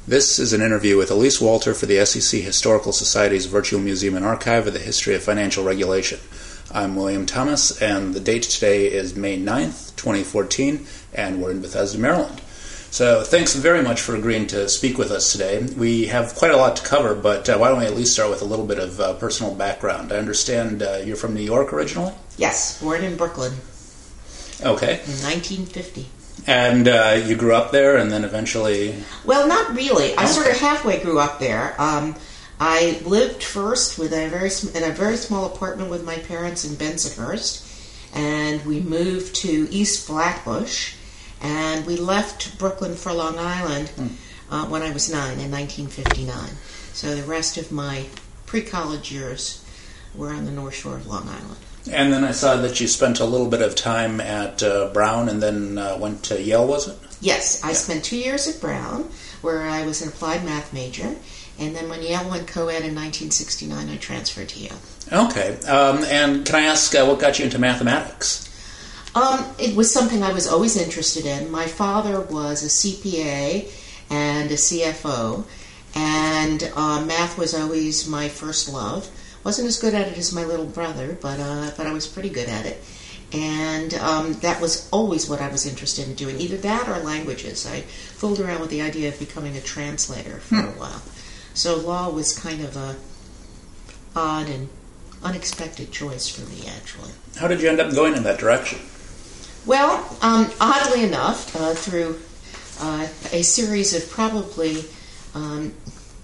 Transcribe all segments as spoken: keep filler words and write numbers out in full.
This is an interview with Elise Walter for the S E C Historical Society's Virtual Museum and Archive of the History of Financial Regulation. I'm William Thomas, and the date today is May ninth, twenty fourteen, and we're in Bethesda, Maryland. So thanks very much for agreeing to speak with us today. We have quite a lot to cover, but uh, why don't we at least start with a little bit of uh, personal background. I understand uh, you're from New York originally? Yes, born in Brooklyn. Okay. In nineteen fifty. And uh, you grew up there and then eventually... Well, not really. I okay. sort of halfway grew up there. Um, I lived first with a very in a very small apartment with my parents in Bensonhurst, and we moved to East Flatbush, and we left Brooklyn for Long Island mm. uh, when I was nine in nineteen fifty-nine. So the rest of my pre-college years were on the North Shore of Long Island. And then I saw that you spent a little bit of time at uh, Brown and then uh, went to Yale, was it? Yes, I yeah. spent two years at Brown, where I was an applied math major. And then when Yale went co-ed in nineteen sixty-nine, I transferred to Yale. Okay. Um, and can I ask uh, what got you into mathematics? Um, it was something I was always interested in. My father was a C P A and a C F O, and uh, math was always my first love. Wasn't as good at it as my little brother, but uh, but I was pretty good at it. And um, that was always what I was interested in doing, either that or languages. I fooled around with the idea of becoming a translator for hmm. a while. So law was kind of a odd and unexpected choice for me, actually. How did you end up going in that direction? Well, um, oddly enough, uh, through uh, a series of probably um,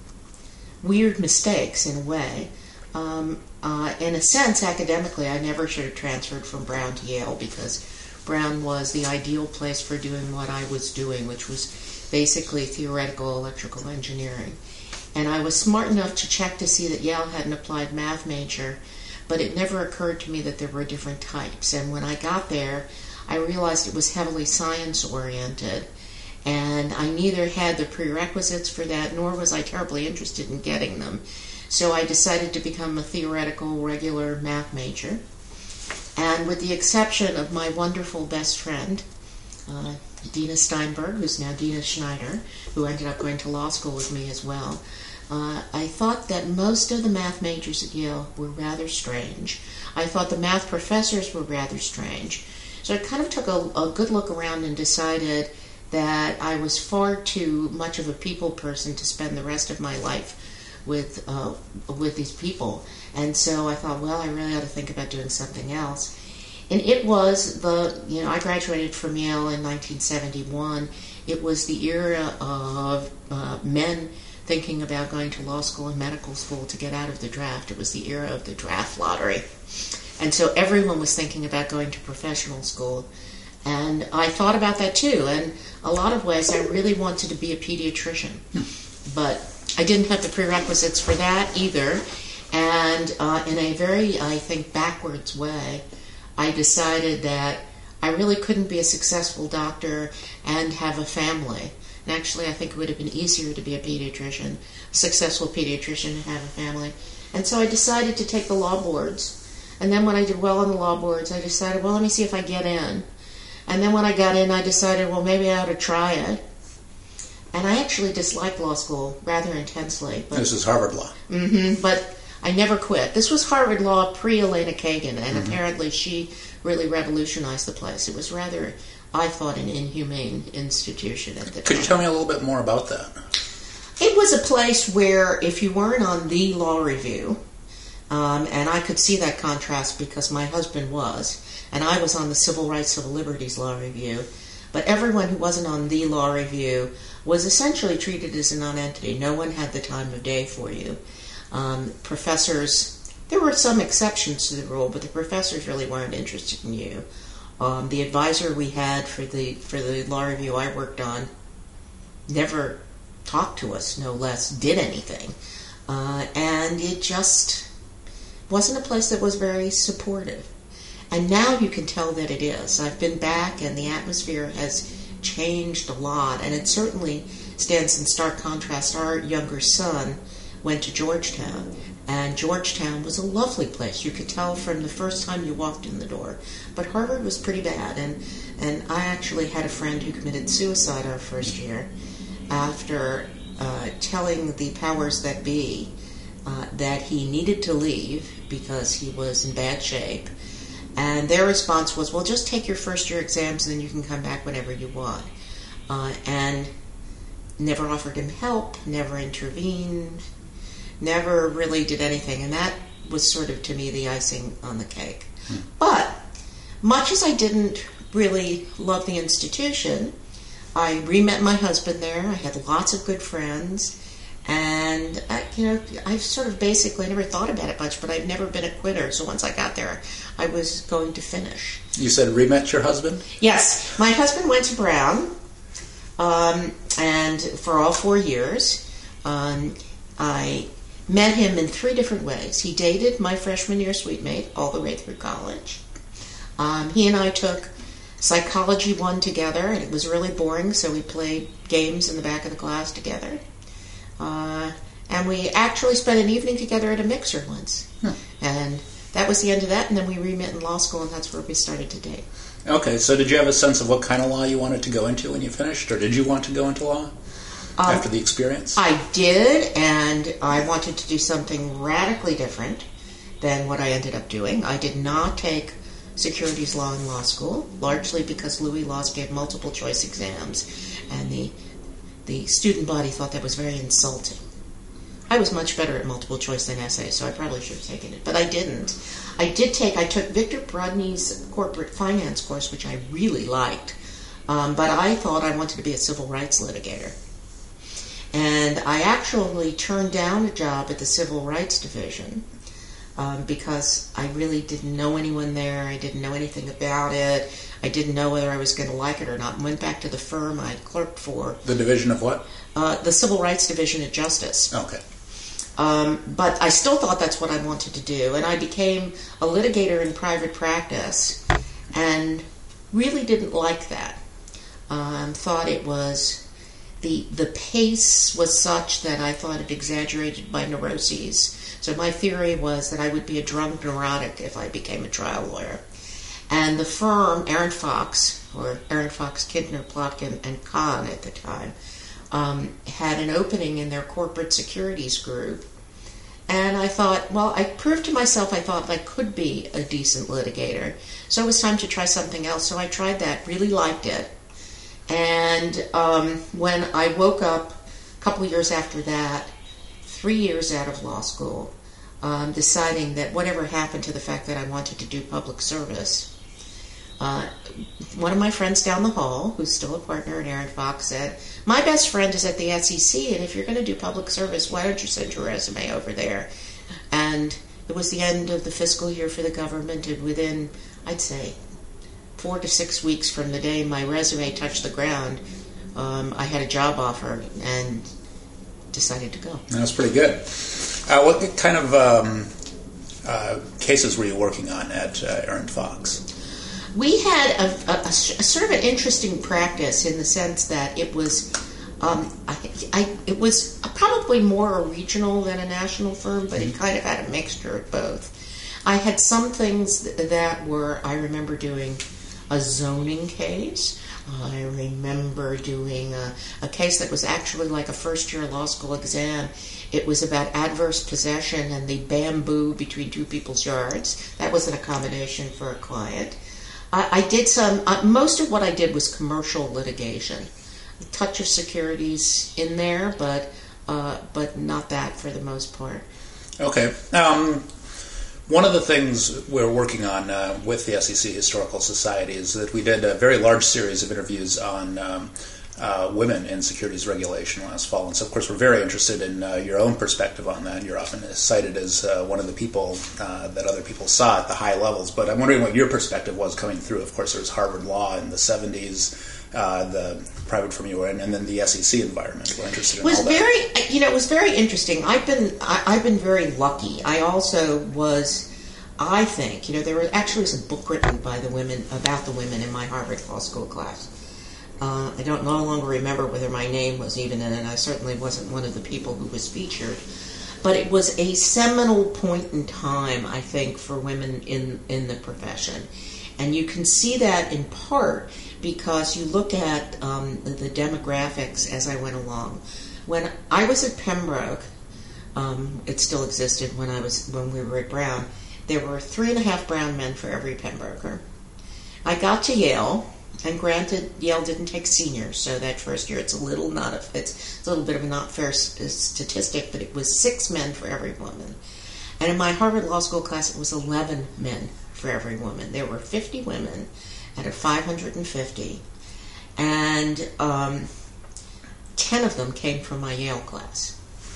weird mistakes in a way, Um, uh, in a sense, academically, I never should have transferred from Brown to Yale because Brown was the ideal place for doing what I was doing, which was basically theoretical electrical engineering. And I was smart enough to check to see that Yale had an applied math major, but it never occurred to me that there were different types. And when I got there, I realized it was heavily science-oriented, and I neither had the prerequisites for that, nor was I terribly interested in getting them. So I decided to become a theoretical, regular math major. And with the exception of my wonderful best friend, uh, Dina Steinberg, who's now Dina Schneider, who ended up going to law school with me as well, uh, I thought that most of the math majors at Yale were rather strange. I thought the math professors were rather strange. So I kind of took a, a good look around and decided that I was far too much of a people person to spend the rest of my life with uh, with these people. And so I thought, well, I really ought to think about doing something else. And it was the, you know, I graduated from Yale in nineteen seventy-one. It was the era of uh, men thinking about going to law school and medical school to get out of the draft. It was the era of the draft lottery. And so everyone was thinking about going to professional school. And I thought about that too. And a lot of ways I really wanted to be a pediatrician. But I didn't have the prerequisites for that either, and uh, in a very, I think, backwards way, I decided that I really couldn't be a successful doctor and have a family. And actually, I think it would have been easier to be a pediatrician, a successful pediatrician, and have a family. And so I decided to take the law boards. And then when I did well on the law boards, I decided, well, let me see if I get in. And then when I got in, I decided, well, maybe I ought to try it. And I actually disliked law school rather intensely. But, this is Harvard Law. Mm-hmm, but I never quit. This was Harvard Law pre-Elena Kagan, and mm-hmm. apparently she really revolutionized the place. It was rather, I thought, an inhumane institution at the time. Could you tell me a little bit more about that? It was a place where if you weren't on the law review, um, and I could see that contrast because my husband was, and I was on the Civil Rights, Civil Liberties Law Review, but everyone who wasn't on the law review was essentially treated as a non-entity. No one had the time of day for you. Um, professors, there were some exceptions to the rule, but the professors really weren't interested in you. Um, the advisor we had for the for the law review I worked on never talked to us, no less did anything. Uh, and it just wasn't a place that was very supportive. And now you can tell that it is. I've been back, and the atmosphere has changed a lot, and it certainly stands in stark contrast. Our younger son went to Georgetown, and Georgetown was a lovely place. You could tell from the first time you walked in the door. But Harvard was pretty bad, and, and I actually had a friend who committed suicide our first year after uh, telling the powers that be uh, that he needed to leave because he was in bad shape. And their response was, well, just take your first year exams and then you can come back whenever you want. Uh, and never offered him help, never intervened, never really did anything. And that was sort of, to me, the icing on the cake. Hmm. But much as I didn't really love the institution, I re-met my husband there. I had lots of good friends. And, I, you know, I've sort of basically never thought about it much, but I've never been a quitter. So once I got there, I was going to finish. You said re-met your husband? Yes. My husband went to Brown, um, and for all four years, um, I met him in three different ways. He dated my freshman year suite mate all the way through college. Um, he and I took Psychology one together, and it was really boring, so we played games in the back of the class together. Uh, and we actually spent an evening together at a mixer once. Hmm. And that was the end of that, and then we re-met in law school, and that's where we started to date. Okay, so did you have a sense of what kind of law you wanted to go into when you finished, or did you want to go into law um, after the experience? I did, and I wanted to do something radically different than what I ended up doing. I did not take securities law in law school, largely because Louis Laws gave multiple choice exams, and the the student body thought that was very insulting. I was much better at multiple choice than essays, so I probably should have taken it, but I didn't. I did take, I took Victor Brodny's corporate finance course, which I really liked, um, but I thought I wanted to be a civil rights litigator. And I actually turned down a job at the Civil Rights Division um, because I really didn't know anyone there. I didn't know anything about it. I didn't know whether I was going to like it or not. Went back to the firm I clerked for. The division of what? Uh, the Civil Rights Division at Justice. Okay. Um, but I still thought that's what I wanted to do. And I became a litigator in private practice and really didn't like that. Um, thought it was... The the pace was such that I thought it exaggerated my neuroses. So my theory was that I would be a drunk neurotic if I became a trial lawyer. And the firm, Aaron Fox, or Aaron Fox, Kidner, Plotkin, and Kahn at the time, um, had an opening in their corporate securities group. And I thought, well, I proved to myself I thought I could be a decent litigator. So it was time to try something else. So I tried that, really liked it. And um, when I woke up a couple of years after that, three years out of law school, um, deciding that whatever happened to the fact that I wanted to do public service, uh, one of my friends down the hall, who's still a partner at Aaron Fox, said, my best friend is at the S E C, and if you're going to do public service, why don't you send your resume over there? And it was the end of the fiscal year for the government, and within, I'd say, four to six weeks from the day my resume touched the ground, um, I had a job offer and decided to go. That was pretty good. Uh, what kind of um, uh, cases were you working on at uh, Aaron Fox? We had a, a, a, a sort of an interesting practice in the sense that it was, um, I, I, it was probably more a regional than a national firm, but mm-hmm. it kind of had a mixture of both. I had some things that were, I remember doing a zoning case. I remember doing a, a case that was actually like a first-year law school exam. It was about adverse possession and the bamboo between two people's yards. That was an accommodation for a client. I, I did some, uh, most of what I did was commercial litigation. A touch of securities in there, but uh, but not that for the most part. Okay. Um... One of the things we're working on uh, with the S E C Historical Society is that we did a very large series of interviews on um, uh, women in securities regulation last fall. And so, of course, we're very interested in uh, your own perspective on that. You're often cited as uh, one of the people uh, that other people saw at the high levels. But I'm wondering what your perspective was coming through. Of course, there was Harvard Law in the seventies, uh, the private firm you were in, and then the S E C environment. We're interested in was all that. Very, you know, it was very interesting. I've been, I, I've been very lucky. I also was, I think, you know, there was actually some book written by the women about the women in my Harvard Law School class. Uh, I don't no longer remember whether my name was even in it. I certainly wasn't one of the people who was featured. But it was a seminal point in time, I think, for women in, in the profession. And you can see that in part because you look at um, the demographics as I went along. when I was at Pembroke, um, it still existed when I was when we were at Brown. There were three and a half Brown men for every Pembroker. I got to Yale, and granted, Yale didn't take seniors, so that first year it's a little not a, it's a little bit of a not fair statistic, but it was six men for every woman. And in my Harvard Law School class, it was eleven men for every woman. There were fifty women out of five hundred fifty, and um, ten of them came from my Yale class.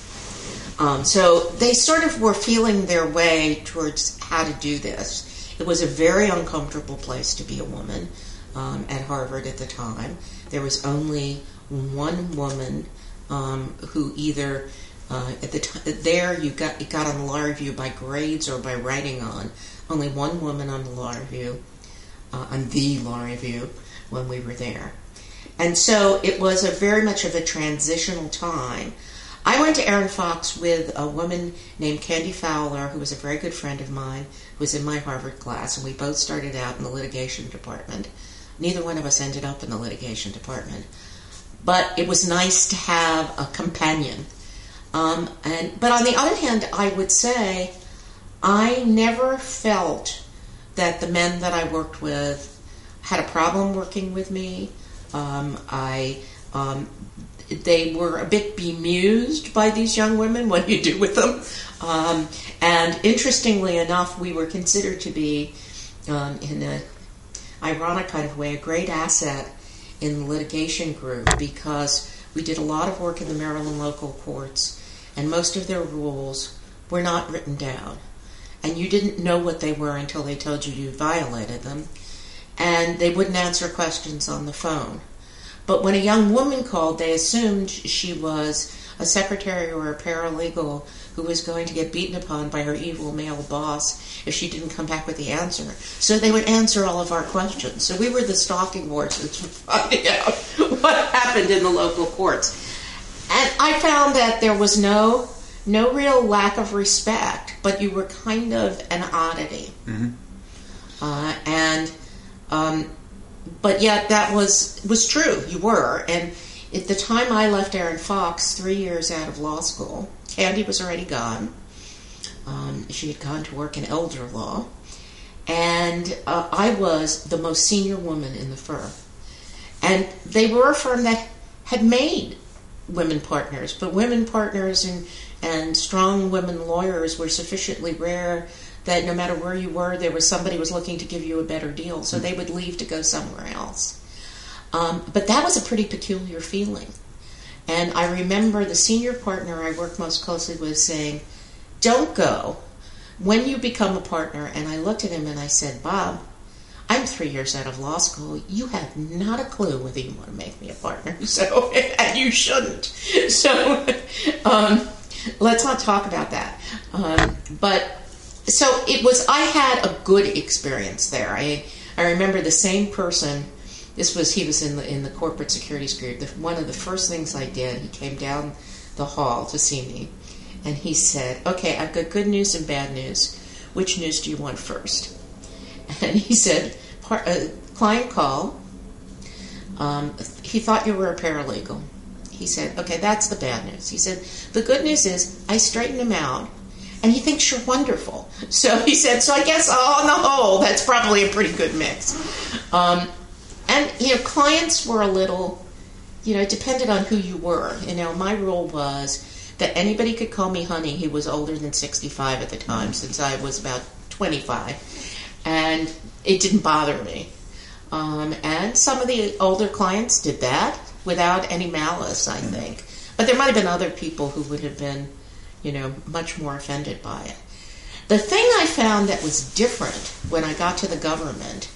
Um, so they sort of were feeling their way towards how to do this. It was a very uncomfortable place to be a woman um, at Harvard at the time. There was only one woman um, who either uh, at the t- there you got you got on the law review by grades or by writing on. Only one woman on the law review, uh, on the law review when we were there, and so it was a very much of a transitional time. I went to Aaron Fox with a woman named Candy Fowler, who was a very good friend of mine, who was in my Harvard class, and we both started out in the litigation department. Neither one of us ended up in the litigation department. But it was nice to have a companion. Um, and But on the other hand, I would say I never felt that the men that I worked with had a problem working with me. Um, I... Um, They were a bit bemused by these young women. What do you do with them? Um, and interestingly enough, we were considered to be, um, in an ironic kind of way, a great asset in the litigation group because we did a lot of work in the Maryland local courts, and most of their rules were not written down. And you didn't know what they were until they told you you violated them. And they wouldn't answer questions on the phone. But when a young woman called, they assumed she was a secretary or a paralegal who was going to get beaten upon by her evil male boss if she didn't come back with the answer. So they would answer all of our questions. So we were the stalking horses for finding out what happened in the local courts. And I found that there was no no real lack of respect, but you were kind of an oddity. Mm-hmm. Uh, and... Um, But yet that was was true. You were. And at the time I left Aaron Fox, three years out of law school, Candy was already gone. Um, she had gone to work in elder law. And uh, I was the most senior woman in the firm. And they were a firm that had made women partners, but women partners and, and strong women lawyers were sufficiently rare that no matter where you were, there was somebody was looking to give you a better deal, so they would leave to go somewhere else. Um, but that was a pretty peculiar feeling. And I remember the senior partner I worked most closely with saying, don't go. When you become a partner, and I looked at him and I said, Bob, I'm three years out of law school. You have not a clue whether you want to make me a partner, so and you shouldn't. So um, let's not talk about that. Um, but... So it was, I had a good experience there. I I remember the same person, this was, he was in the in the corporate securities group. The, one of the first things I did, he came down the hall to see me, and he said, okay, I've got good news and bad news. Which news do you want first? And he said, part, uh, client call, um, he thought you were a paralegal. He said, okay, that's the bad news. He said, the good news is I straightened him out, and he thinks you're wonderful. So he said, so I guess on the whole, that's probably a pretty good mix. Um, and, you know, clients were a little, you know, it depended on who you were. You know, my rule was that anybody could call me honey who was older than sixty-five at the time, since I was about twenty-five. And it didn't bother me. Um, and some of the older clients did that without any malice, I think. But there might have been other people who would have been, you know, much more offended by it. The thing I found that was different when I got to the government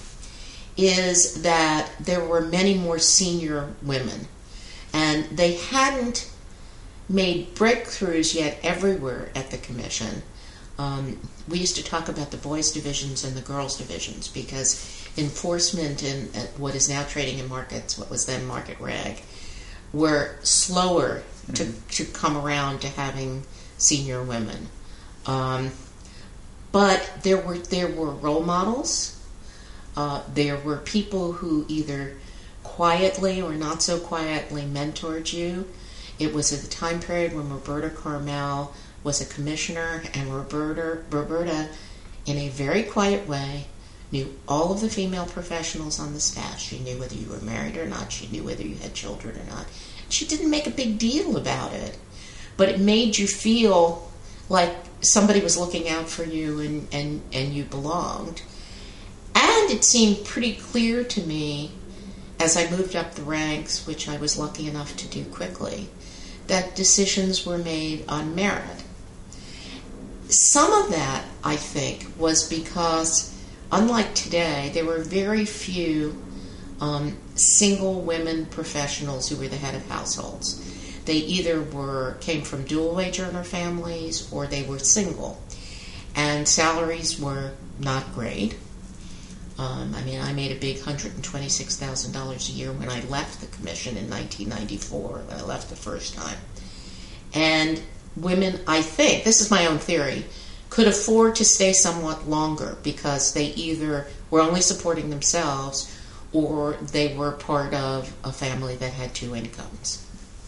is that there were many more senior women, and they hadn't made breakthroughs yet everywhere at the commission. Um, we used to talk about the boys' divisions and the girls' divisions because enforcement in uh, what is now trading in markets, what was then Market Reg, were slower mm-hmm. to, to come around to having senior women, um, but there were there were role models. Uh, there were people who either quietly or not so quietly mentored you it was at the time period when Roberta Carmel was a commissioner, and Roberta, Roberta, in a very quiet way, knew all of the female professionals on the staff. She knew whether you were married or not. She knew whether you had children or not. She didn't make a big deal about it, but it made you feel like somebody was looking out for you and, and, and you belonged. And it seemed pretty clear to me as I moved up the ranks, which I was lucky enough to do quickly, that decisions were made on merit. Some of that, I think, was because, unlike today, there were very few um, single women professionals who were the head of households. They either were came from dual-wage earner families or they were single. And salaries were not great. Um, I mean, I made a big one hundred twenty-six thousand dollars a year when I left the commission in nineteen ninety-four, when I left the first time. And women, I think, this is my own theory, could afford to stay somewhat longer because they either were only supporting themselves or they were part of a family that had two incomes.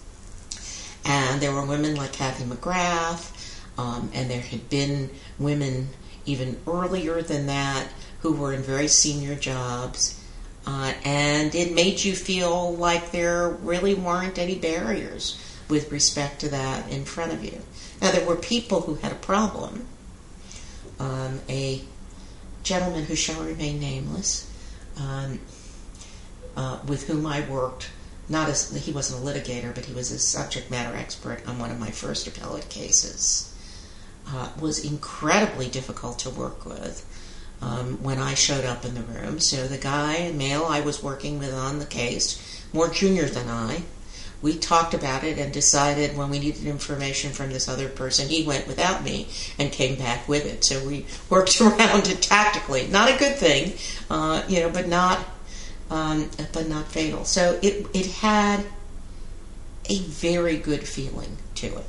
And there were women like Kathy McGrath, um, and there had been women even earlier than that who were in very senior jobs, uh, and it made you feel like there really weren't any barriers with respect to that in front of you. Now, there were people who had a problem. Um, a gentleman who shall remain nameless, um, uh, with whom I worked, not as he wasn't a litigator, but he was a subject matter expert on one of my first appellate cases, uh, was incredibly difficult to work with um, when I showed up in the room. So the guy, male I was working with on the case, more junior than I, we talked about it and decided when we needed information from this other person, he went without me and came back with it. So we worked around it tactically. Not a good thing, uh, you know, but not, um, but not fatal. So it it had a very good feeling to it.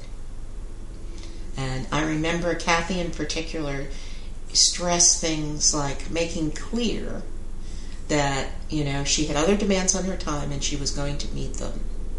And I remember Kathy in particular stressed things like making clear that, you know, she had other demands on her time and she was going to meet them.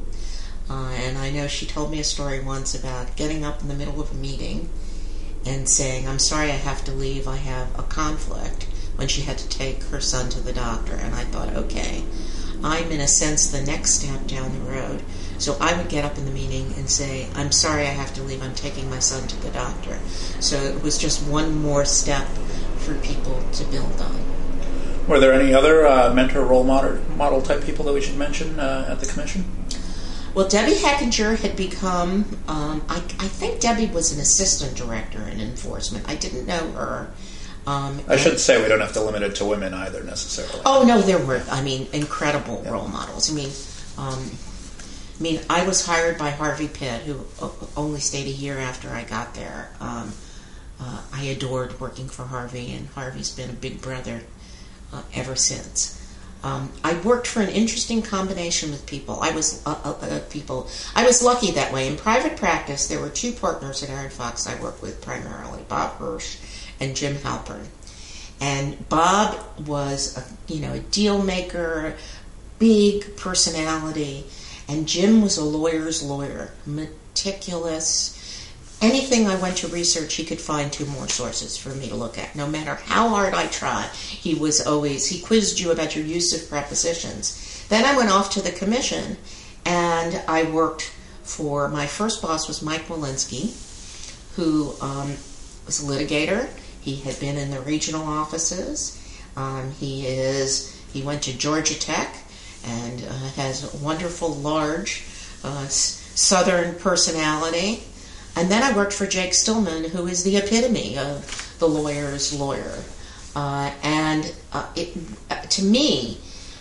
Uh, and I know she told me a story once about getting up in the middle of a meeting and saying, "I'm sorry I have to leave, I have a conflict," when she had to take her son to the doctor. And I thought, okay, I'm in a sense the next step down the road. So I would get up in the meeting and say, "I'm sorry I have to leave, I'm taking my son to the doctor." So it was just one more step for people to build on. Were there any other uh, mentor role model, model type people that we should mention uh, at the commission? Well, Debbie Heckinger had become, um, I, I think Debbie was an assistant director in enforcement. I didn't know her. Um, I should say we don't have to limit it to women either, necessarily. Oh, no, there were, I mean, incredible yeah. role models. I mean, um, I mean, I was hired by Harvey Pitt, who only stayed a year after I got there. Um, uh, I adored working for Harvey, and Harvey's been a big brother uh, ever since. Um, I worked for an interesting combination with people. I was uh, uh, uh, people. I was lucky that way. In private practice, there were two partners at Aaron Fox I worked with primarily, Bob Hirsch and Jim Halpern. And Bob was, a, you know, a deal maker, big personality, and Jim was a lawyer's lawyer, meticulous. Anything I went to research, he could find two more sources for me to look at. No matter how hard I tried, he was always, he quizzed you about your use of prepositions. Then I went off to the commission, and I worked for, my first boss was Mike Walensky, who um, was a litigator. He had been in the regional offices. Um, he is, he went to Georgia Tech and uh, has a wonderful, large, uh, southern personality. And then I worked for Jake Stillman, who is the epitome of the lawyer's lawyer. Uh, and uh, it, uh, to me,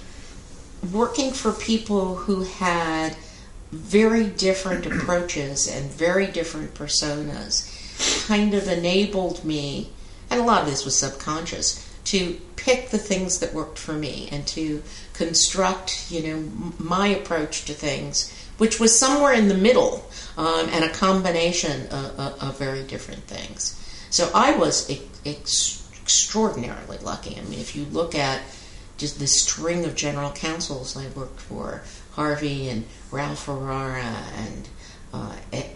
working for people who had very different approaches and very different personas kind of enabled me, and a lot of this was subconscious, to pick the things that worked for me and to construct, you know, my approach to things, which was somewhere in the middle, um, and a combination of, of, of very different things. So I was ex- extraordinarily lucky. I mean, if you look at just the string of general counsels I worked for, Harvey and Ralph Ferrara and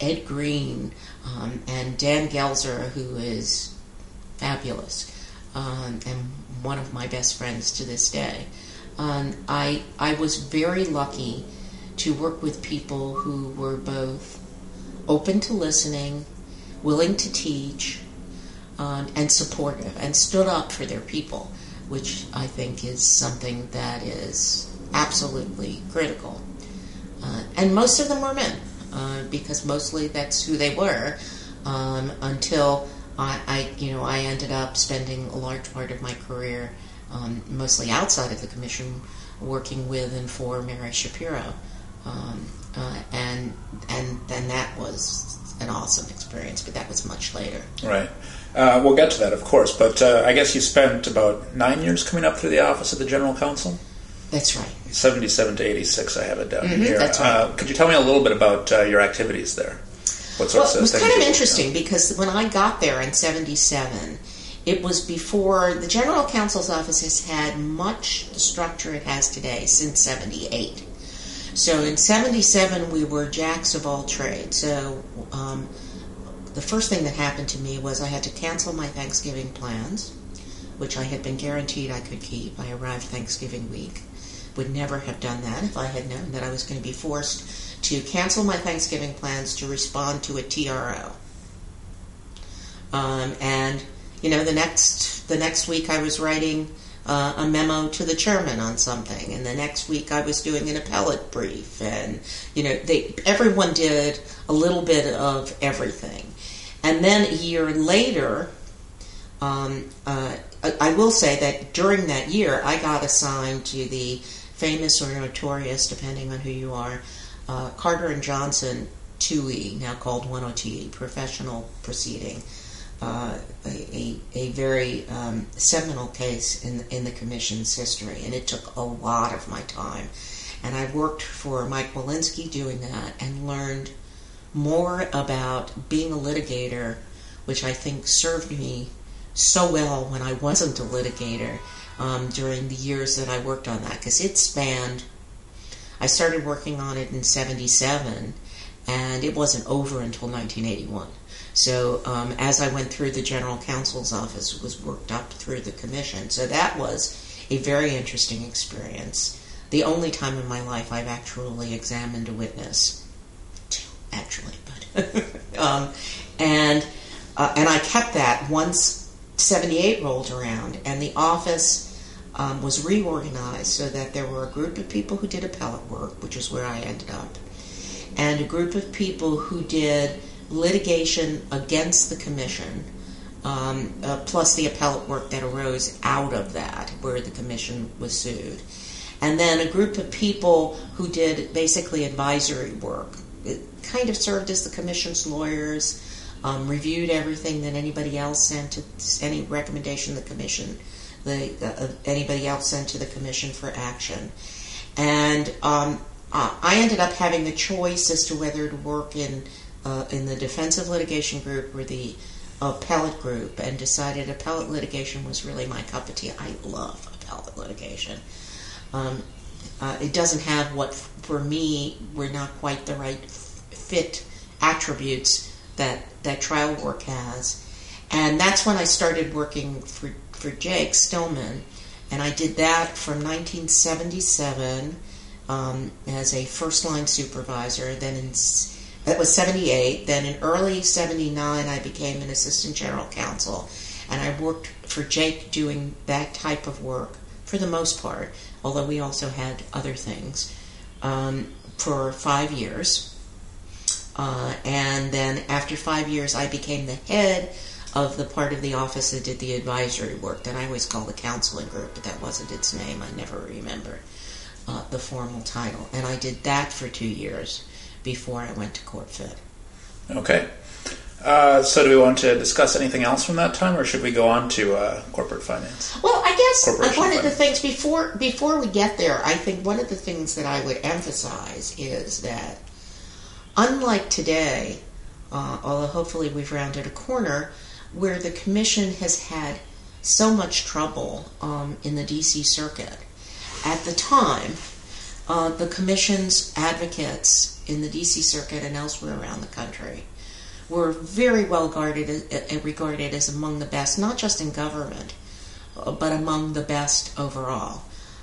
Ed Green, um, and Dan Gelzer, who is fabulous, um, and one of my best friends to this day. Um, I I was very lucky to work with people who were both open to listening, willing to teach, um, and supportive, and stood up for their people, which I think is something that is absolutely critical. Uh, and most of them were men, uh, because mostly that's who they were, um, until I, I, you know, I ended up spending a large part of my career, um, mostly outside of the commission, working with and for Mary Shapiro, um, uh, and and then that was an awesome experience. But that was much later. Right. Uh, we'll get to that, of course. But uh, I guess you spent about nine years coming up through the office of the General Counsel. That's right. seventy-seven to eighty-six, I have it down Mm-hmm, here. that's right. Uh, could you tell me a little bit about uh, your activities there? What sorts well, of it was things kind of you- interesting because when I got there in seventy-seven, it was before the General Counsel's office has had much the structure it has today since seventy-eight. So in seventy-seven, we were jacks of all trades. So um, the first thing that happened to me was I had to cancel my Thanksgiving plans, which I had been guaranteed I could keep. I arrived Thanksgiving week. Would never have done that if I had known that I was going to be forced to cancel my Thanksgiving plans to respond to a T R O. Um, and you know, the next the next week I was writing uh, a memo to the chairman on something, and the next week I was doing an appellate brief, and you know, they everyone did a little bit of everything. And then a year later, um, uh, I will say that during that year I got assigned to the famous or notorious, depending on who you are, uh, Carter and Johnson two E, now called one O T E, professional proceeding, uh, a, a, a very um, seminal case in, in the Commission's history, and it took a lot of my time. And I worked for Mike Walensky doing that and learned more about being a litigator, which I think served me so well when I wasn't a litigator, Um, during the years that I worked on that, because it spanned, I started working on it in seventy-seven, and it wasn't over until nineteen eighty-one. So um, as I went through the General Counsel's office, it was worked up through the Commission. So that was a very interesting experience. The only time in my life I've actually examined a witness. Two, actually. but um, and uh, and I kept that once seventy-eight rolled around, and the office um, was reorganized so that there were a group of people who did appellate work, which is where I ended up, and a group of people who did litigation against the Commission, um, uh, plus the appellate work that arose out of that, where the Commission was sued. And then a group of people who did basically advisory work. It kind of served as the Commission's lawyers, Um, reviewed everything that anybody else sent to any recommendation the commission, the uh, anybody else sent to the commission for action, and um, uh, I ended up having the choice as to whether to work in uh, in the defensive litigation group or the appellate group, and decided appellate litigation was really my cup of tea. I love appellate litigation. Um, uh, it doesn't have what for me were not quite the right fit attributes that that trial work has. And that's when I started working for, for Jake Stillman, and I did that from nineteen seventy-seven um, as a first-line supervisor. Then in, that was seventy-eight. Then in early seventy-nine, I became an assistant general counsel, and I worked for Jake doing that type of work for the most part, although we also had other things, um, for five years. Uh, and then after five years, I became the head of the part of the office that did the advisory work that I always call the counseling group, but that wasn't its name. I never remember uh, the formal title. And I did that for two years before I went to CorpFed. Okay. Uh, so do we want to discuss anything else from that time, or should we go on to uh, corporate finance? Well, I guess Corporation one of the finance. things, before before we get there, I think one of the things that I would emphasize is that unlike today, uh, although hopefully we've rounded a corner, where the Commission has had so much trouble um, in the D C circuit, at the time, uh, the Commission's advocates in the D C Circuit and elsewhere around the country were very well guarded and regarded as among the best, not just in government, but among the best overall.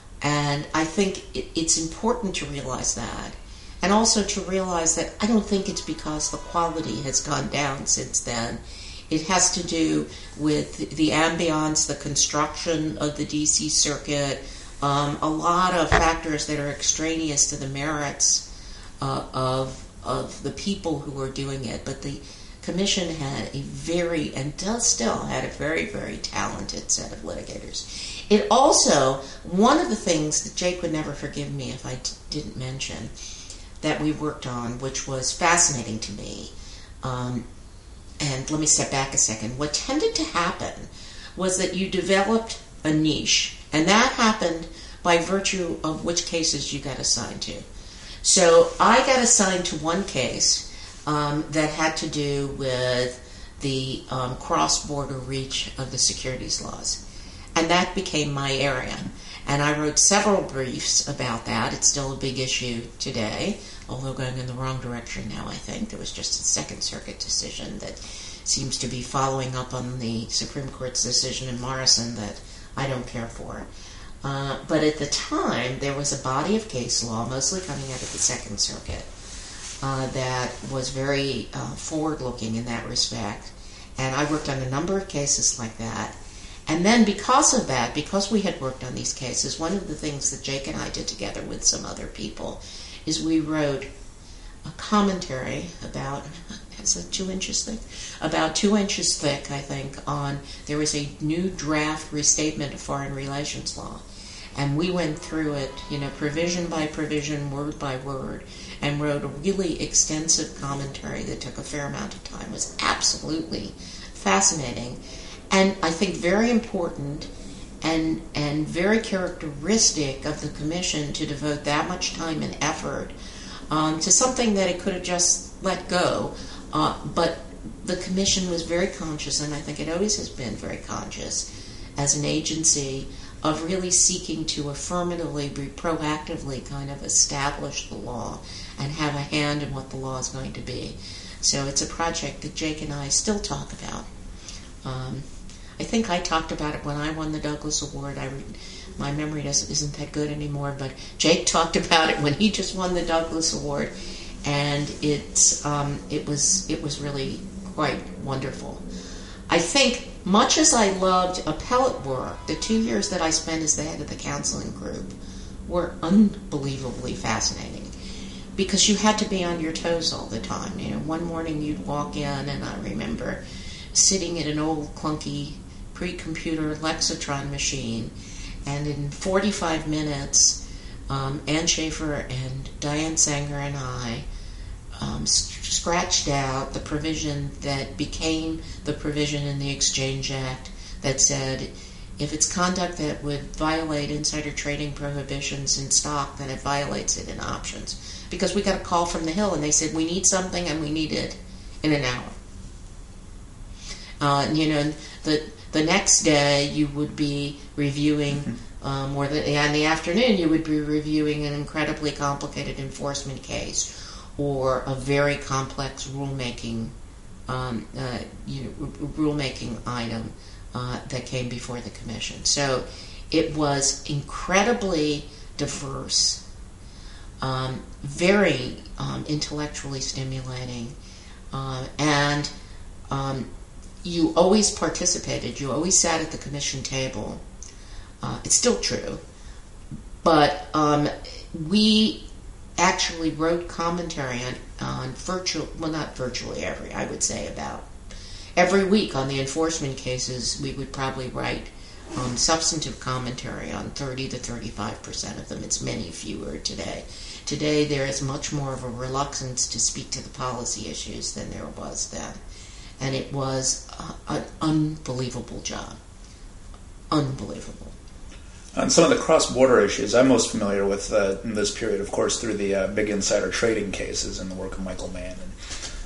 And I think it's important to realize that, and also to realize that I don't think it's because the quality has gone down since then. It has to do with the ambiance, the construction of the D C Circuit, um, a lot of factors that are extraneous to the merits uh, of of the people who are doing it. But the Commission had a very, and does still, had a very, very talented set of litigators. It also, one of the things that Jake would never forgive me if I t- didn't mention, that we worked on, which was fascinating to me, um, and let me step back a second. What tended to happen was that you developed a niche, and that happened by virtue of which cases you got assigned to. So I got assigned to one case um, that had to do with the um, cross-border reach of the securities laws, and that became my area. And I wrote several briefs about that. It's still a big issue today, although going in the wrong direction now, I think. There was just a Second Circuit decision that seems to be following up on the Supreme Court's decision in Morrison that I don't care for. Uh, but at the time, there was a body of case law, mostly coming out of the Second Circuit, uh, that was very uh, forward-looking in that respect. And I worked on a number of cases like that. And then because of that, because we had worked on these cases, one of the things that Jake and I did together with some other people is we wrote a commentary about, is it two inches thick? About two inches thick, I think, on, there was a new draft restatement of foreign relations law. And we went through it, you know, provision by provision, word by word, and wrote a really extensive commentary that took a fair amount of time. It was absolutely fascinating. And I think very important and and very characteristic of the Commission to devote that much time and effort um, to something that it could have just let go. Uh, but the Commission was very conscious, and I think it always has been very conscious as an agency of really seeking to affirmatively, proactively kind of establish the law and have a hand in what the law is going to be. So it's a project that Jake and I still talk about. Um, I think I talked about it when I won the Douglas Award. I, my memory doesn't, isn't that good anymore, but Jake talked about it when he just won the Douglas Award, and it's um, it was it was really quite wonderful. I think, much as I loved appellate work, the two years that I spent as the head of the counseling group were unbelievably fascinating, because you had to be on your toes all the time. You know, one morning you'd walk in, and I remember sitting at an old clunky pre-computer Lexitron machine, and in forty-five minutes, um, Ann Schaefer and Diane Sanger and I um, scratched out the provision that became the provision in the Exchange Act that said if it's conduct that would violate insider trading prohibitions in stock, then it violates it in options. Because we got a call from the Hill, and they said, we need something, and we need it in an hour. Uh, you know, the the next day you would be reviewing, mm-hmm. um, or the, in the afternoon you would be reviewing an incredibly complicated enforcement case or a very complex rulemaking, um, uh, you know, rulemaking item uh, that came before the Commission. So it was incredibly diverse, um, very um, intellectually stimulating, uh, and um, you always participated. You always sat at the Commission table. Uh, it's still true. But um, we actually wrote commentary on, on virtual, well, not virtually every, I would say about every week on the enforcement cases. We would probably write um, substantive commentary on thirty to thirty-five percent of them. It's many fewer today. Today there is much more of a reluctance to speak to the policy issues than there was then. And it was uh, an unbelievable job. Unbelievable. On some of the cross-border issues, I'm most familiar with uh, in this period, of course, through the uh, big insider trading cases and the work of Michael Mann. And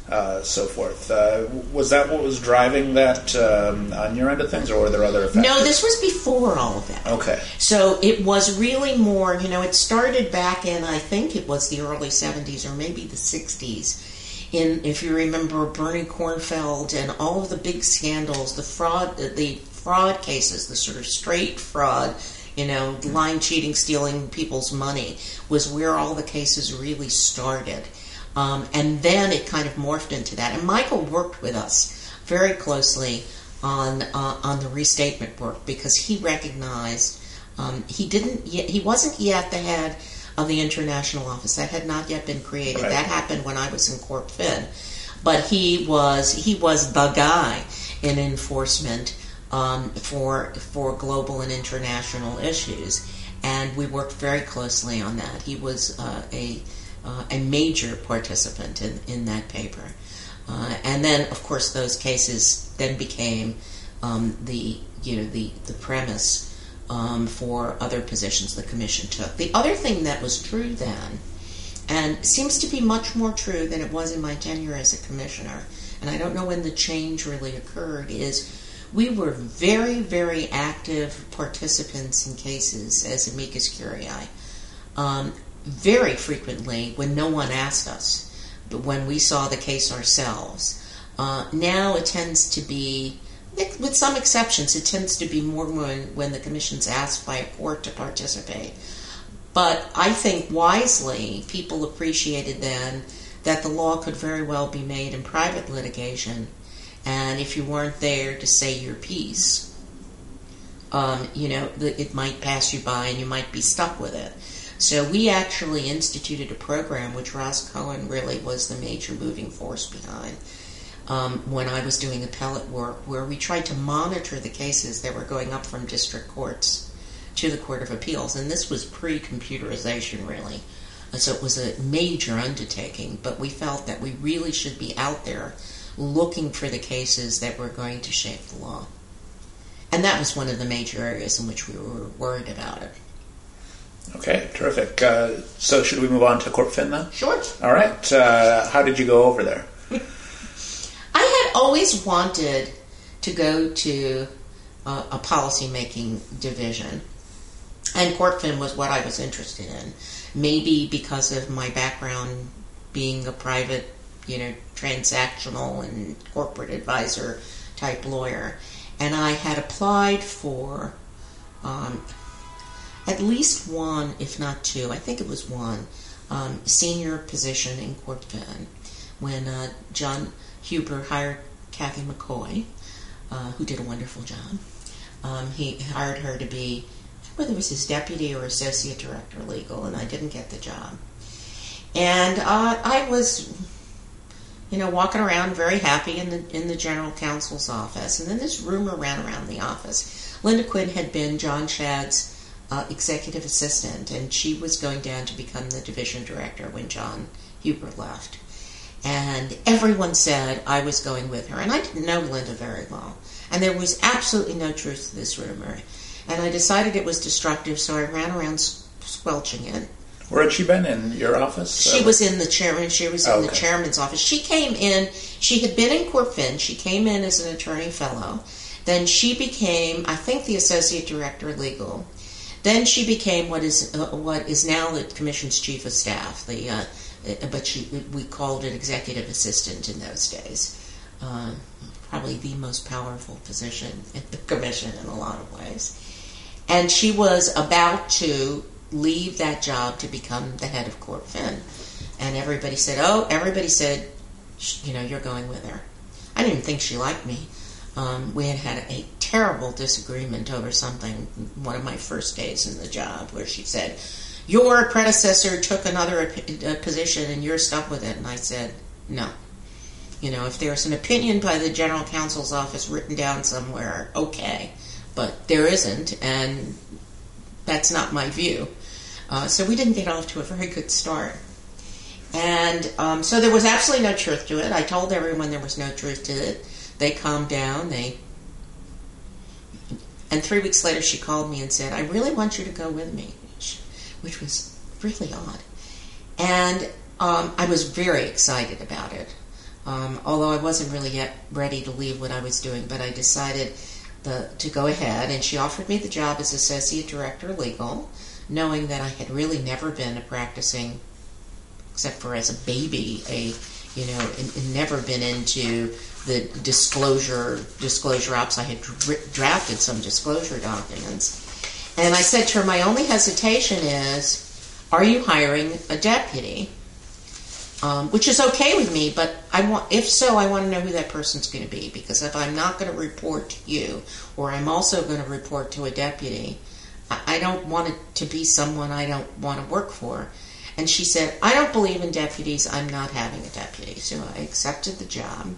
uh, so forth. Uh, was that what was driving that um, on your end of things, or were there other factors? No, this was before all of that. Okay. So it was really more, you know, it started back in, I think it was the early seventies or maybe the sixties. In, if you remember, Bernie Kornfeld and all of the big scandals, the fraud, the fraud cases, the sort of straight fraud, you know, lying, cheating, stealing people's money, was where all the cases really started. Um, and then it kind of morphed into that. And Michael worked with us very closely on uh, on the restatement work because he recognized um, he didn't yet, he wasn't yet the head of the international office. That had not yet been created. Right. That happened when I was in Corp Fin. But he was he was the guy in enforcement um, for for global and international issues, and we worked very closely on that. He was uh, a uh, a major participant in, in that paper, uh, and then of course those cases then became um, the you know the the premise um, for other positions the commission took. The other thing that was true then, and seems to be much more true than it was in my tenure as a commissioner, and I don't know when the change really occurred, is we were very, very active participants in cases as amicus curiae. Um, very frequently when no one asked us, but when we saw the case ourselves. Uh, now it tends to be, with some exceptions, it tends to be more when, when the commission's asked by a court to participate. But I think wisely, people appreciated then that the law could very well be made in private litigation, and if you weren't there to say your piece, um, you know, it might pass you by and you might be stuck with it. So we actually instituted a program which Ross Cohen really was the major moving force behind um, when I was doing appellate work, where we tried to monitor the cases that were going up from district courts to the Court of Appeals, and this was pre-computerization, really. So it was a major undertaking, but we felt that we really should be out there looking for the cases that were going to shape the law. And that was one of the major areas in which we were worried about it. Okay, terrific. Uh, so should we move on to Corp Fin then? Sure. All right. Uh, how did you go over there? I had always wanted to go to uh, a policy-making division, and Corp Fin was what I was interested in. Maybe because of my background being a private, you know, transactional and corporate advisor type lawyer. And I had applied for um, at least one, if not two, I think it was one, um, senior position in Corp Fin when uh, John Huber hired Kathy McCoy, uh, who did a wonderful job. Um, he hired her to be, whether it was his deputy or associate director legal, and I didn't get the job. And uh, I was, you know, walking around very happy in the in the general counsel's office, and then this rumor ran around the office. Linda Quinn had been John Shadd's uh, executive assistant, and she was going down to become the division director when John Huber left. And everyone said I was going with her, and I didn't know Linda very well, and there was absolutely no truth to this rumor. And I decided it was destructive, so I ran around squelching it. Where had she been, in your office? She was in the chairman. She was in oh, okay. the chairman's office. She came in. She had been in Corp Fin. She came in as an attorney fellow. Then she became, I think, the associate director legal. Then she became what is uh, what is now the commission's chief of staff. The uh, but she we called it executive assistant in those days. Uh, probably the most powerful position at the commission in a lot of ways. And she was about to leave that job to become the head of Corp Fin. And everybody said, oh, everybody said, you know, you're going with her. I didn't think she liked me. Um, we had had a terrible disagreement over something, one of my first days in the job, where she said, your predecessor took another op- position and you're stuck with it. And I said, no. You know, if there's an opinion by the general counsel's office written down somewhere, okay. But there isn't, and that's not my view. Uh, so we didn't get off to a very good start. And um, so there was absolutely no truth to it. I told everyone there was no truth to it. They calmed down. They, and three weeks later she called me and said, I really want you to go with me, which was really odd. And um, I was very excited about it. um, although I wasn't really yet ready to leave what I was doing, but I decided the, to go ahead, and she offered me the job as Associate Director Legal, knowing that I had really never been a practicing, except for as a baby, a you know, and, and never been into the disclosure disclosure ops. I had dra- drafted some disclosure documents, and I said to her, my only hesitation is, are you hiring a deputy? Um, which is okay with me, but I want, if so, I want to know who that person's going to be, because if I'm not going to report to you, or I'm also going to report to a deputy, I, I don't want it to be someone I don't want to work for. And she said, I don't believe in deputies, I'm not having a deputy. So I accepted the job,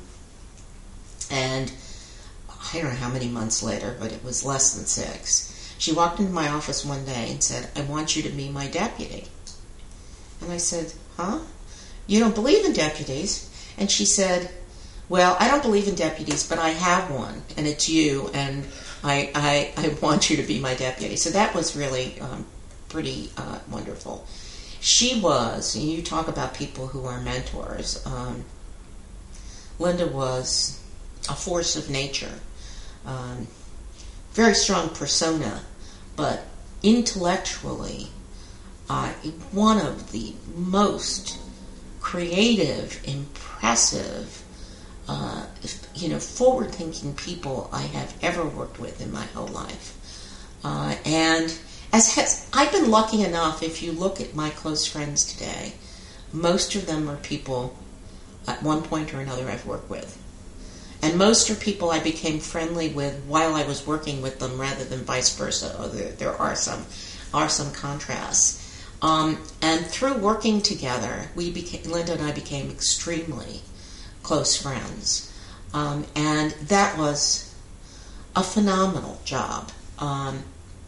and I don't know how many months later, but it was less than six, she walked into my office one day and said, I want you to be my deputy. And I said, huh? You don't believe in deputies? And she said, well, I don't believe in deputies, but I have one, and it's you, and I I, I want you to be my deputy. So that was really um, pretty uh, wonderful. She was, and you talk about people who are mentors, um, Linda was a force of nature, um, very strong persona, but intellectually, uh, one of the most creative, impressive, uh, you know, forward-thinking people I have ever worked with in my whole life. Uh, and as has, I've been lucky enough, if you look at my close friends today, most of them are people at one point or another I've worked with. And most are people I became friendly with while I was working with them rather than vice versa. Oh, there, there are some are some contrasts. Um, and through working together, we became, Linda and I became extremely close friends. Um, and that was a phenomenal job. Um,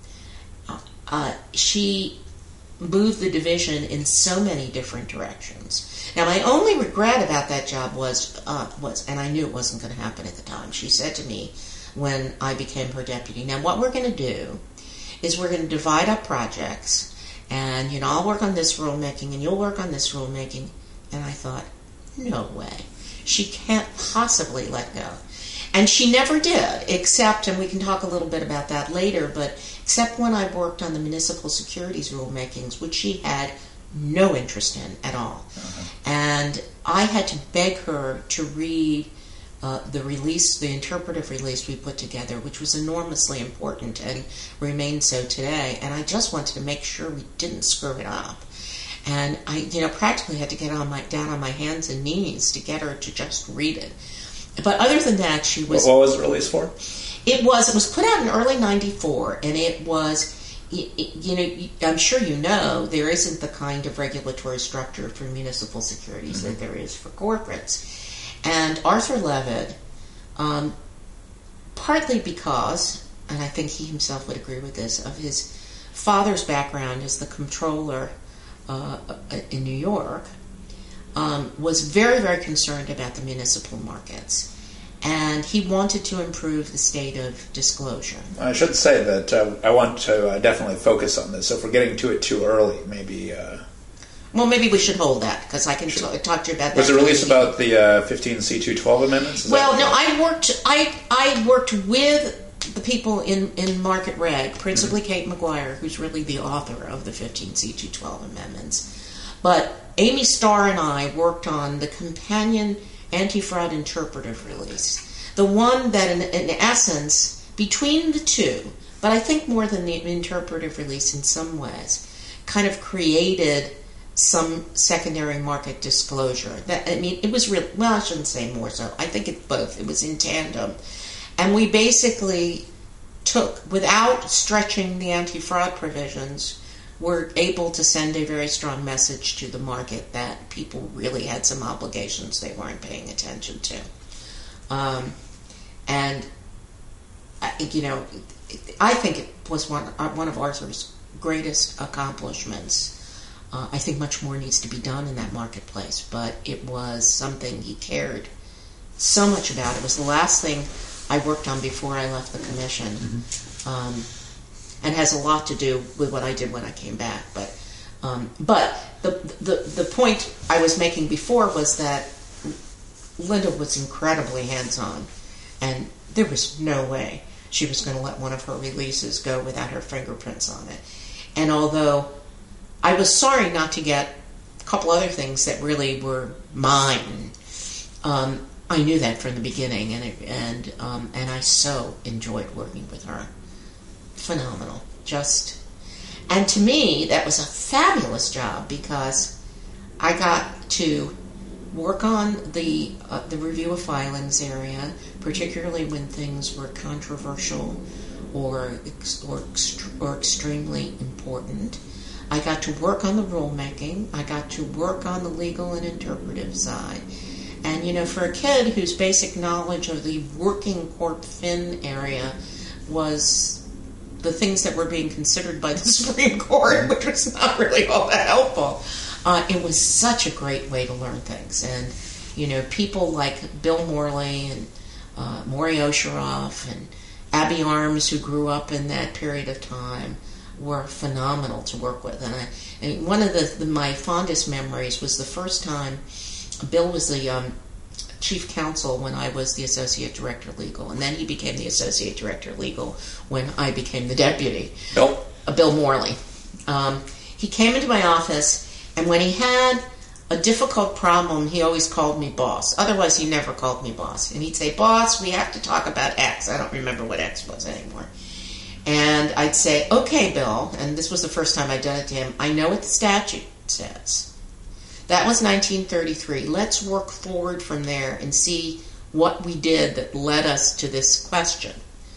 uh, she moved the division in so many different directions. Now, my only regret about that job was, uh, was, and I knew it wasn't going to happen at the time, she said to me when I became her deputy, now what we're going to do is we're going to divide up projects, and, you know, I'll work on this rulemaking, and you'll work on this rulemaking. And I thought, no way. She can't possibly let go. And she never did, except, and we can talk a little bit about that later, but except when I worked on the municipal securities rulemakings, which she had no interest in at all. Uh-huh. And I had to beg her to read uh, the release, the interpretive release we put together, which was enormously important and remains so today. And I just wanted to make sure we didn't screw it up. And I, you know, practically had to get on my down on my hands and knees to get her to just read it. But other than that, she was... What was it released for? It was, it was put out in early ninety-four, and it was, you know, I'm sure you know, there isn't the kind of regulatory structure for municipal securities mm-hmm. that there is for corporates. And Arthur Levitt, um, partly because, and I think he himself would agree with this, of his father's background as the comptroller uh, in New York, um, was very, very concerned about the municipal markets. And he wanted to improve the state of disclosure. I should say that uh, I want to uh, definitely focus on this. So if we're getting to it too early, maybe... Uh, well, maybe we should hold that, because I can t- talk to you about that. Was it released about the uh, fifteen C two twelve amendments? Is well, no, I worked I I worked with the people in, in Market Reg, principally mm-hmm. Kate McGuire, who's really the author of the fifteen C two twelve amendments. But Amy Starr and I worked on the companion anti-fraud interpretive release, the one that in, in essence, between the two, but I think more than the interpretive release in some ways, kind of created some secondary market disclosure. That I mean, it was real. Well, I shouldn't say more so. I think it's both. It was in tandem, and we basically took, without stretching the anti-fraud provisions, were able to send a very strong message to the market that people really had some obligations they weren't paying attention to. Um, and I, you know, I think it was one one of Arthur's greatest accomplishments. Uh, I think much more needs to be done in that marketplace, but it was something he cared so much about. It was the last thing I worked on before I left the commission, mm-hmm. um, and has a lot to do with what I did when I came back. But um, but the, the the point I was making before was that Linda was incredibly hands-on, and there was no way she was going to let one of her releases go without her fingerprints on it. And although I was sorry not to get a couple other things that really were mine, um, I knew that from the beginning, and it, and um, and I so enjoyed working with her. Phenomenal, just, and to me that was a fabulous job because I got to work on the uh, the review of filings area, particularly when things were controversial or ex- or ext- or extremely important. I got to work on the rulemaking. I got to work on the legal and interpretive side. And you know, for a kid whose basic knowledge of the working corp fin area was the things that were being considered by the Supreme Court, which was not really all that helpful. Uh, it was such a great way to learn things. And, you know, people like Bill Morley and uh, Maury Osheroff and Abby Arms, who grew up in that period of time, were phenomenal to work with. And, I, and one of the, the my fondest memories was the first time Bill was the um, chief counsel when I was the associate director legal, and then he became the associate director legal when I became the deputy. Bill? Uh, Bill Morley. Um, he came into my office, and when he had a difficult problem, he always called me boss. Otherwise, he never called me boss. And he'd say, boss, we have to talk about X. I don't remember what X was anymore. And I'd say, okay, Bill, and this was the first time I'd done it to him, I know what the statute says. That was nineteen thirty-three. Let's work forward from there and see what we did that led us to this question.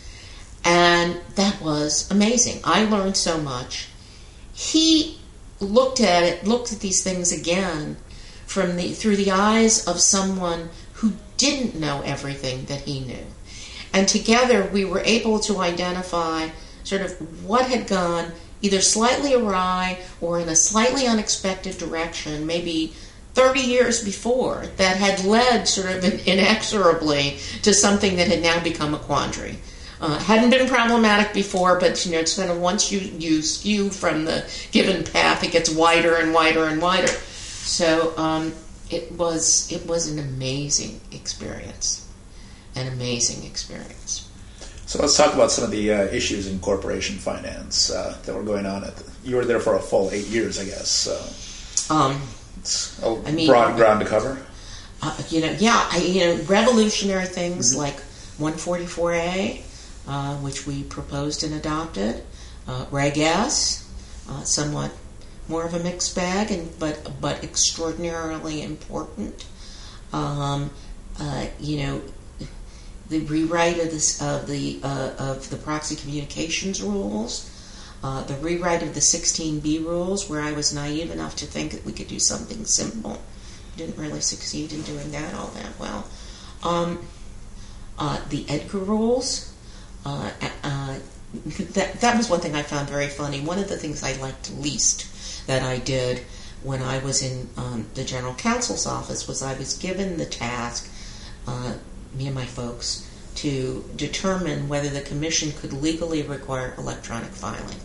And that was amazing. I learned so much. He looked at it, looked at these things again from the through the eyes of someone who didn't know everything that he knew. And together we were able to identify sort of what had gone either slightly awry or in a slightly unexpected direction, maybe thirty years before, that had led sort of inexorably to something that had now become a quandary. Uh, hadn't been problematic before, but you know, it's kind of once you, you skew from the given path, it gets wider and wider and wider. So um, it was it was an amazing experience, an amazing experience. So let's talk about some of the uh, issues in corporation finance uh, that were going on. At the, you were there for a full eight years, I guess. So um, it's a I mean, broad ground to cover. Uh, you know, yeah, I, you know, revolutionary things Mm-hmm. like one forty-four A, uh, which we proposed and adopted, uh, Reg S, uh, somewhat more of a mixed bag, and but but extraordinarily important. Um, uh, you know. The rewrite of this of the uh, of the proxy communications rules, uh, the rewrite of the sixteen B rules, where I was naive enough to think that we could do something simple. Didn't really succeed in doing that all that well. Um, uh, the Edgar rules, uh, uh, that that was one thing I found very funny. One of the things I liked least that I did when I was in um, the general counsel's office was I was given the task. Uh, me and my folks, to determine whether the commission could legally require electronic filing.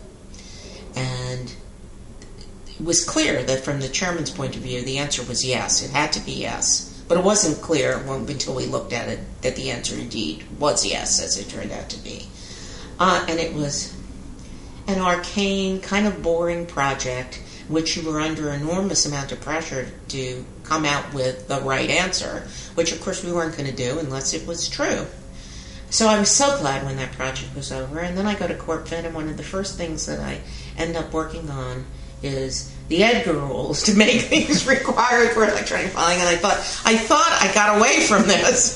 And it was clear that from the chairman's point of view, the answer was yes. It had to be yes. But it wasn't clear when, until we looked at it that the answer indeed was yes, as it turned out to be. Uh, and it was an arcane, kind of boring project which you were under enormous amount of pressure to come out with the right answer, which of course we weren't going to do unless it was true. So I was so glad when that project was over. And then I go to CorpFin, and one of the first things that I end up working on is the Edgar rules to make things required for electronic filing. And I thought, I thought I got away from this.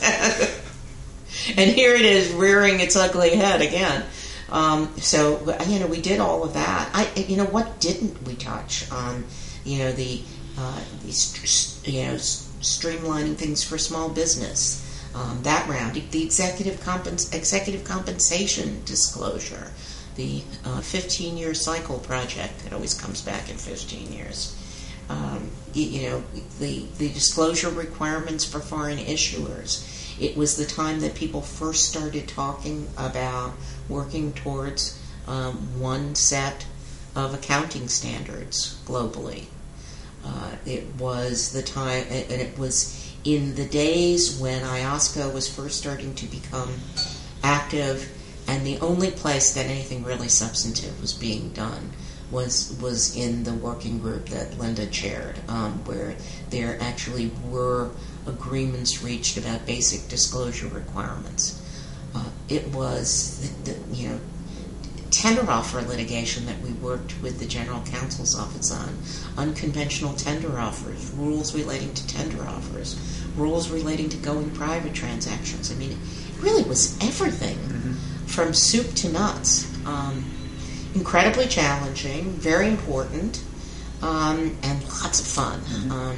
And here it is rearing its ugly head again. Um, so, you know, we did all of that. I, you know, what didn't we touch on? You know, the, uh, these, you know, streamlining things for small business. Um, that round, the executive compens- executive compensation disclosure, the uh, fifteen-year cycle project that always comes back in fifteen years. Um, you, you know, the the disclosure requirements for foreign issuers. It was the time that people first started talking about working towards um, one set of accounting standards globally. Uh, it was the time, and it was in the days when I O S C O was first starting to become active, and the only place that anything really substantive was being done was was in the working group that Linda chaired, um, where there actually were agreements reached about basic disclosure requirements. Uh, it was, the, the, you know, tender offer litigation that we worked with the General Counsel's Office on, unconventional tender offers, rules relating to tender offers, rules relating to going private transactions. I mean, it really was everything, mm-hmm. from soup to nuts. Um, incredibly challenging, very important, um, and lots of fun. Mm-hmm. Um,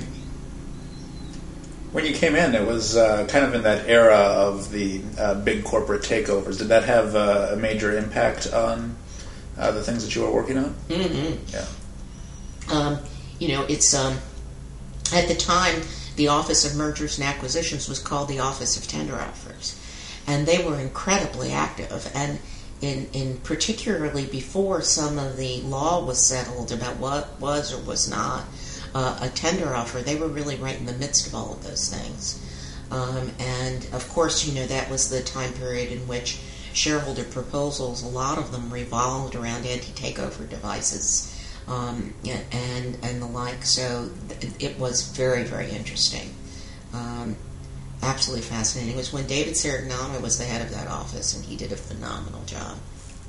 when you came in, it was uh, kind of in that era of the uh, big corporate takeovers. Did that have uh, a major impact on uh, the things that you were working on? Mm-hmm. Yeah. Um, you know, it's um, at the time, the Office of Mergers and Acquisitions was called the Office of Tender Offers, and they were incredibly active. And in in particularly before some of the law was settled about what was or was not uh, a tender offer, they were really right in the midst of all of those things. Um, and of course, you know, that was the time period in which shareholder proposals, a lot of them revolved around anti-takeover devices, um, and and the like. So it was very, very interesting. Um, absolutely fascinating. It was when David Saragnano was the head of that office, and he did a phenomenal job.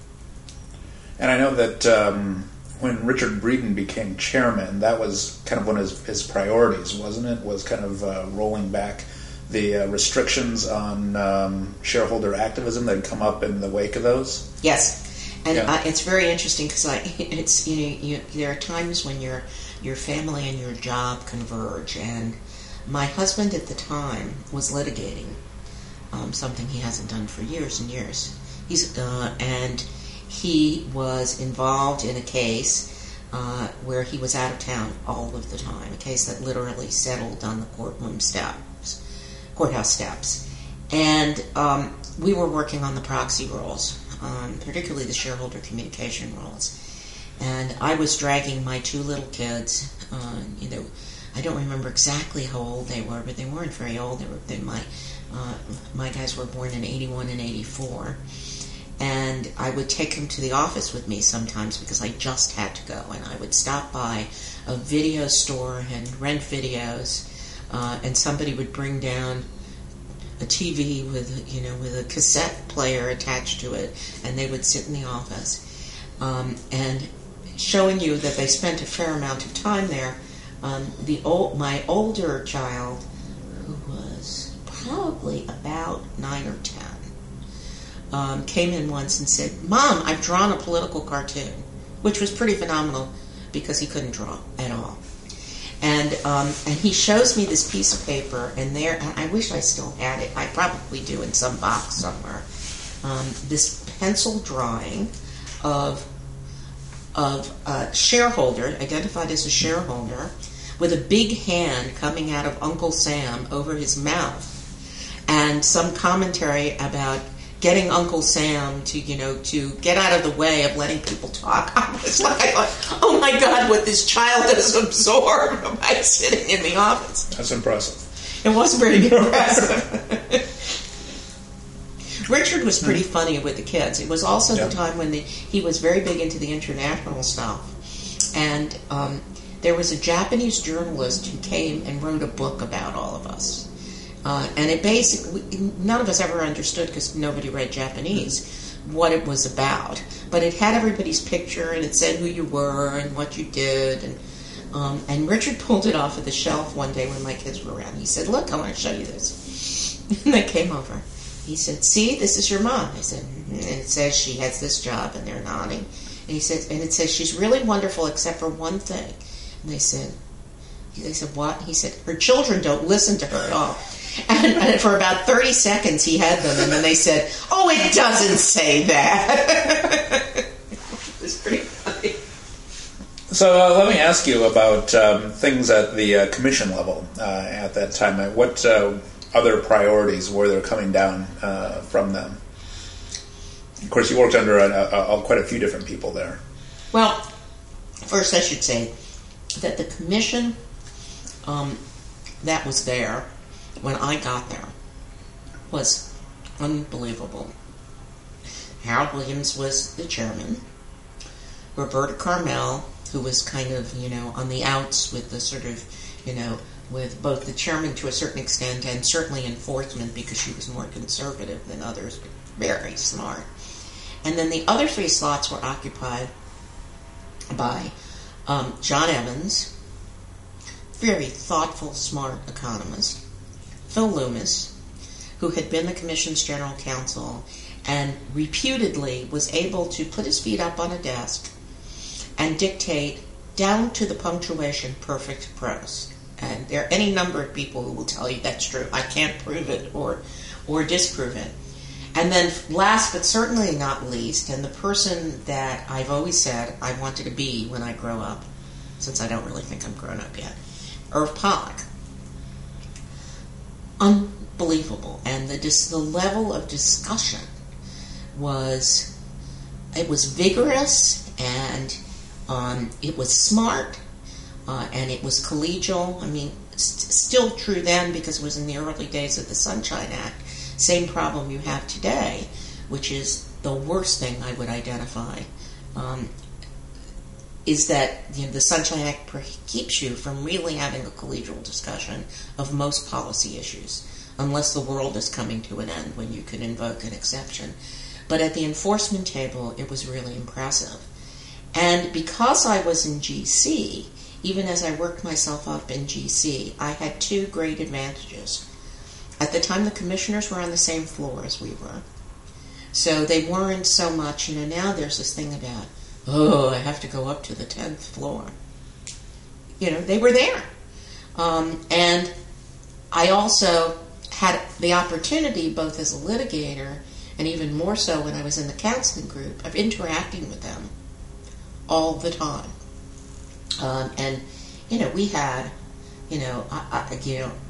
And I know that um, when Richard Breeden became chairman, that was kind of one of his, his priorities, wasn't it? Was kind of uh, rolling back the uh, restrictions on um, shareholder activism that had come up in the wake of those. Yes, and yeah. uh, it's very interesting because I, it's you know, you, there are times when your your family and your job converge, and my husband at the time was litigating um, something he hasn't done for years and years. He's uh, and he was involved in a case uh, where he was out of town all of the time. A case that literally settled on the courtroom steps, courthouse steps, and um, we were working on the proxy rules, um, particularly the shareholder communication rules. And I was dragging my two little kids, uh, you know. I don't remember exactly how old they were, but they weren't very old. They were they, my uh, my guys were born in eighty-one and eighty-four, and I would take them to the office with me sometimes because I just had to go, and I would stop by a video store and rent videos, uh, and somebody would bring down a T V with you know with a cassette player attached to it, and they would sit in the office, um, and showing you that they spent a fair amount of time there. Um, the old, my older child, who was probably about nine or ten, um, came in once and said, "Mom, I've drawn a political cartoon," which was pretty phenomenal because he couldn't draw at all. And um, and he shows me this piece of paper, and there, and I wish I still had it. I probably do in some box somewhere. Um, this pencil drawing of of a shareholder, identified as a shareholder, with a big hand coming out of Uncle Sam over his mouth, and some commentary about getting Uncle Sam to, you know, to get out of the way of letting people talk. I was like, I thought, oh my God, what this child has absorbed by sitting in the office. That's impressive. It was pretty impressive. Richard was pretty funny with the kids. It was also yeah. the time when the, he was very big into the international stuff. And um, there was a Japanese journalist who came and wrote a book about all of us. Uh, and it basically, none of us ever understood, because nobody read Japanese, what it was about. But it had everybody's picture, and it said who you were and what you did. And um, and Richard pulled it off of the shelf one day when my kids were around. He said, "Look, I want to show you this." And they came over. He said, "See, this is your mom." I said, and it says she has this job, and they're nodding. And he said, and it says she's really wonderful except for one thing. And they said, they said, what? He said, her children don't listen to her at all. And, and for about thirty seconds he had them, and then they said, "Oh, it doesn't say that." It was pretty funny. So uh, let me ask you about um, things at the uh, commission level uh, at that time. What uh, other priorities were there coming down uh, from them? Of course, you worked under a, a, a, quite a few different people there. Well, first I should say that the commission um, that was there, when I got there was unbelievable. Harold Williams was the chairman. Roberta Carmel, who was kind of, you know, on the outs with the sort of, you know, with both the chairman to a certain extent and certainly enforcement because she was more conservative than others, but very smart. And then the other three slots were occupied by um, John Evans, very thoughtful, smart economist, Phil Loomis, who had been the Commission's general counsel and reputedly was able to put his feet up on a desk and dictate down to the punctuation perfect prose. And there are any number of people who will tell you that's true. I can't prove it or or disprove it. And then last but certainly not least, and the person that I've always said I wanted to be when I grow up, since I don't really think I'm grown up yet, Irv Pollock. Unbelievable. And the dis- the level of discussion was, it was vigorous, and um, it was smart, uh, and it was collegial. I mean, st- still true then because it was in the early days of the Sunshine Act. Same problem you have today, which is the worst thing I would identify, um, is that, you know, the Sunshine Act keeps you from really having a collegial discussion of most policy issues, unless the world is coming to an end when you can invoke an exception. But at the enforcement table, it was really impressive. And because I was in G C, even as I worked myself up in G C, I had two great advantages. At the time, the commissioners were on the same floor as we were. So they weren't so much, you know, now there's this thing about, oh, I have to go up to the tenth floor. You know, they were there. Um, and I also had the opportunity, both as a litigator and even more so when I was in the counseling group, of interacting with them all the time. Um, and, you know, we had, you know, I, I, you know,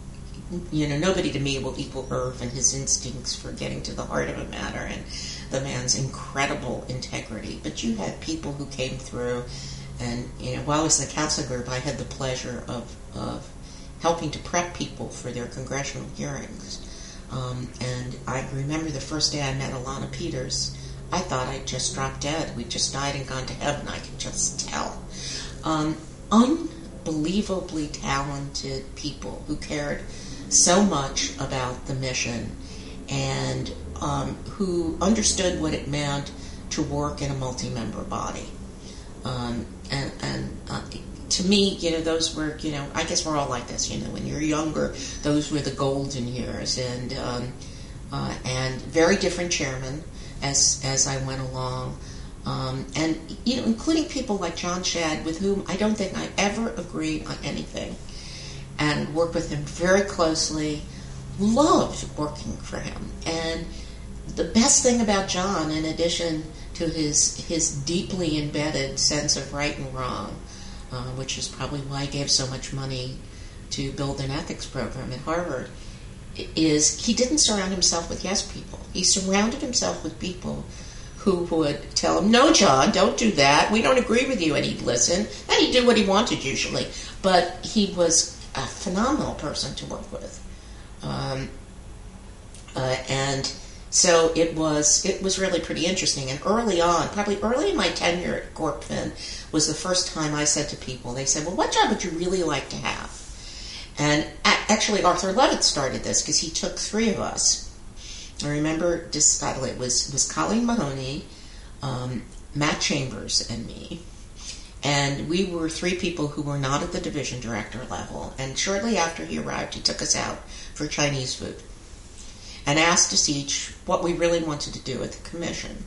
you know, nobody to me will equal Irv and his instincts for getting to the heart of a matter and the man's incredible integrity. But you had people who came through, and, you know, while I was in the counseling group, I had the pleasure of, of helping to prep people for their congressional hearings. Um, and I remember the first day I met Alana Peters, I thought I'd just dropped dead. We'd just died and gone to heaven. I could just tell. Um, unbelievably talented people who cared so much about the mission and um, who understood what it meant to work in a multi-member body. Um, and and uh, to me, you know, those were, you know, I guess we're all like this, you know, when you're younger, those were the golden years. And um, uh, and very different chairmen as as I went along. Um, and, you know, including people like John Shadd, with whom I don't think I ever agreed on anything, and worked with him very closely, loved working for him. And the best thing about John, in addition to his his deeply embedded sense of right and wrong, uh, which is probably why he gave so much money to build an ethics program at Harvard, is he didn't surround himself with yes people. He surrounded himself with people who would tell him, no, John, don't do that. We don't agree with you. And he'd listen. And he'd do what he wanted usually. But he was a phenomenal person to work with. Um, uh, and so it was it was really pretty interesting. And early on, probably early in my tenure at CorpFin, was the first time I said to people, they said, well, what job would you really like to have? And actually Arthur Levitt started this because he took three of us. I remember just it was was Colleen Mahoney, um, Matt Chambers, and me, and we were three people who were not at the division director level. And shortly after he arrived, he took us out for Chinese food and asked us each what we really wanted to do at the commission.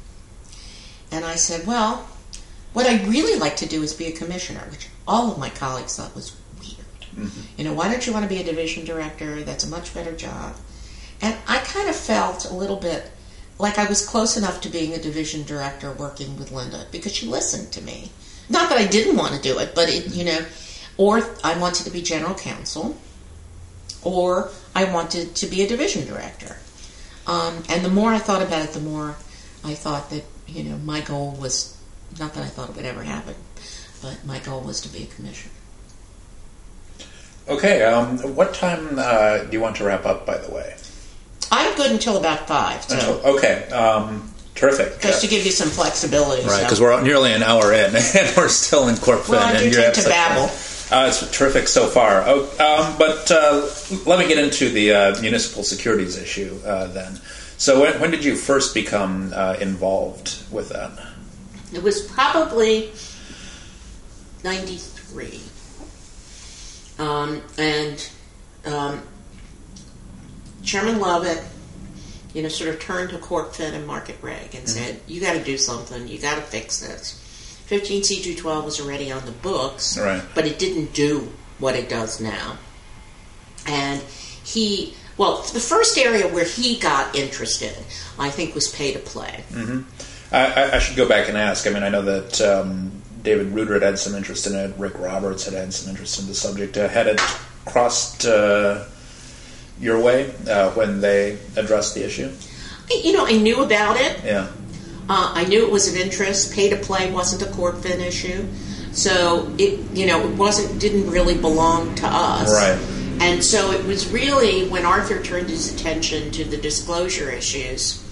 And I said, well, what I'd really like to do is be a commissioner, which all of my colleagues thought was weird. Mm-hmm. You know, why don't you want to be a division director? That's a much better job. And I kind of felt a little bit like I was close enough to being a division director working with Linda because she listened to me. Not that I didn't want to do it, but, it, you know, or I wanted to be general counsel, or I wanted to be a division director. Um, and the more I thought about it, the more I thought that, you know, my goal was, not that I thought it would ever happen, but my goal was to be a commissioner. Okay, um, what time uh, do you want to wrap up, by the way? I'm good until about five. So. Until, okay, um, terrific. Just to give you some flexibility. Right, because so. we're nearly an hour in, and we're still in Corp Fin. Well, I do and tend to babble. Uh, it's terrific so far. Oh, um, but uh, let me get into the uh, municipal securities issue uh, then. So when, when did you first become uh, involved with that? It was probably ninety-three. Um, and um, Chairman Lovett, you know, sort of turned to CorpFin and Market Reg and mm-hmm. said, you got to do something, you got to fix this. fifteen C two twelve was already on the books, right. but it didn't do what it does now. And he, well, the first area where he got interested, I think, was pay to play. Mm-hmm. I, I should go back and ask. I mean, I know that um, David Ruder had had some interest in it. Rick Roberts had had some interest in the subject. Uh, had it crossed uh, your way uh, when they addressed the issue? You know, I knew about it. Yeah. Uh, I knew it was of interest. Pay to play wasn't a CorpFin issue, so it, you know, it wasn't didn't really belong to us. Right. And so it was really when Arthur turned his attention to the disclosure issues,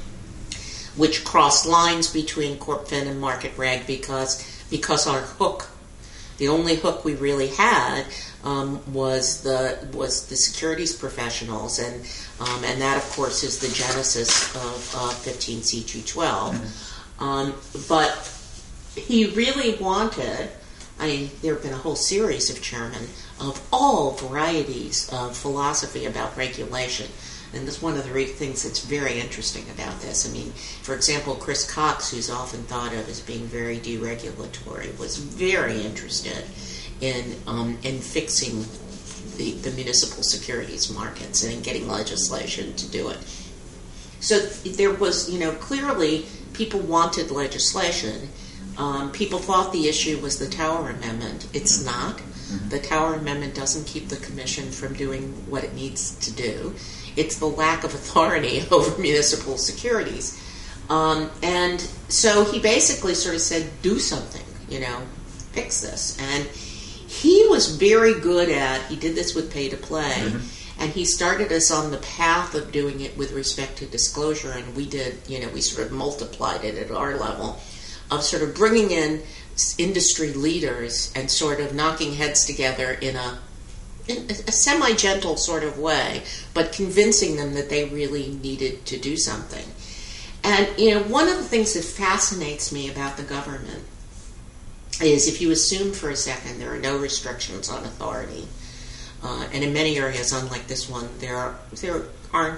which crossed lines between CorpFin and Market Reg, because because our hook, the only hook we really had, um, was the was the securities professionals, and um, and that of course is the genesis of uh, fifteen C two twelve. Mm-hmm. Um, but he really wanted. I mean, there have been a whole series of chairmen of all varieties of philosophy about regulation. And that's one of the things that's very interesting about this. I mean, for example, Chris Cox, who's often thought of as being very deregulatory, was very interested in um, in fixing the, the municipal securities markets and in getting legislation to do it. So there was, you know, clearly people wanted legislation. Um, people thought the issue was the Tower Amendment. It's not. Mm-hmm. The Tower Amendment doesn't keep the Commission from doing what it needs to do. It's the lack of authority over municipal securities. Um, and so he basically sort of said, do something, you know, fix this. And he was very good at, he did this with pay to play, mm-hmm. and he started us on the path of doing it with respect to disclosure, and we did, you know, we sort of multiplied it at our level, of sort of bringing in industry leaders and sort of knocking heads together in a in a semi-gentle sort of way, but convincing them that they really needed to do something. And, you know, one of the things that fascinates me about the government is if you assume for a second there are no restrictions on authority, uh, and in many areas, unlike this one, there are, there aren't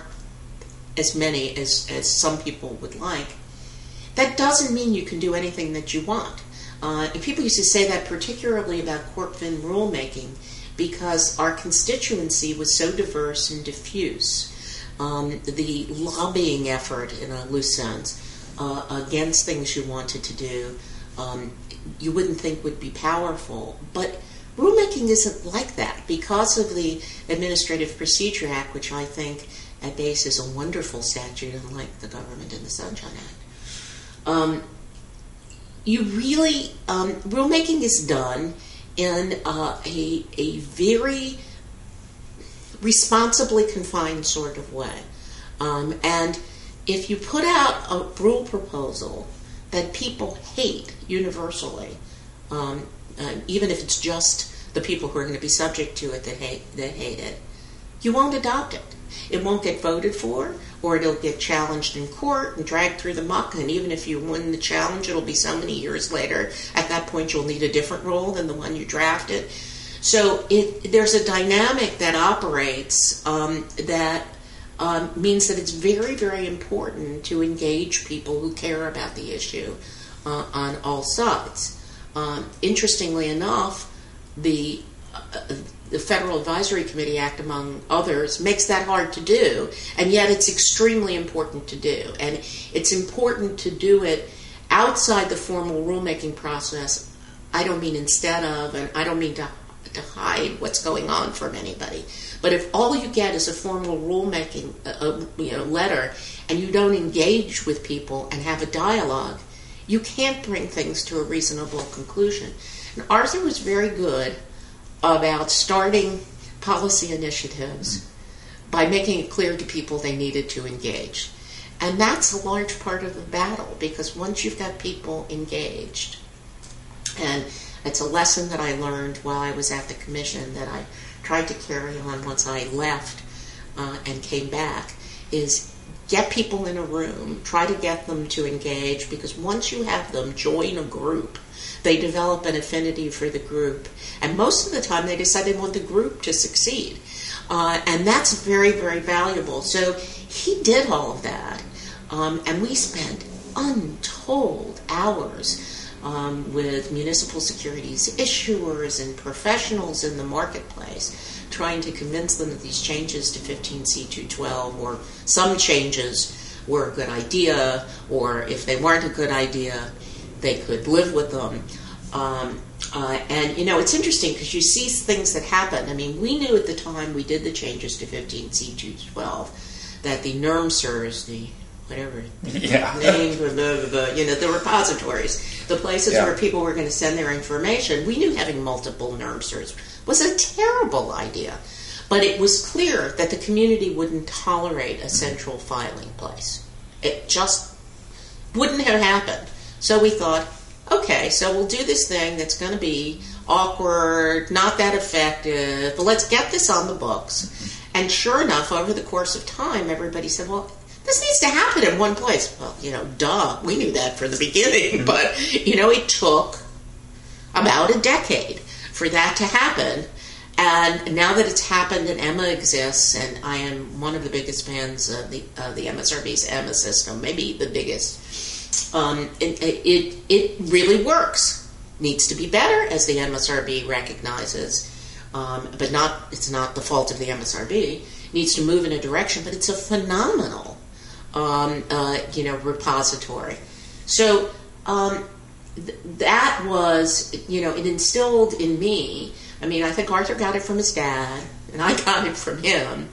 as many as, as some people would like, that doesn't mean you can do anything that you want. Uh, and people used to say that particularly about CorpFin rulemaking, because our constituency was so diverse and diffuse. Um, the lobbying effort, in a loose sense, uh, against things you wanted to do, um, you wouldn't think would be powerful. But rulemaking isn't like that because of the Administrative Procedure Act, which I think at base is a wonderful statute, unlike the Government and the Sunshine Act. Um, you really, um, rulemaking is done in uh, a, a very responsibly confined sort of way. Um, and if you put out a rule proposal that people hate universally, um, uh, even if it's just the people who are going to be subject to it that hate, that hate it, you won't adopt it. It won't get voted for, or it'll get challenged in court and dragged through the muck, and even if you win the challenge, it'll be so many years later. At that point, you'll need a different rule than the one you drafted. So it, there's a dynamic that operates um, that um, means that it's very, very important to engage people who care about the issue uh, on all sides. Um, interestingly enough, the uh, the Federal Advisory Committee Act, among others, makes that hard to do, and yet it's extremely important to do. And it's important to do it outside the formal rulemaking process. I don't mean instead of, and I don't mean to, to hide what's going on from anybody. But if all you get is a formal rulemaking uh, you know, letter, and you don't engage with people and have a dialogue, you can't bring things to a reasonable conclusion. And Arthur was very good about starting policy initiatives mm-hmm. by making it clear to people they needed to engage. And that's a large part of the battle, because once you've got people engaged, and it's a lesson that I learned while I was at the commission that I tried to carry on once I left uh, and came back, is get people in a room, try to get them to engage, because once you have them join a group, they develop an affinity for the group. And most of the time they decide they want the group to succeed. Uh, and that's very, very valuable. So he did all of that. Um, and we spent untold hours um, with municipal securities issuers and professionals in the marketplace, trying to convince them that these changes to fifteen C two twelve, or some changes, were a good idea, or if they weren't a good idea, they could live with them. Um, uh, and, you know, it's interesting because you see things that happen. I mean, we knew at the time we did the changes to fifteen C two twelve that the N R M S R S, the whatever yeah. name, blah, blah, blah, you know, the repositories, the places yeah. where people were going to send their information, we knew having multiple N R M S R S was a terrible idea. But it was clear that the community wouldn't tolerate a central filing place. It just wouldn't have happened. So we thought, okay, so we'll do this thing that's going to be awkward, not that effective, but let's get this on the books. And sure enough, over the course of time, everybody said, well, this needs to happen in one place. Well, you know, duh, we knew that from the beginning, but, you know, it took about a decade for that to happen. And now that it's happened and Emma exists, and I am one of the biggest fans of the of the M S R B's Emma system, maybe the biggest, um, it, it, it really works. Needs to be better, as the M S R B recognizes, um, but not it's not the fault of the M S R B. Needs to move in a direction, but it's a phenomenal um, uh, you know, repository. So um, th- that was, you know, it instilled in me. I mean, I think Arthur got it from his dad, and I got it from him.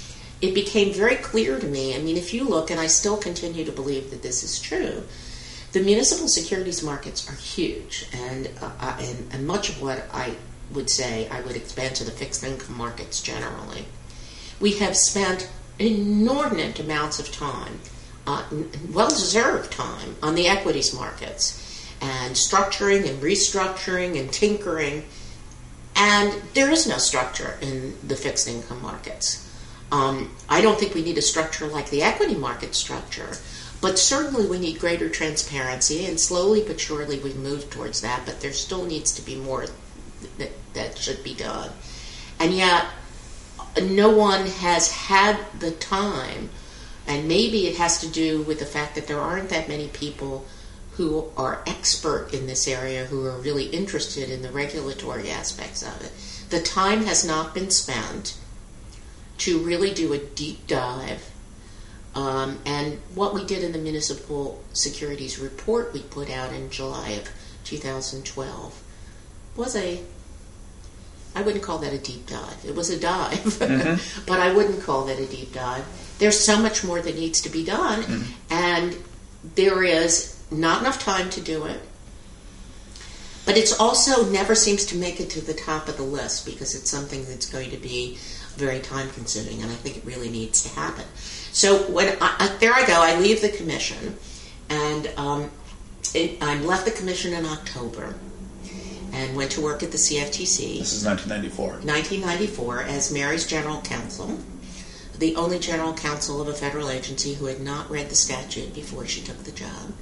It became very clear to me. I mean, if you look, and I still continue to believe that this is true, the municipal securities markets are huge, and uh, and, and much of what I would say I would expand to the fixed income markets generally. We have spent inordinate amounts of time, uh, well-deserved time, on the equities markets, and structuring and restructuring and tinkering, and there is no structure in the fixed income markets. Um, I don't think we need a structure like the equity market structure, but certainly we need greater transparency, and slowly but surely we move towards that, but there still needs to be more that, that should be done. And yet, no one has had the time, and maybe it has to do with the fact that there aren't that many people who are expert in this area, who are really interested in the regulatory aspects of it. The time has not been spent to really do a deep dive. Um, and what we did in the Municipal Securities Report we put out in July of two thousand twelve was a, I wouldn't call that a deep dive. It was a dive, mm-hmm. but I wouldn't call that a deep dive. There's so much more that needs to be done, mm-hmm. and there is not enough time to do it. But it's also never seems to make it to the top of the list, because it's something that's going to be very time-consuming, and I think it really needs to happen. So when I, there I go, I leave the commission, and um, it, I left the commission in October, and went to work at the C F T C. This is nineteen ninety-four. nineteen ninety-four, as Mary's general counsel, the only general counsel of a federal agency who had not read the statute before she took the job.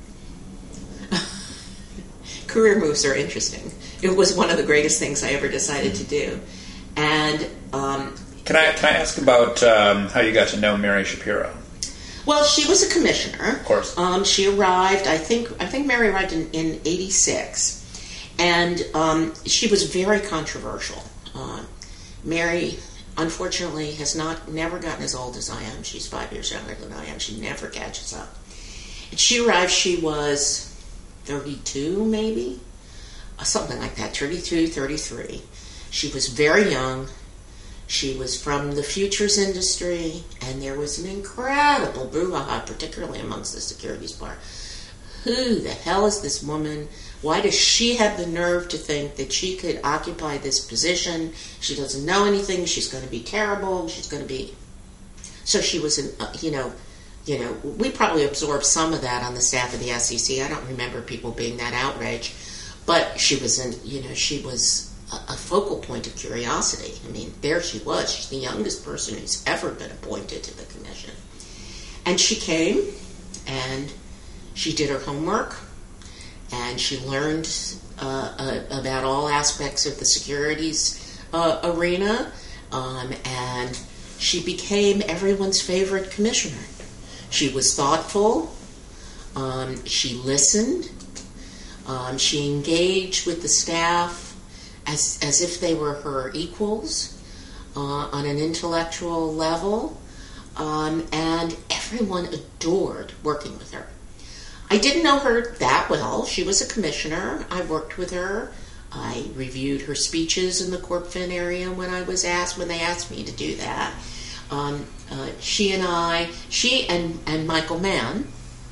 Career moves are interesting. It was one of the greatest things I ever decided to do. And um, can I can I ask about um, how you got to know Mary Shapiro? Well, she was a commissioner. Of course. Um, she arrived. I think I think Mary arrived in, in eighty-six. And um, she was very controversial. Uh, Mary, unfortunately, has not never gotten as old as I am. She's five years younger than I am. She never catches up. And she arrived, she was thirty-two, maybe? Uh, something like that, thirty-two, thirty-three. She was very young. She was from the futures industry, and there was an incredible brouhaha, particularly amongst the securities bar. Who the hell is this woman? Why does she have the nerve to think that she could occupy this position? She doesn't know anything. She's going to be terrible. She's going to be... So she was, in, uh, you know, you know, we probably absorbed some of that on the staff of the S E C. I don't remember people being that outraged. But she was, in, you know, she was a, a focal point of curiosity. I mean, there she was. She's the youngest person who's ever been appointed to the commission. And she came, and she did her homework, and she learned uh, uh, about all aspects of the securities uh, arena, um, and she became everyone's favorite commissioner. She was thoughtful. Um, she listened. Um, she engaged with the staff as as if they were her equals uh, on an intellectual level, um, and everyone adored working with her. I didn't know her that well. She was a commissioner. I worked with her. I reviewed her speeches in the Corp Fin area when I was asked, when they asked me to do that. Um, uh, she and I, she and, and Michael Mann,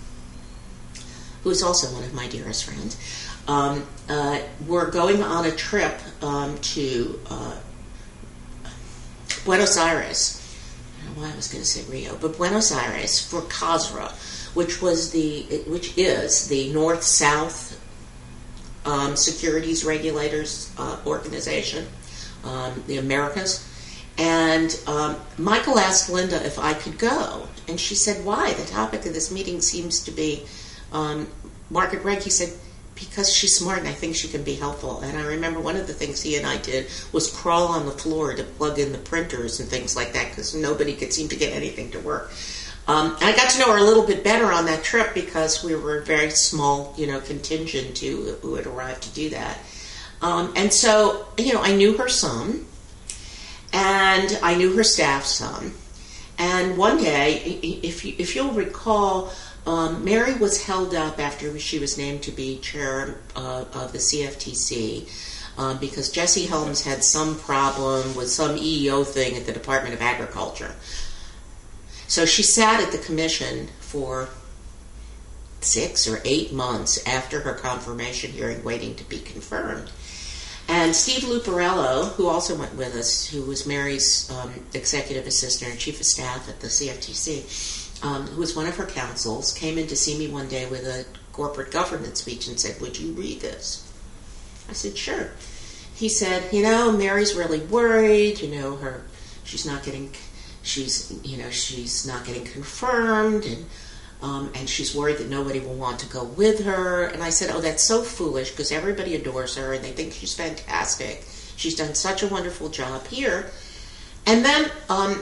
who's also one of my dearest friends, um, uh, were going on a trip um, to uh, Buenos Aires. I don't know why I was going to say Rio, but Buenos Aires for COSRA, which was the, which is the North-South um, Securities Regulators uh, Organization, um, the Americas. And um, Michael asked Linda if I could go, and she said, "Why? The topic of this meeting seems to be um, market reg." He said, "Because she's smart and I think she can be helpful." And I remember one of the things he and I did was crawl on the floor to plug in the printers and things like that because nobody could seem to get anything to work. Um, and I got to know her a little bit better on that trip because we were a very small, you know, contingent who, who had arrived to do that. Um, and so, you know, I knew her some. And I knew her staff some. And one day, if, you, if you'll recall, um, Mary was held up after she was named to be chair uh, of the C F T C um, because Jesse Helms had some problem with some E E O thing at the Department of Agriculture. So she sat at the commission for six or eight months after her confirmation hearing, waiting to be confirmed. And Steve Luparello, who also went with us, who was Mary's um, executive assistant and chief of staff at the C F T C, um, who was one of her counsels, came in to see me one day with a corporate governance speech and said, "Would you read this?" I said, "Sure." He said, "You know, Mary's really worried. You know, her, she's not getting, she's, you know, she's not getting confirmed, and." Um, and she's worried that nobody will want to go with her. And I said, "Oh, that's so foolish because everybody adores her and they think she's fantastic. She's done such a wonderful job here." And then, um,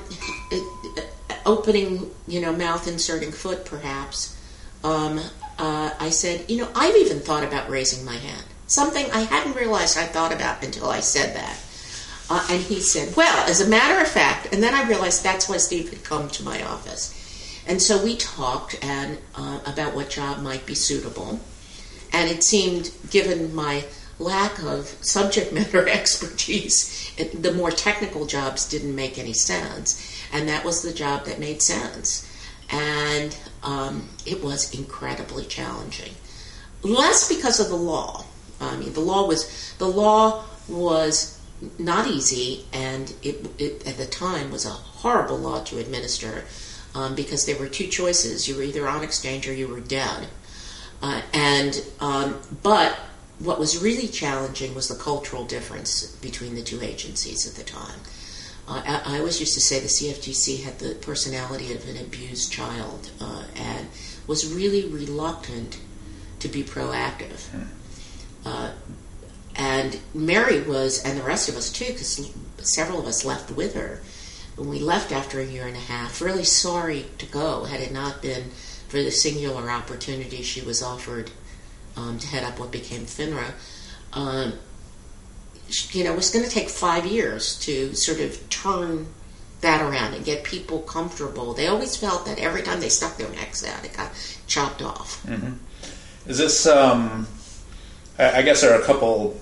opening, you know, mouth inserting foot, perhaps, um, uh, I said, "You know, I've even thought about raising my hand. Something I hadn't realized I thought about until I said that." Uh, and he said, "Well, as a matter of fact," and then I realized that's why Steve had come to my office. And so we talked and uh, about what job might be suitable. And it seemed, given my lack of subject matter expertise, it, the more technical jobs didn't make any sense. And that was the job that made sense. And um, it was incredibly challenging. Less because of the law. I mean, the law was the law was not easy, and it, it at the time was a horrible law to administer. Um, because there were two choices. You were either on exchange or you were dead. Uh, and um, but what was really challenging was the cultural difference between the two agencies at the time. Uh, I, I always used to say the C F T C had the personality of an abused child uh, and was really reluctant to be proactive. Uh, and Mary was, and the rest of us too, because several of us left with her. When we left after a year and a half, really sorry to go, had it not been for the singular opportunity she was offered um, to head up what became FINRA. Um, you know, it was going to take five years to sort of turn that around and get people comfortable. They always felt that every time they stuck their necks out, it got chopped off. Mm-hmm. Is this, um, I guess there are a couple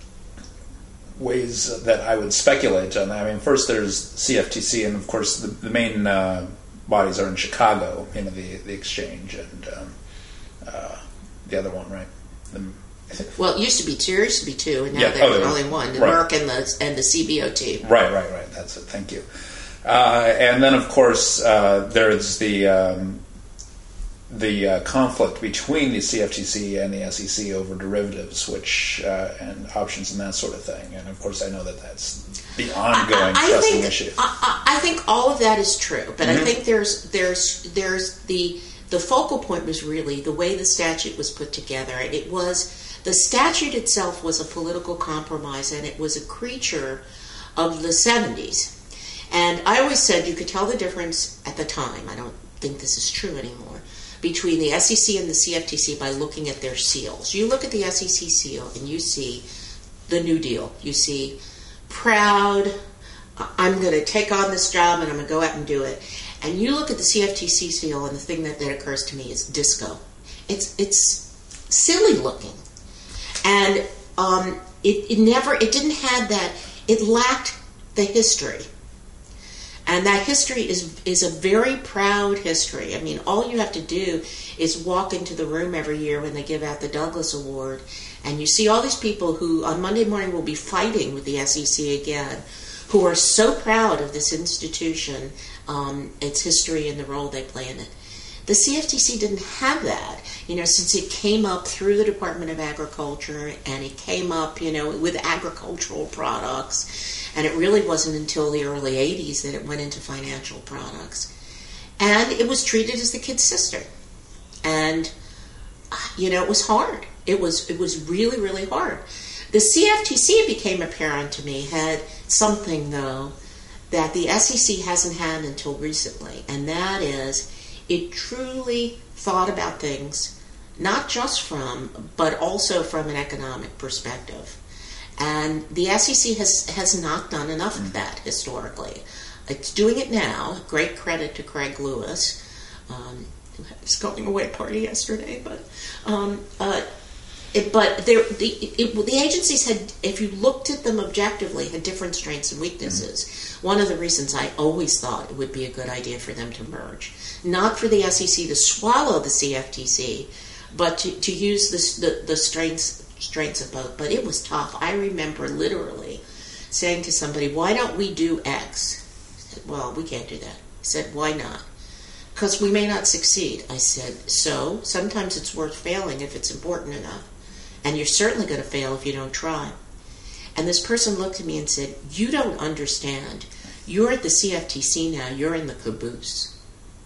ways that I would speculate on that. I mean, first there's C F T C, and of course the, the main uh, bodies are in Chicago, you know, the, the exchange and um, uh, the other one, right? The Well, it used to be two. There used to be two, and now Yeah. there's Oh, only one. The right. Merck and the and the C B O T. Right, right, right. That's it. Thank you. Uh, and then, of course, uh, there's the um, the uh, conflict between the C F T C and the S E C over derivatives, which uh, and options and that sort of thing. And of course, I know that that's the ongoing I, I pressing think, issue. I, I think all of that is true, but Mm-hmm. I think there's there's there's the the focal point was really the way the statute was put together. It was the statute itself was a political compromise, and it was a creature of the seventies. And I always said you could tell the difference at the time. I don't think this is true anymore. Between the S E C and the C F T C by looking at their seals. You look at the S E C seal and you see the New Deal. You see proud, I'm going to take on this job and I'm going to go out and do it. And you look at the C F T C seal and the thing that, that occurs to me is disco. It's it's silly looking. And um, it, it never, it didn't have that, it lacked the history. And that history is is a very proud history. I mean, all you have to do is walk into the room every year when they give out the Douglas Award, and you see all these people who on Monday morning will be fighting with the S E C again, who are so proud of this institution, um, its history and the role they play in it. The C F T C didn't have that, you know, since it came up through the Department of Agriculture, and it came up, you know, with agricultural products. And it really wasn't until the early eighties that it went into financial products. And it was treated as the kid's sister. And, you know, it was hard. It was it was really, really hard. The C F T C, it became apparent to me, had something, though, that the S E C hasn't had until recently. And that is, it truly thought about things, not just from, but also from an economic perspective. And the S E C has, has not done enough of that historically. It's doing it now. Great credit to Craig Lewis, um, who had his going away party yesterday. But um, uh, it, but there, the it, the agencies had, if you looked at them objectively, had different strengths and weaknesses. Mm-hmm. One of the reasons I always thought it would be a good idea for them to merge, not for the S E C to swallow the C F T C, but to, to use the, the the strengths. strengths of both, but it was tough. I remember literally saying to somebody, why don't we do X? I said, well, we can't do that. I said, why not? Because we may not succeed. I said, so sometimes it's worth failing if it's important enough. And you're certainly going to fail if you don't try. And this person looked at me and said, you don't understand. You're at the C F T C now. You're in the caboose.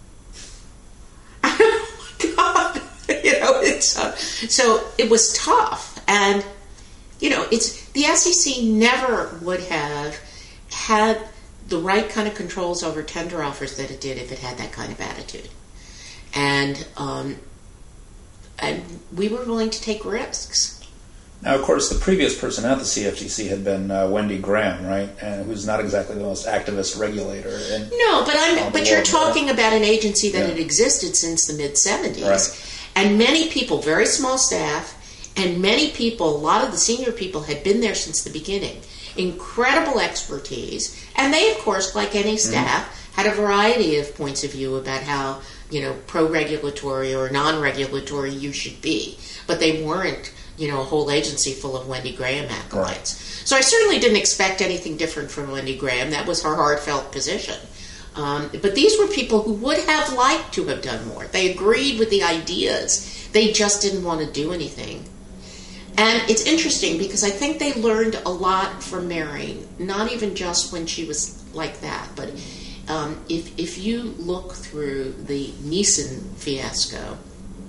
Oh my God. You know, it's uh, so it was tough. And, you know, it's the S E C never would have had the right kind of controls over tender offers that it did if it had that kind of attitude. And um, and we were willing to take risks. Now, of course, the previous person at the C F T C had been uh, Wendy Graham, right? And who's not exactly the most activist regulator. In, no, but I'm. But you're world, talking right? about an agency that yeah. had existed since the mid seventies, right. And many people, very small staff, and many people, a lot of the senior people, had been there since the beginning. Incredible expertise, and they, of course, like any staff, mm-hmm. had a variety of points of view about how, you know, pro-regulatory or non-regulatory you should be, but they weren't, you know, a whole agency full of Wendy Graham acolytes. Right. So I certainly didn't expect anything different from Wendy Graham. That was her heartfelt position. Um, but these were people who would have liked to have done more. They agreed with the ideas. They just didn't want to do anything. And it's interesting because I think they learned a lot from Mary, not even just when she was like that, but um, if, if you look through the Nissan fiasco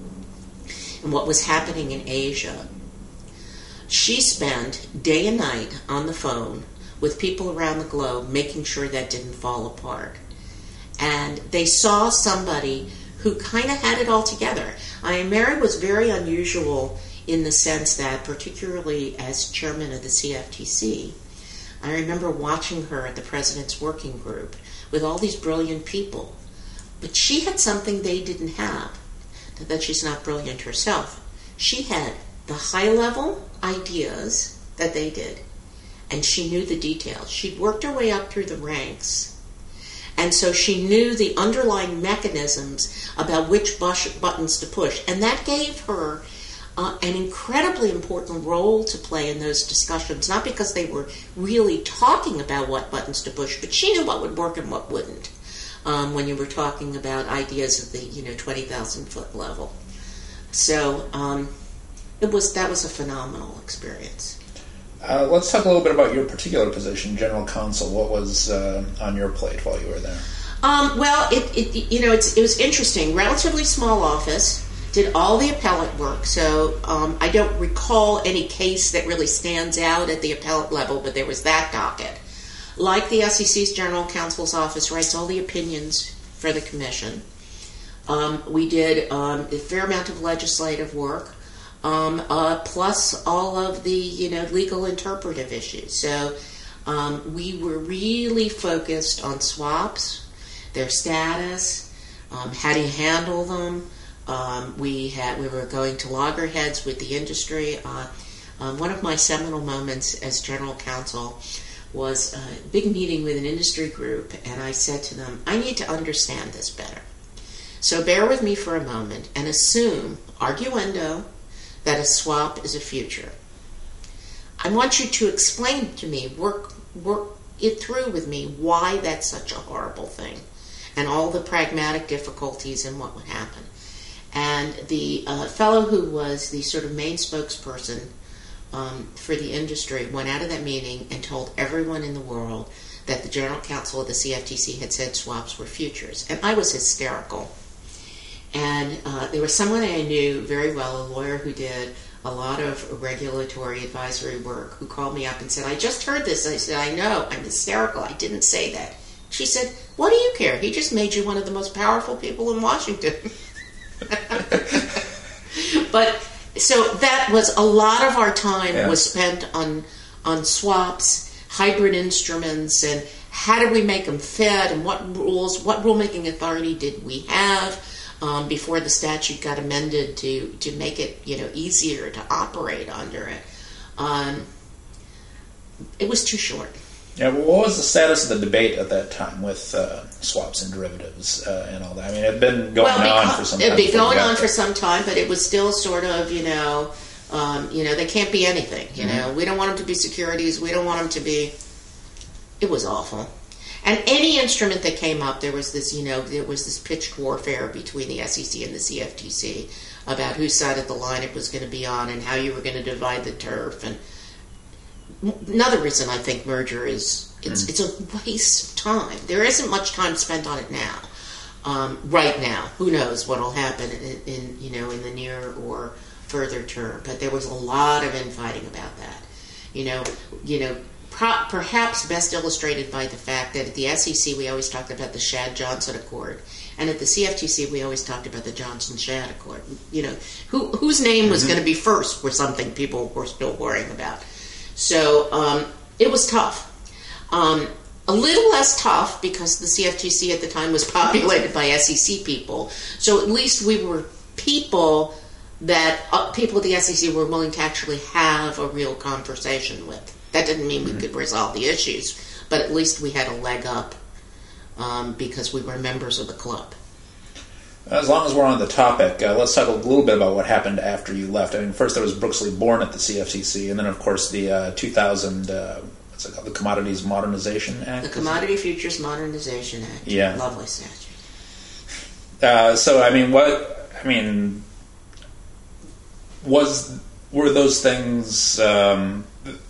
and what was happening in Asia, she spent day and night on the phone with people around the globe making sure that didn't fall apart. And they saw somebody who kind of had it all together. I mean, Mary was very unusual in the sense that, particularly as chairman of the C F T C, I remember watching her at the President's Working Group with all these brilliant people. But she had something they didn't have, that she's not brilliant herself. She had the high-level ideas that they did, and she knew the details. She'd worked her way up through the ranks, and so she knew the underlying mechanisms about which bush, buttons to push, and that gave her uh, an incredibly important role to play in those discussions, not because they were really talking about what buttons to push, but she knew what would work and what wouldn't um, when you were talking about ideas at the you know twenty thousand foot level. So um, it was that was a phenomenal experience. Uh, let's talk a little bit about your particular position, general counsel. What was uh, on your plate while you were there? Um, well, it, it you know it's, it was interesting. Relatively small office. Did all the appellate work, so um, I don't recall any case that really stands out at the appellate level, but there was that docket. Like the S E C's General Counsel's Office writes all the opinions for the Commission. Um, we did um, a fair amount of legislative work, um, uh, plus all of the you know legal interpretive issues. So um, we were really focused on swaps, their status, um, how do you handle them. Um, we had we were going to loggerheads with the industry. Uh, um, one of my seminal moments as general counsel was a big meeting with an industry group, and I said to them, I need to understand this better. So bear with me for a moment and assume, arguendo, that a swap is a future. I want you to explain to me, work, work it through with me, why that's such a horrible thing, and all the pragmatic difficulties and what would happen. And the uh, fellow who was the sort of main spokesperson um, for the industry went out of that meeting and told everyone in the world that the general counsel of the C F T C had said swaps were futures. And I was hysterical. And uh, there was someone I knew very well, a lawyer who did a lot of regulatory advisory work, who called me up and said, I just heard this. I said, I know, I'm hysterical. I didn't say that. She said, what do you care? He just made you one of the most powerful people in Washington. But so that was a lot of our time yeah. was spent on on swaps, hybrid instruments, and how did we make them fit, and what rules, what rulemaking authority did we have um, before the statute got amended to to make it you know easier to operate under it. Um, it was too short. Yeah, well, what was the status of the debate at that time with uh, swaps and derivatives uh, and all that? I mean, it had been going well, on for some time. It had been going on for some time, but it was still sort of, you know, um, you know, they can't be anything. You mm-hmm. know, we don't want them to be securities. We don't want them to be. It was awful. And any instrument that came up, there was this, you know, there was this pitched warfare between the S E C and the C F T C about whose side of the line it was going to be on and how you were going to divide the turf. And another reason I think merger is it's mm. it's a waste of time. There isn't much time spent on it now. Um, right now, who knows what will happen in, in you know in the near or further term? But there was a lot of infighting about that. You know, you know, pro- perhaps best illustrated by the fact that at the S E C we always talked about the Shad-Johnson Accord, and at the C F T C we always talked about the Johnson-Shad Accord. You know, who whose name was mm-hmm. going to be first was something people were still worrying about. So um, it was tough. Um, a little less tough because the C F T C at the time was populated by S E C people. So at least we were people that uh, people at the S E C were willing to actually have a real conversation with. That didn't mean we could resolve the issues, but at least we had a leg up um, because we were members of the club. As long as we're on the topic, uh, let's talk a little bit about what happened after you left. I mean, first there was Brooks Lieboern at the C F T C, and then, of course, the uh, two thousand, uh, what's it called, the Commodities Modernization Act? The Commodity Futures Modernization Act. Yeah. Lovely statute. Uh, so, I mean, what, I mean, was, were those things um,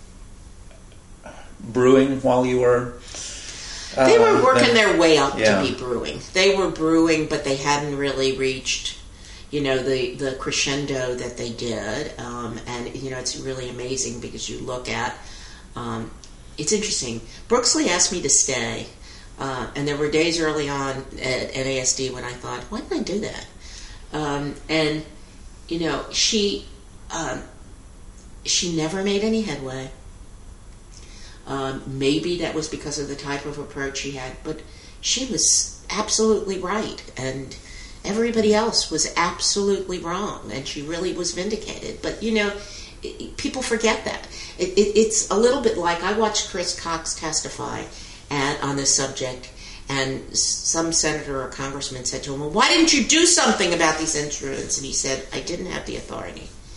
brewing while you were... They were working their way up yeah. to be brewing. They were brewing, but they hadn't really reached, you know, the, the crescendo that they did. Um, and, you know, it's really amazing because you look at, um, it's interesting. Brooksley asked me to stay, uh, and there were days early on at N A S D when I thought, why didn't I do that? Um, and, you know, she, um, she never made any headway. Um, maybe that was because of the type of approach she had, but she was absolutely right, and everybody else was absolutely wrong, and she really was vindicated. But, you know, it, people forget that. It, it, it's a little bit like I watched Chris Cox testify at, on this subject, and some senator or congressman said to him, well, why didn't you do something about these instruments? And he said, I didn't have the authority.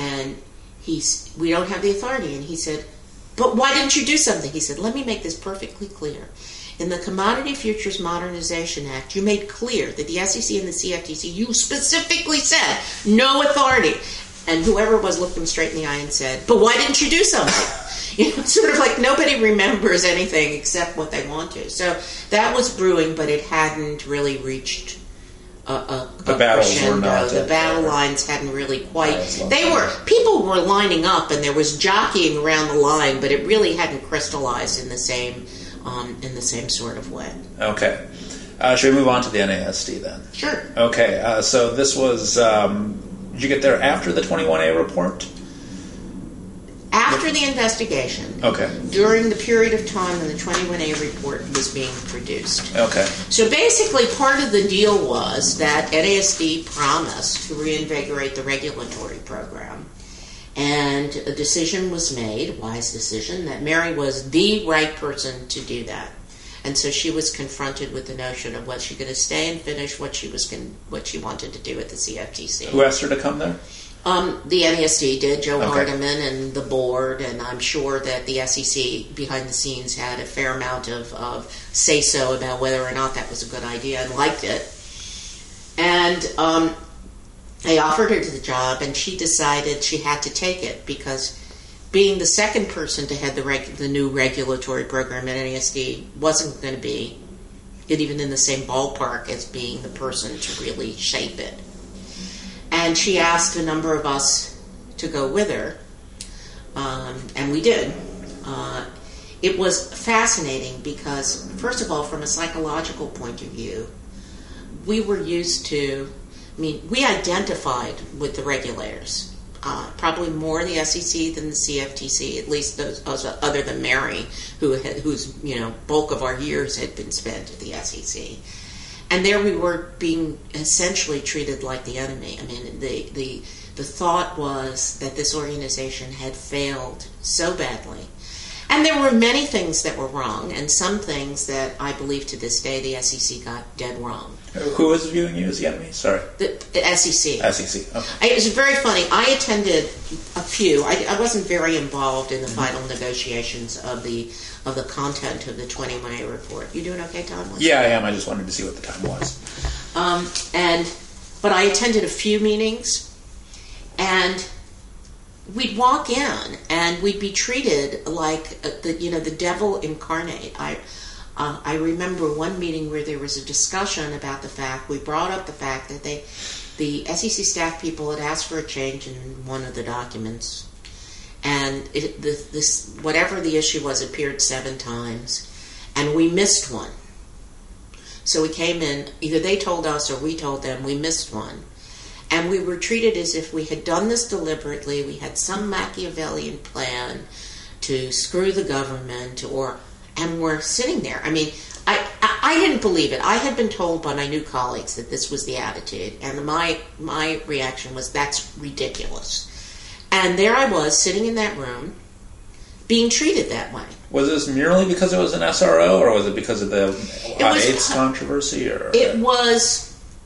And he's, we don't have the authority. And he said, but why didn't you do something? He said, let me make this perfectly clear. In the Commodity Futures Modernization Act, you made clear that the S E C and the C F T C, you specifically said, no authority. And whoever it was looked them straight in the eye and said, but why didn't you do something? You know, sort of like nobody remembers anything except what they want to. So that was brewing, but it hadn't really reached a, a, the a battles crescendo. were not The battle over. lines hadn't really quite. They were people were lining up, and there was jockeying around the line, but it really hadn't crystallized in the same um, in the same sort of way. Okay. Uh, should we move on to the N A S D then? Sure. Okay. Uh, so this was. Um, did you get there after the twenty-one A report? After the investigation, Okay. during the period of time when the twenty-one A report was being produced. Okay. So basically, part of the deal was that N A S D promised to reinvigorate the regulatory program. And a decision was made, a wise decision, that Mary was the right person to do that. And so she was confronted with the notion of was she going to stay and finish what she was con- what she wanted to do at the C F T C. Who asked her to come there? Um, the N A S D did, Joe Okay. Hardiman and the board, and I'm sure that the S E C behind the scenes had a fair amount of, of say-so about whether or not that was a good idea and liked it. And um, they offered her to the job, and she decided she had to take it because being the second person to head the, reg- the new regulatory program at N A S D wasn't going to be it even in the same ballpark as being the person to really shape it. And she asked a number of us to go with her, um, and we did. Uh, it was fascinating because, first of all, from a psychological point of view, we were used to, I mean, we identified with the regulators, uh, probably more the S E C than the C F T C, at least those, those other than Mary, who had, whose you know bulk of our years had been spent at the S E C. And there we were being essentially treated like the enemy. I mean, the, the the thought was that this organization had failed so badly. And there were many things that were wrong, and some things that I believe to this day the S E C got dead wrong. Who was viewing you as the enemy? Sorry. The, the S E C. S E C. Okay. It was very funny. I attended a few. I, I wasn't very involved in the final negotiations of the of the content of the twenty-one A report. You doing okay, Tom? Yeah, I am. I just wanted to see what the time was. Um, and but I attended a few meetings, and we'd walk in and we'd be treated like uh, the you know the devil incarnate. I uh, I remember one meeting where there was a discussion about the fact we brought up the fact that they the S E C staff people had asked for a change in one of the documents, and it, the, this whatever the issue was appeared seven times, and we missed one. So we came in, either they told us or we told them we missed one. And we were treated as if we had done this deliberately, we had some Machiavellian plan to screw the government, or and we're sitting there. I mean, I, I, I didn't believe it. I had been told by my new colleagues that this was the attitude, and my my reaction was, that's ridiculous. And there I was, sitting in that room, being treated that way. Was this merely because it was an S R O, or was it because of the uh, was, AIDS controversy? Or it was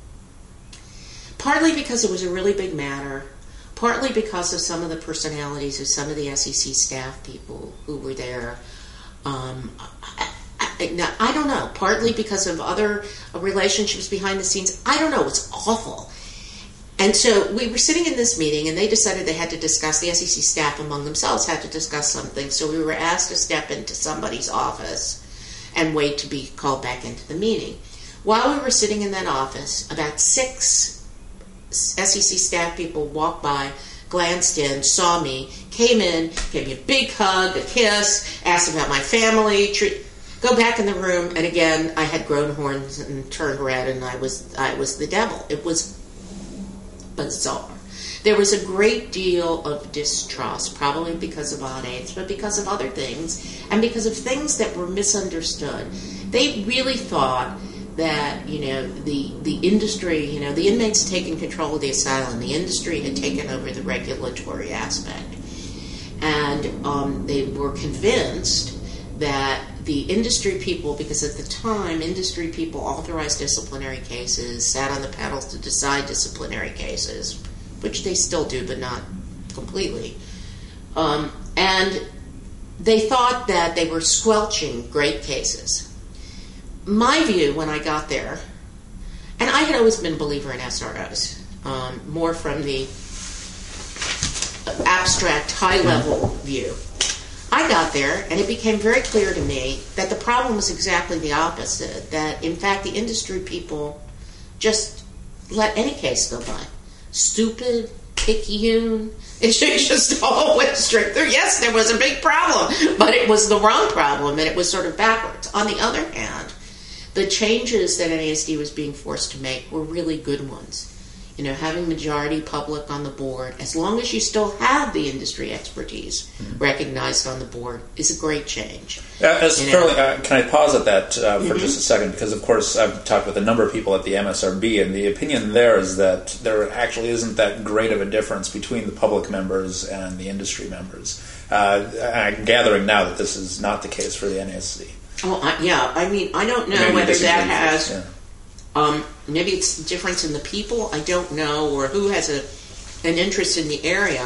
partly because it was a really big matter, partly because of some of the personalities of some of the S E C staff people who were there. Um, I, I, now, I don't know. Partly because of other relationships behind the scenes. I don't know. It's awful. And so we were sitting in this meeting, and they decided they had to discuss, the S E C staff among themselves had to discuss something. So we were asked to step into somebody's office and wait to be called back into the meeting. While we were sitting in that office, about six S E C staff people walked by, glanced in, saw me, came in, gave me a big hug, a kiss, asked about my family, treat, go back in the room, and again, I had grown horns and turned red, and I was I was the devil. It was bizarre. There was a great deal of distrust, probably because of odd AIDS, but because of other things, and because of things that were misunderstood. They really thought that, you know, the the industry, you know, the inmates had taken control of the asylum. The industry had taken over the regulatory aspect. And um, they were convinced that the industry people, because at the time, industry people authorized disciplinary cases, sat on the panels to decide disciplinary cases, which they still do, but not completely. Um, and they thought that they were squelching great cases. My view when I got there, and I had always been a believer in S R Os, um, more from the abstract, high-level view. I got there, and it became very clear to me that the problem was exactly the opposite, that, in fact, the industry people just let any case go by. Stupid, picayune. It just all went straight through. Yes, there was a big problem, but it was the wrong problem, and it was sort of backwards. On the other hand, the changes that N A S D was being forced to make were really good ones. You know, having majority public on the board, as long as you still have the industry expertise mm-hmm. recognized on the board, is a great change. Uh, as fairly, uh, can I pause at that uh, for mm-hmm. just a second? Because, of course, I've talked with a number of people at the M S R B, and the opinion there is that there actually isn't that great of a difference between the public members and the industry members. Uh, I'm gathering now that this is not the case for the N A S D. Oh, I, yeah. I mean, I don't know Maybe whether that has... Yeah. Um, maybe it's the difference in the people, I don't know, or who has a an interest in the area.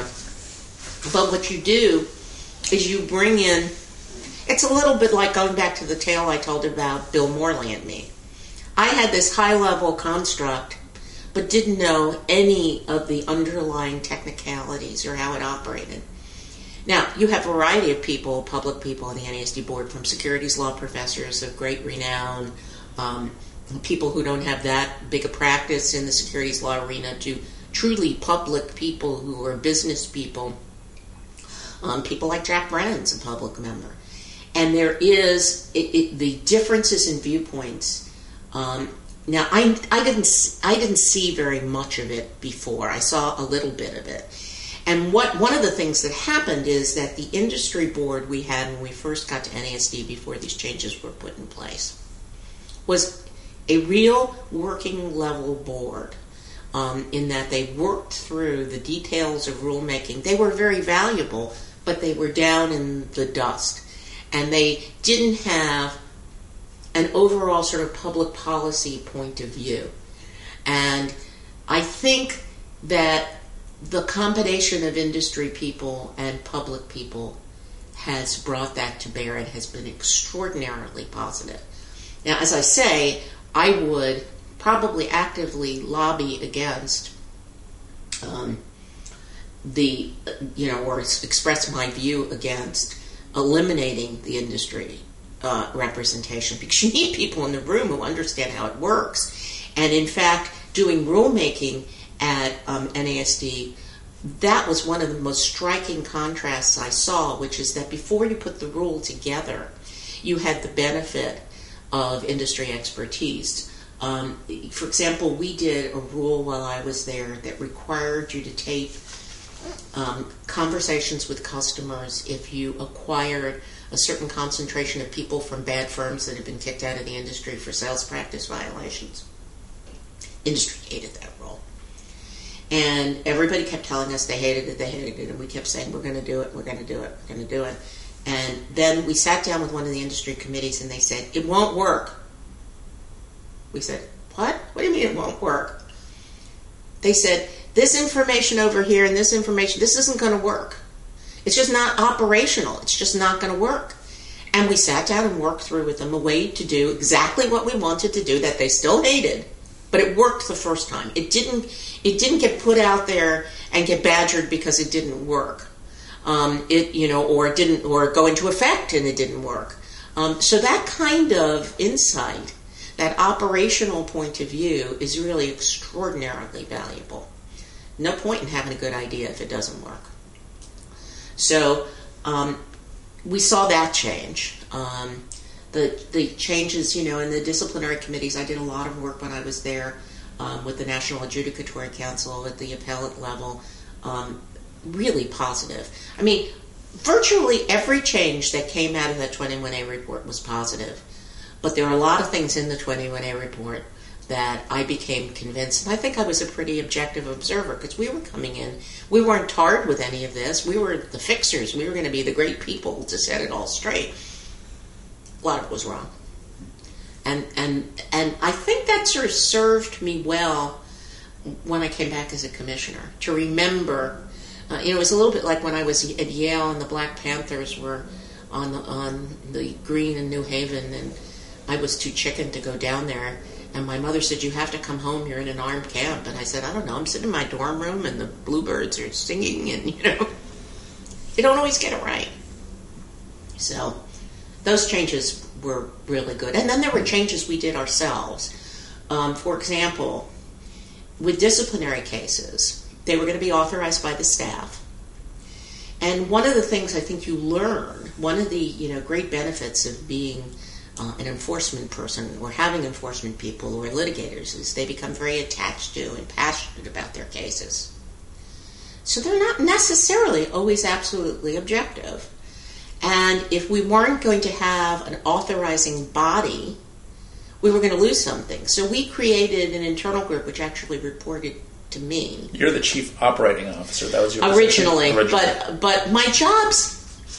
But what you do is you bring in, it's a little bit like going back to the tale I told about Bill Morley and me. I had this high-level construct, but didn't know any of the underlying technicalities or how it operated. Now, you have a variety of people, public people on the N A S D board, from securities law professors of great renown, um, people who don't have that big a practice in the securities law arena, to truly public people who are business people. Um, people like Jack Brennan's a public member. And there is it, it, the differences in viewpoints. Um, now, I, I didn't I didn't see very much of it before. I saw a little bit of it. And what one of the things that happened is that the industry board we had when we first got to N A S D before these changes were put in place was a real working level board, um, in that they worked through the details of rulemaking. They were very valuable, but they were down in the dust. And they didn't have an overall sort of public policy point of view. And I think that the combination of industry people and public people has brought that to bear and has been extraordinarily positive. Now, as I say, I would probably actively lobby against um, the, you know, or express my view against eliminating the industry uh, representation, because you need people in the room who understand how it works. And in fact, doing rulemaking at um, N A S D, that was one of the most striking contrasts I saw, which is that before you put the rule together, you had the benefit of industry expertise. Um, for example, we did a rule while I was there that required you to tape um, conversations with customers if you acquired a certain concentration of people from bad firms that had been kicked out of the industry for sales practice violations. Industry hated that rule. And everybody kept telling us they hated it, they hated it, and we kept saying, we're going to do it, we're going to do it, we're going to do it. And then we sat down with one of the industry committees and they said, it won't work. We said, what? What do you mean it won't work? They said, this information over here and this information, this isn't going to work. It's just not operational. It's just not going to work. And we sat down and worked through with them a way to do exactly what we wanted to do that they still hated, but it worked the first time. It didn't, it didn't get put out there and get badgered because it didn't work. Um, it, you know, or it didn't, or go into effect and it didn't work. Um, so that kind of insight, that operational point of view, is really extraordinarily valuable. No point in having a good idea if it doesn't work. So um, we saw that change. Um, the the changes, you know, in the disciplinary committees. I did a lot of work when I was there um, with the National Adjudicatory Council at the appellate level. Um, really positive. I mean, virtually every change that came out of that twenty-one A report was positive. But there are a lot of things in the twenty-one A report that I became convinced, and I think I was a pretty objective observer, because we were coming in, we weren't tarred with any of this, we were the fixers, we were going to be the great people to set it all straight. A lot of it was wrong. And, and, and I think that sort of served me well when I came back as a commissioner, to remember Uh, you know, it was a little bit like when I was at Yale and the Black Panthers were on the, on the green in New Haven, and I was too chicken to go down there. And my mother said, "You have to come home. You're in an armed camp." And I said, "I don't know. I'm sitting in my dorm room, and the bluebirds are singing, and you know, you don't always get it right." So those changes were really good. And then there were changes we did ourselves. Um, for example, with disciplinary cases, they were going to be authorized by the staff. And one of the things I think you learn, one of the you know great benefits of being uh, an enforcement person or having enforcement people or litigators is they become very attached to and passionate about their cases. So they're not necessarily always absolutely objective. And if we weren't going to have an authorizing body, we were going to lose something. So we created an internal group which actually reported to me. You're the chief operating officer. That was your originally, Originally. but but my jobs,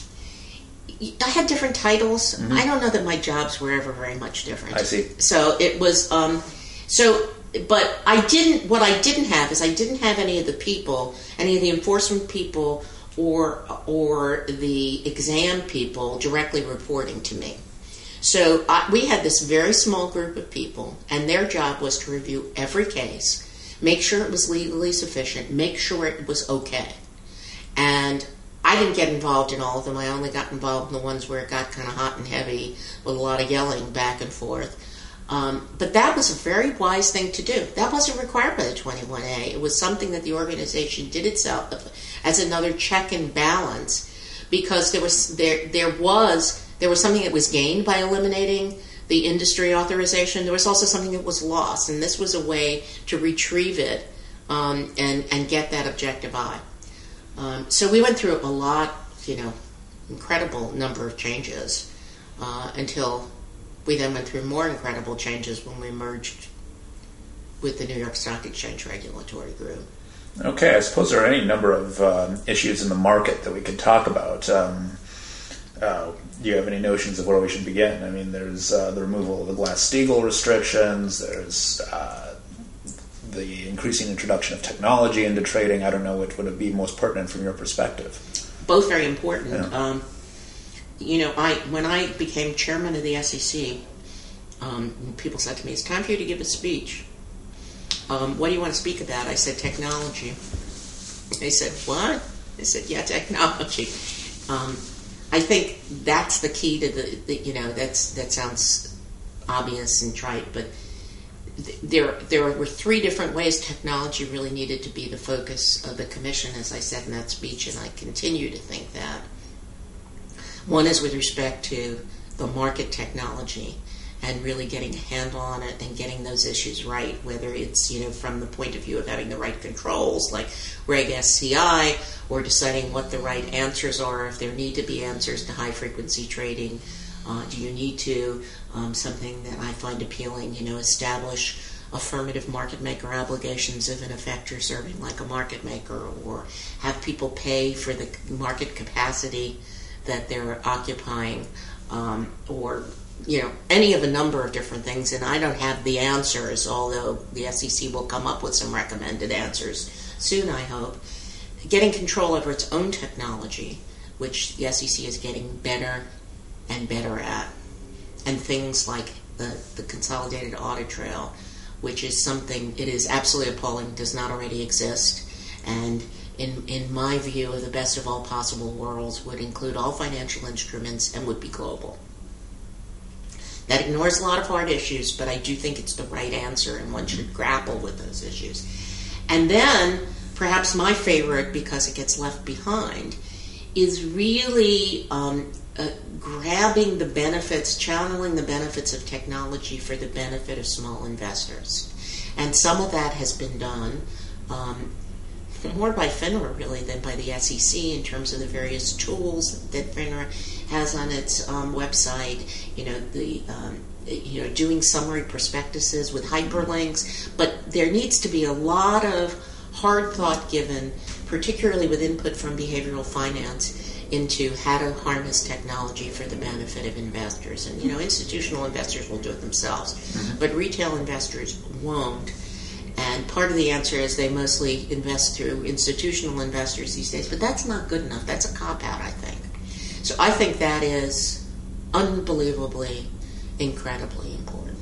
I had different titles. Mm-hmm. I don't know that my jobs were ever very much different. I see. So it was um, so. But I didn't. What I didn't have is I didn't have any of the people, any of the enforcement people, or or the exam people directly reporting to me. So I, we had this very small group of people, and their job was to review every case, make sure it was legally sufficient, make sure it was okay. And I didn't get involved in all of them. I only got involved in the ones where it got kind of hot and heavy with a lot of yelling back and forth. Um, but that was a very wise thing to do. That wasn't required by the twenty-one A. It was something that the organization did itself as another check and balance, because there was there there was there was something that was gained by eliminating the industry authorization. There was also something that was lost, and this was a way to retrieve it um, and and get that objective eye. Um, so we went through a lot, you know, incredible number of changes uh, until we then went through more incredible changes when we merged with the New York Stock Exchange Regulatory Group. Okay, I suppose there are any number of um, issues in the market that we could talk about. Um, uh, do you have any notions of where we should begin? I mean, there's uh, the removal of the Glass-Steagall restrictions, there's uh, the increasing introduction of technology into trading. I don't know which would be most pertinent from your perspective. Both very important. Yeah. Um, you know, I when I became chairman of the S E C, um, people said to me, "It's time for you to give a speech. Um, what do you want to speak about?" I said, "Technology." They said, "What?" I said, "Yeah, technology." Um, I think that's the key to the, the you know, that's that sounds obvious and trite, but th- there there were three different ways technology really needed to be the focus of the commission, as I said in that speech, and I continue to think that. One is with respect to the market technology and really getting a handle on it and getting those issues right, whether it's, you know, from the point of view of having the right controls like Reg S C I, or deciding what the right answers are, if there need to be answers to high-frequency trading. Uh, do you need to, um, something that I find appealing, you know, establish affirmative market maker obligations if in effect you're serving like a market maker, or have people pay for the market capacity that they're occupying, um, or, you know, any of a number of different things. And I don't have the answers, although the S E C will come up with some recommended answers soon, I hope. Getting control over its own technology, which the S E C is getting better and better at. And things like the, the consolidated audit trail, which is something, it is absolutely appalling, does not already exist. And in in my view, the best of all possible worlds would include all financial instruments and would be global. That ignores a lot of hard issues, but I do think it's the right answer, and one should grapple with those issues. And then, perhaps my favorite, because it gets left behind, is really um, uh, grabbing the benefits, channeling the benefits of technology for the benefit of small investors. And some of that has been done um, more by FINRA, really, than by the S E C in terms of the various tools that FINRA has on its um, website. You know, the um, you know, doing summary prospectuses with hyperlinks. But there needs to be a lot of hard thought given, particularly with input from behavioral finance, into how to harness technology for the benefit of investors. And, you know, institutional investors will do it themselves, mm-hmm. but retail investors won't. And part of the answer is they mostly invest through institutional investors these days, but that's not good enough. That's a cop-out, I think. So I think that is unbelievably, incredibly important.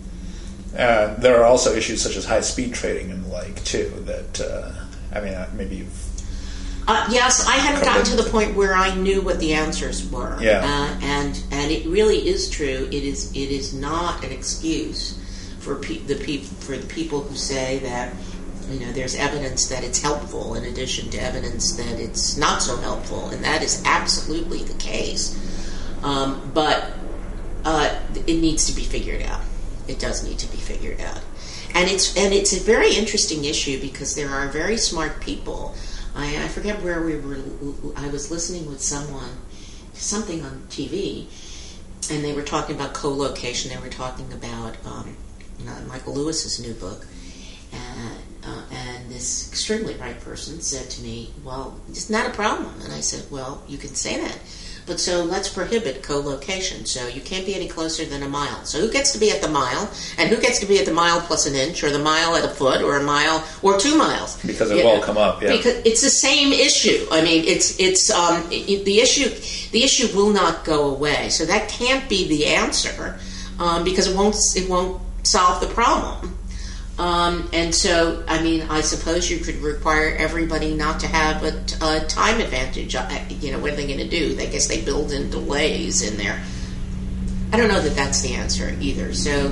Uh, there are also issues such as high-speed trading and the like, too, that, uh, I mean, maybe you've... Uh, yes, I hadn't gotten to the point where I knew what the answers were. Yeah. Uh, and and it really is true. It is it is not an excuse for pe- the pe- for the people who say that, you know, there's evidence that it's helpful in addition to evidence that it's not so helpful, and that is absolutely the case. Um, but uh, it needs to be figured out. It does need to be figured out, and it's and it's a very interesting issue because there are very smart people. I, I forget where we were. I was listening with someone, something on T V, and they were talking about co-location. They were talking about um, Michael Lewis's new book, and, uh, and this extremely bright person said to me, "Well, it's not a problem." And I said, "Well, you can say that, but so let's prohibit co-location. So you can't be any closer than a mile. So who gets to be at the mile, and who gets to be at the mile plus an inch, or the mile at a foot, or a mile, or two miles? Because it will all come up, yeah. Because it's the same issue. I mean, it's it's um, it, the issue. The issue will not go away. So that can't be the answer, um, because it won't it won't solve the problem. Um, and so, I mean, I suppose you could require everybody not to have a, a time advantage. You know, what are they going to do? I guess they build in delays in there. I don't know that that's the answer either. So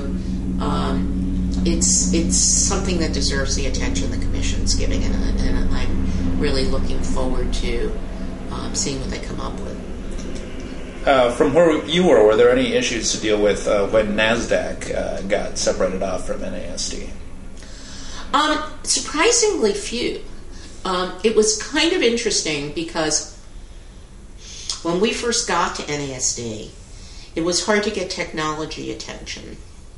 um, it's it's something that deserves the attention the Commission's giving, and, and I'm really looking forward to um, seeing what they come up with. Uh, from where you were, were there any issues to deal with uh, when NASDAQ uh, got separated off from N A S D? Um, surprisingly few. Um, it was kind of interesting because when we first got to N A S D, it was hard to get technology attention.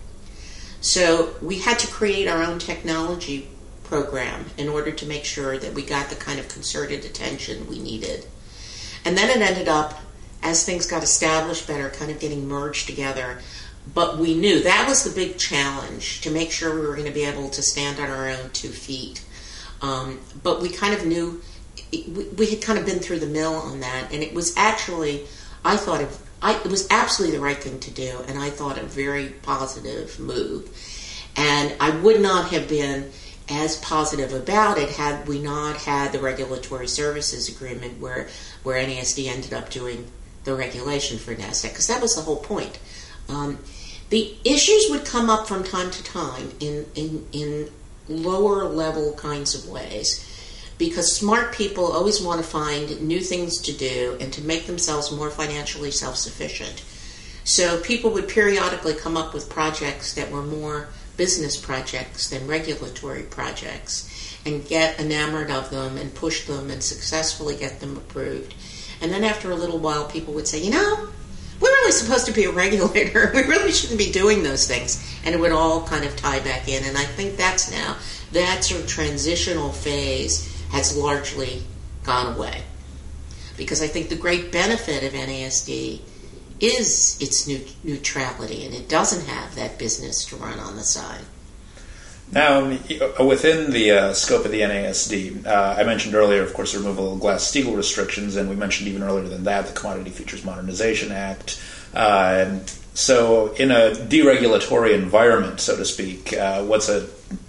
So we had to create our own technology program in order to make sure that we got the kind of concerted attention we needed. And then it ended up, as things got established better, kind of getting merged together. But we knew that was the big challenge, to make sure we were going to be able to stand on our own two feet. Um, but we kind of knew, we, we had kind of been through the mill on that, and it was actually, I thought, it, I, it was absolutely the right thing to do, and I thought a very positive move. And I would not have been as positive about it had we not had the Regulatory Services Agreement where, where N A S D ended up doing the regulation for NASDAQ, because that was the whole point. Um, the issues would come up from time to time in, in, in lower level kinds of ways, because smart people always want to find new things to do and to make themselves more financially self-sufficient. So people would periodically come up with projects that were more business projects than regulatory projects and get enamored of them and push them and successfully get them approved. And then after a little while, people would say, you know, we're really supposed to be a regulator. We really shouldn't be doing those things. And it would all kind of tie back in. And I think that's now, that sort of transitional phase has largely gone away. Because I think the great benefit of N A S D is its neutrality, and it doesn't have that business to run on the side. Now, within the uh, scope of the N A S D, uh, I mentioned earlier, of course, the removal of Glass-Steagall restrictions, and we mentioned even earlier than that the Commodity Futures Modernization Act. Uh, and so in a deregulatory environment, so to speak, uh, what's a...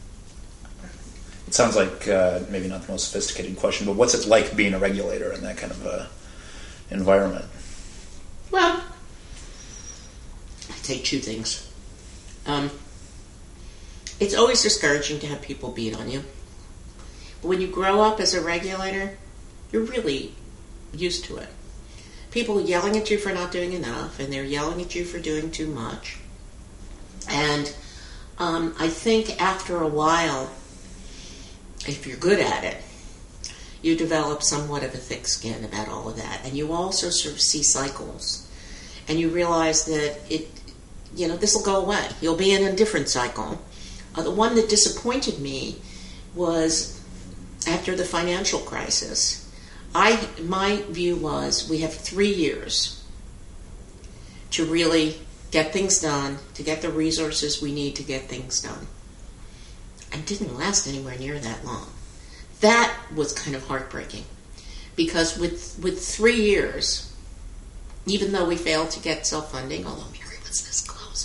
It sounds like uh, maybe not the most sophisticated question, but what's it like being a regulator in that kind of uh, environment? Well, I'd say two things. Um... It's always discouraging to have people beat on you. But when you grow up as a regulator, you're really used to it. People yelling at you for not doing enough, and they're yelling at you for doing too much. And um, I think after a while, if you're good at it, you develop somewhat of a thick skin about all of that. And you also sort of see cycles. And you realize that it, you know, this will go away. You'll be in a different cycle. Uh, the one that disappointed me was after the financial crisis. I my view was we have three years to really get things done, to get the resources we need to get things done. and didn't last anywhere near that long. That was kind of heartbreaking, because with with three years, even though we failed to get self-funding, although Mary was this close,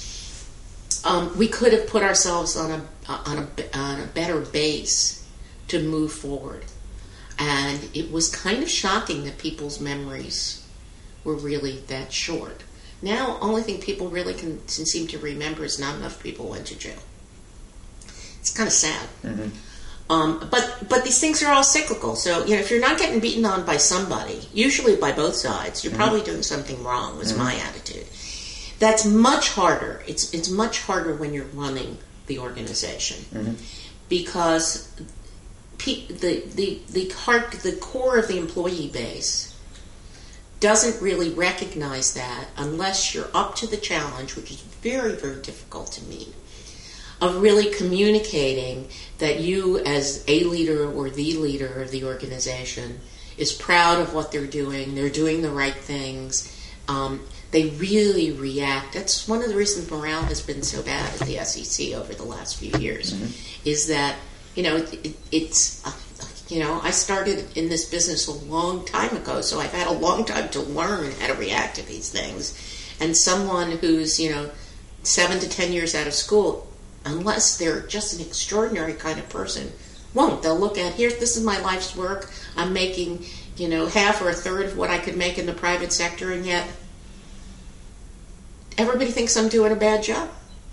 um, we could have put ourselves on a on a on a better base to move forward. And it was kind of shocking that people's memories were really that short. Now, only thing people really can, can seem to remember is not enough people went to jail. It's kind of sad. Mm-hmm. Um, but but these things are all cyclical. So, you know, if you're not getting beaten on by somebody, usually by both sides, you're mm-hmm. probably doing something wrong, was mm-hmm. my attitude. That's much harder. It's it's much harder when you're running the organization. Mm-hmm. Because pe- the, the, the, heart, the core of the employee base doesn't really recognize that unless you're up to the challenge, which is very, very difficult to meet, of really communicating that you as a leader or the leader of the organization is proud of what they're doing, they're doing the right things, um, they really react. That's one of the reasons morale has been so bad at the S E C over the last few years, mm-hmm. is that, you know, it, it, it's, uh, you know, I started in this business a long time ago, so I've had a long time to learn how to react to these things. And someone who's, you know, seven to ten years out of school, unless they're just an extraordinary kind of person, won't. They'll look at, here, this is my life's work. I'm making, you know, half or a third of what I could make in the private sector, and yet everybody thinks I'm doing a bad job.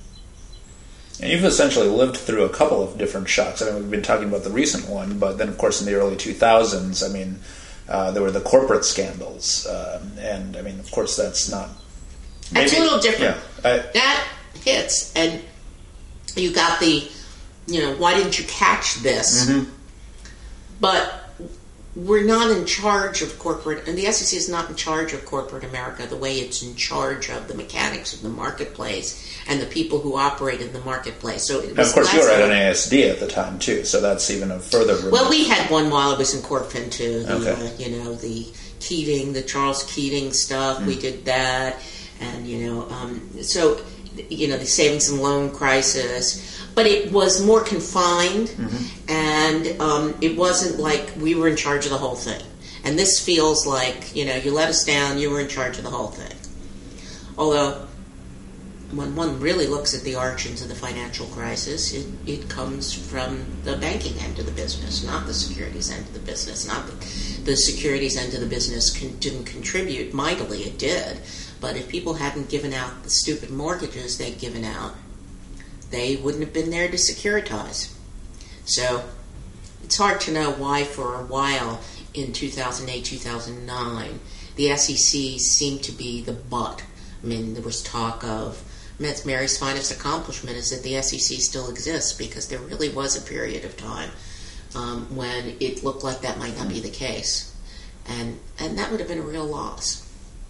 And you've essentially lived through a couple of different shocks. I mean, we've been talking about the recent one, but then, of course, in the early two thousands, I mean, uh, there were the corporate scandals. Um, and, I mean, of course, that's not... Maybe, that's a little different. Yeah, I, that hits, and you got the, you know, why didn't you catch this? Mm-hmm. But we're not in charge of corporate, and the S E C is not in charge of corporate America the way it's in charge of the mechanics of the marketplace and the people who operate in the marketplace. So it was, of course, you were at N A S D at the time too, so that's even a further remote. Well, we had one while I was in CorpFin too. The, okay. uh, you know, the Keating, the Charles Keating stuff. Mm. We did that, and you know, um, so you know, the savings and loan crisis. But it was more confined, mm-hmm. and um, it wasn't like we were in charge of the whole thing. And this feels like, you know, you let us down, you were in charge of the whole thing. Although, when one really looks at the origins of the financial crisis, it, it comes from the banking end of the business, not the securities end of the business. Not that the securities end of the business con- didn't contribute mightily, it did. But if people hadn't given out the stupid mortgages they'd given out, they wouldn't have been there to securitize. So it's hard to know why for a while in two thousand eight, two thousand nine, the S E C seemed to be the butt. I mean, there was talk of, that's Mary's finest accomplishment is that the S E C still exists, because there really was a period of time um, when it looked like that might not be the case. And, and that would have been a real loss.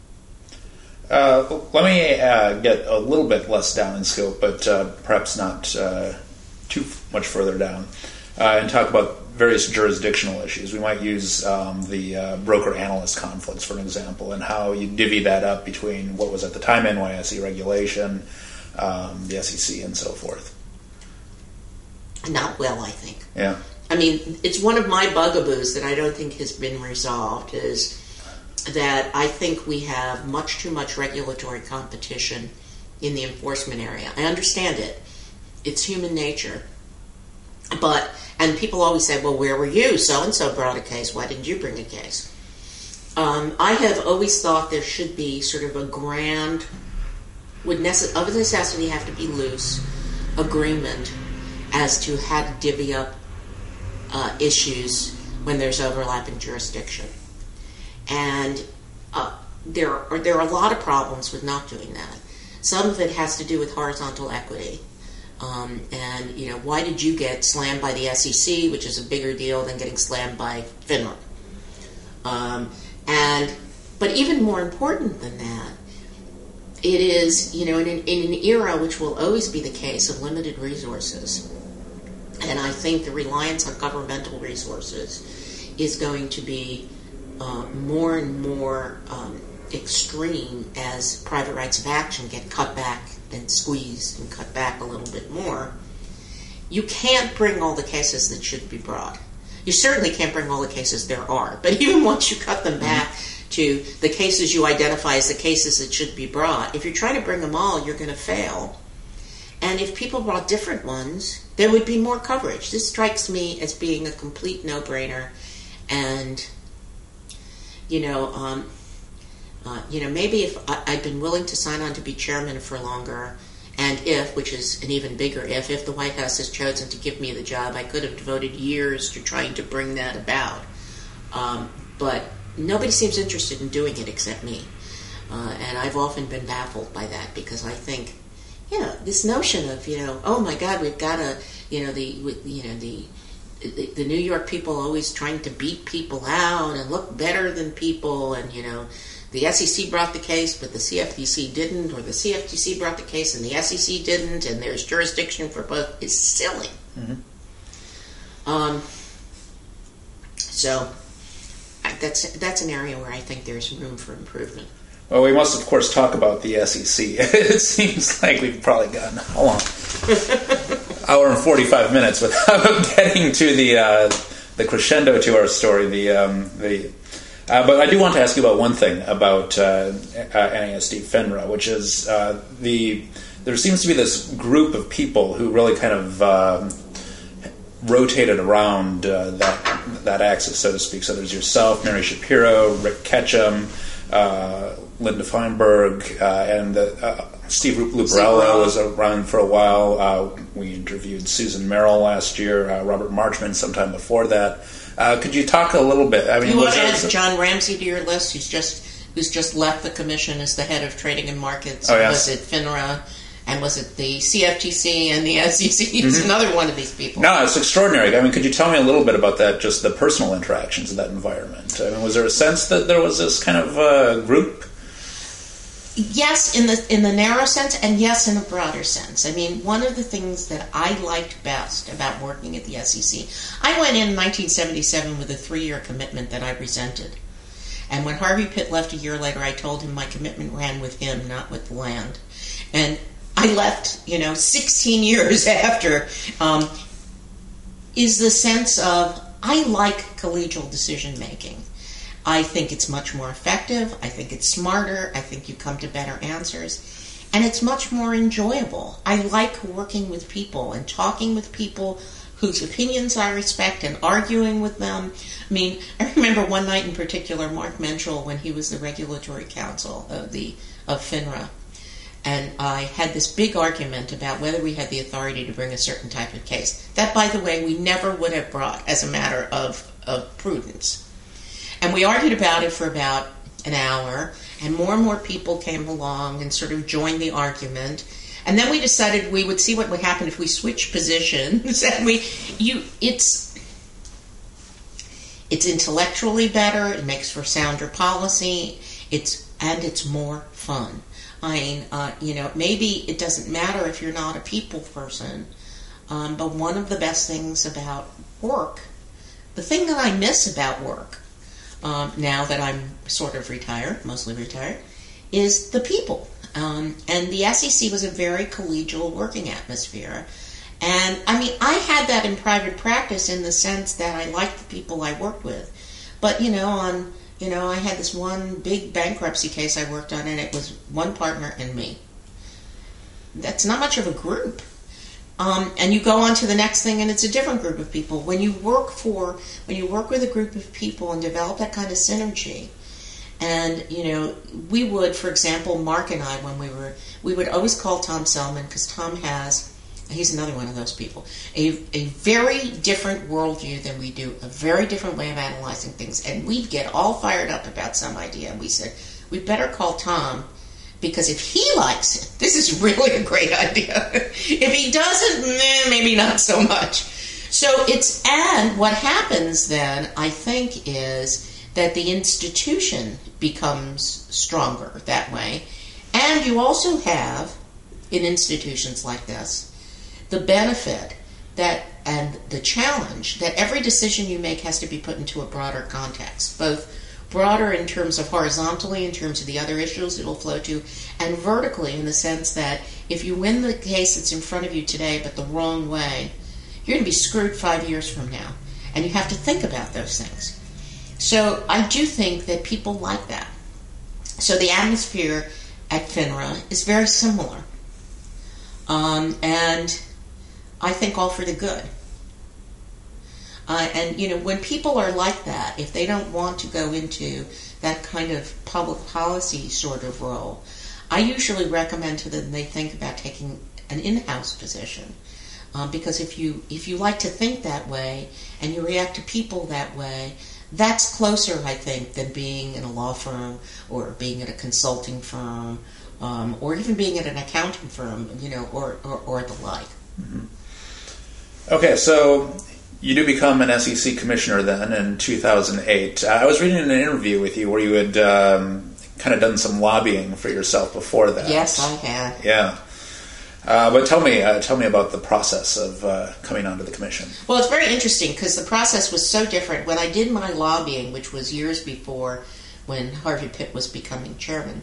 Uh, let me uh, get a little bit less down in scope, but uh, perhaps not uh, too much further down, uh, and talk about various jurisdictional issues. We might use um, the uh, broker-analyst conflicts, for an example, and how you divvy that up between what was at the time N Y S E regulation, um, the S E C, and so forth. Not well, I think. Yeah. I mean, it's one of my bugaboos that I don't think has been resolved, is that I think we have much too much regulatory competition in the enforcement area. I understand it. It's human nature. But, and people always say, well, where were you? So-and-so brought a case. Why didn't you bring a case? Um, I have always thought there should be sort of a grand, would necess- of necessity have to be loose, agreement as to how to divvy up uh, issues when there's overlapping jurisdiction. And uh, there are there are a lot of problems with not doing that. Some of it has to do with horizontal equity. Um, and, you know, why did you get slammed by the S E C, which is a bigger deal than getting slammed by FINRA? Um, and but even more important than that, it is, you know, in an, in an era which will always be the case of limited resources, and I think the reliance on governmental resources is going to be Uh, more and more um, extreme as private rights of action get cut back and squeezed and cut back a little bit more. you can't bring all the cases that should be brought. You certainly can't bring all the cases there are, but even once you cut them back to the cases you identify as the cases that should be brought, if you're trying to bring them all, you're going to fail. And if people brought different ones, there would be more coverage. This strikes me as being a complete no-brainer. And, you know, um, uh, you know, maybe if I, I'd been willing to sign on to be chairman for longer, and if, which is an even bigger if, if the White House has chosen to give me the job, I could have devoted years to trying to bring that about. Um, but nobody seems interested in doing it except me. Uh, and I've often been baffled by that, because I think, you know, this notion of, you know, oh my God, we've got to, you know, the, you know, the, the, the New York people always trying to beat people out and look better than people, and, you know, the S E C brought the case, but the C F T C didn't, or the C F T C brought the case and the S E C didn't, and there's jurisdiction for both, is silly. Mm-hmm. Um, so that's that's an area where I think there's room for improvement. Well, we must, of course, talk about the S E C. It seems like we've probably gotten, how long? Hour and forty-five minutes without getting to the uh, the crescendo to our story. The um, the uh, but I do want to ask you about one thing about uh, uh, N A S D FINRA, which is uh, the there seems to be this group of people who really kind of um, rotated around uh, that that axis, so to speak. So there's yourself, Mary Shapiro, Rick Ketchum, uh, Linda Feinberg, uh, and the, uh, Steve Luparello was around for a while. Uh, we interviewed Susan Merrill last year, uh, Robert Marchman sometime before that. Uh, could you talk a little bit? I mean, you was want to add some... John Ramsey to your list, who's just who's just left the commission as the head of trading and markets. Oh, yes. Was it FINRA? And was it the C F T C and the S E C? He's mm-hmm. another one of these people. No, it's extraordinary. I mean, could you tell me a little bit about that, just the personal interactions of that environment? I mean, was there a sense that there was this kind of uh, group? Yes, in the in the narrow sense, and yes, in a broader sense. I mean, one of the things that I liked best about working at the S E C, I went in nineteen seventy-seven with a three-year commitment that I resented. And when Harvey Pitt left a year later, I told him my commitment ran with him, not with the land. And I left, you know, sixteen years after, um, is the sense of, I like collegial decision-making. I think it's much more effective. I think it's smarter. I think you come to better answers. And it's much more enjoyable. I like working with people and talking with people whose opinions I respect and arguing with them. I mean, I remember one night in particular, Mark Menschel, when he was the regulatory counsel of the of FINRA, and I had this big argument about whether we had the authority to bring a certain type of case. That, by the way, we never would have brought as a matter of, of prudence. And we argued about it for about an hour, and more and more people came along and sort of joined the argument. And then we decided we would see what would happen if we switched positions. And we, you, it's, it's intellectually better. It makes for sounder policy. It's and it's more fun. I mean, uh, you know, maybe it doesn't matter if you're not a people person, um, but one of the best things about work, the thing that I miss about work, um, now that I'm sort of retired, mostly retired, is the people. Um, and the S E C was a very collegial working atmosphere. And, I mean, I had that in private practice in the sense that I liked the people I worked with. But, you know, on... You know, I had this one big bankruptcy case I worked on, and it was one partner and me. That's not much of a group. Um, and you go on to the next thing, and it's a different group of people. When you work for, when you work with a group of people and develop that kind of synergy, and, you know, we would, for example, Mark and I, when we were, we would always call Tom Selman, because Tom has... He's another one of those people. A, a very different worldview than we do, a very different way of analyzing things. And we'd get all fired up about some idea. And we said, we better call Tom, because if he likes it, this is really a great idea. If he doesn't, eh, maybe not so much. So it's, and what happens then, I think, is that the institution becomes stronger that way. And you also have, in institutions like this, the benefit that and the challenge that every decision you make has to be put into a broader context, both broader in terms of horizontally, in terms of the other issues it'll flow to, and vertically in the sense that if you win the case that's in front of you today but the wrong way, you're going to be screwed five years from now. And you have to think about those things. So I do think that people like that. So the atmosphere at FINRA is very similar. Um, and I think all for the good. Uh, and, you know, when people are like that, if they don't want to go into that kind of public policy sort of role, I usually recommend to them they think about taking an in-house position. Um, because if you if you like to think that way and you react to people that way, that's closer, I think, than being in a law firm or being at a consulting firm um, or even being at an accounting firm, you know, or, or, or the like. Mm-hmm. Okay, so you do become an S E C commissioner then in two thousand eight. Uh, I was reading an interview with you where you had um, kind of done some lobbying for yourself before that. Yes, I had. Yeah. Uh, but tell me, uh, tell me about the process of uh, coming onto the commission. Well, it's very interesting because the process was so different. When I did my lobbying, which was years before when Harvey Pitt was becoming chairman,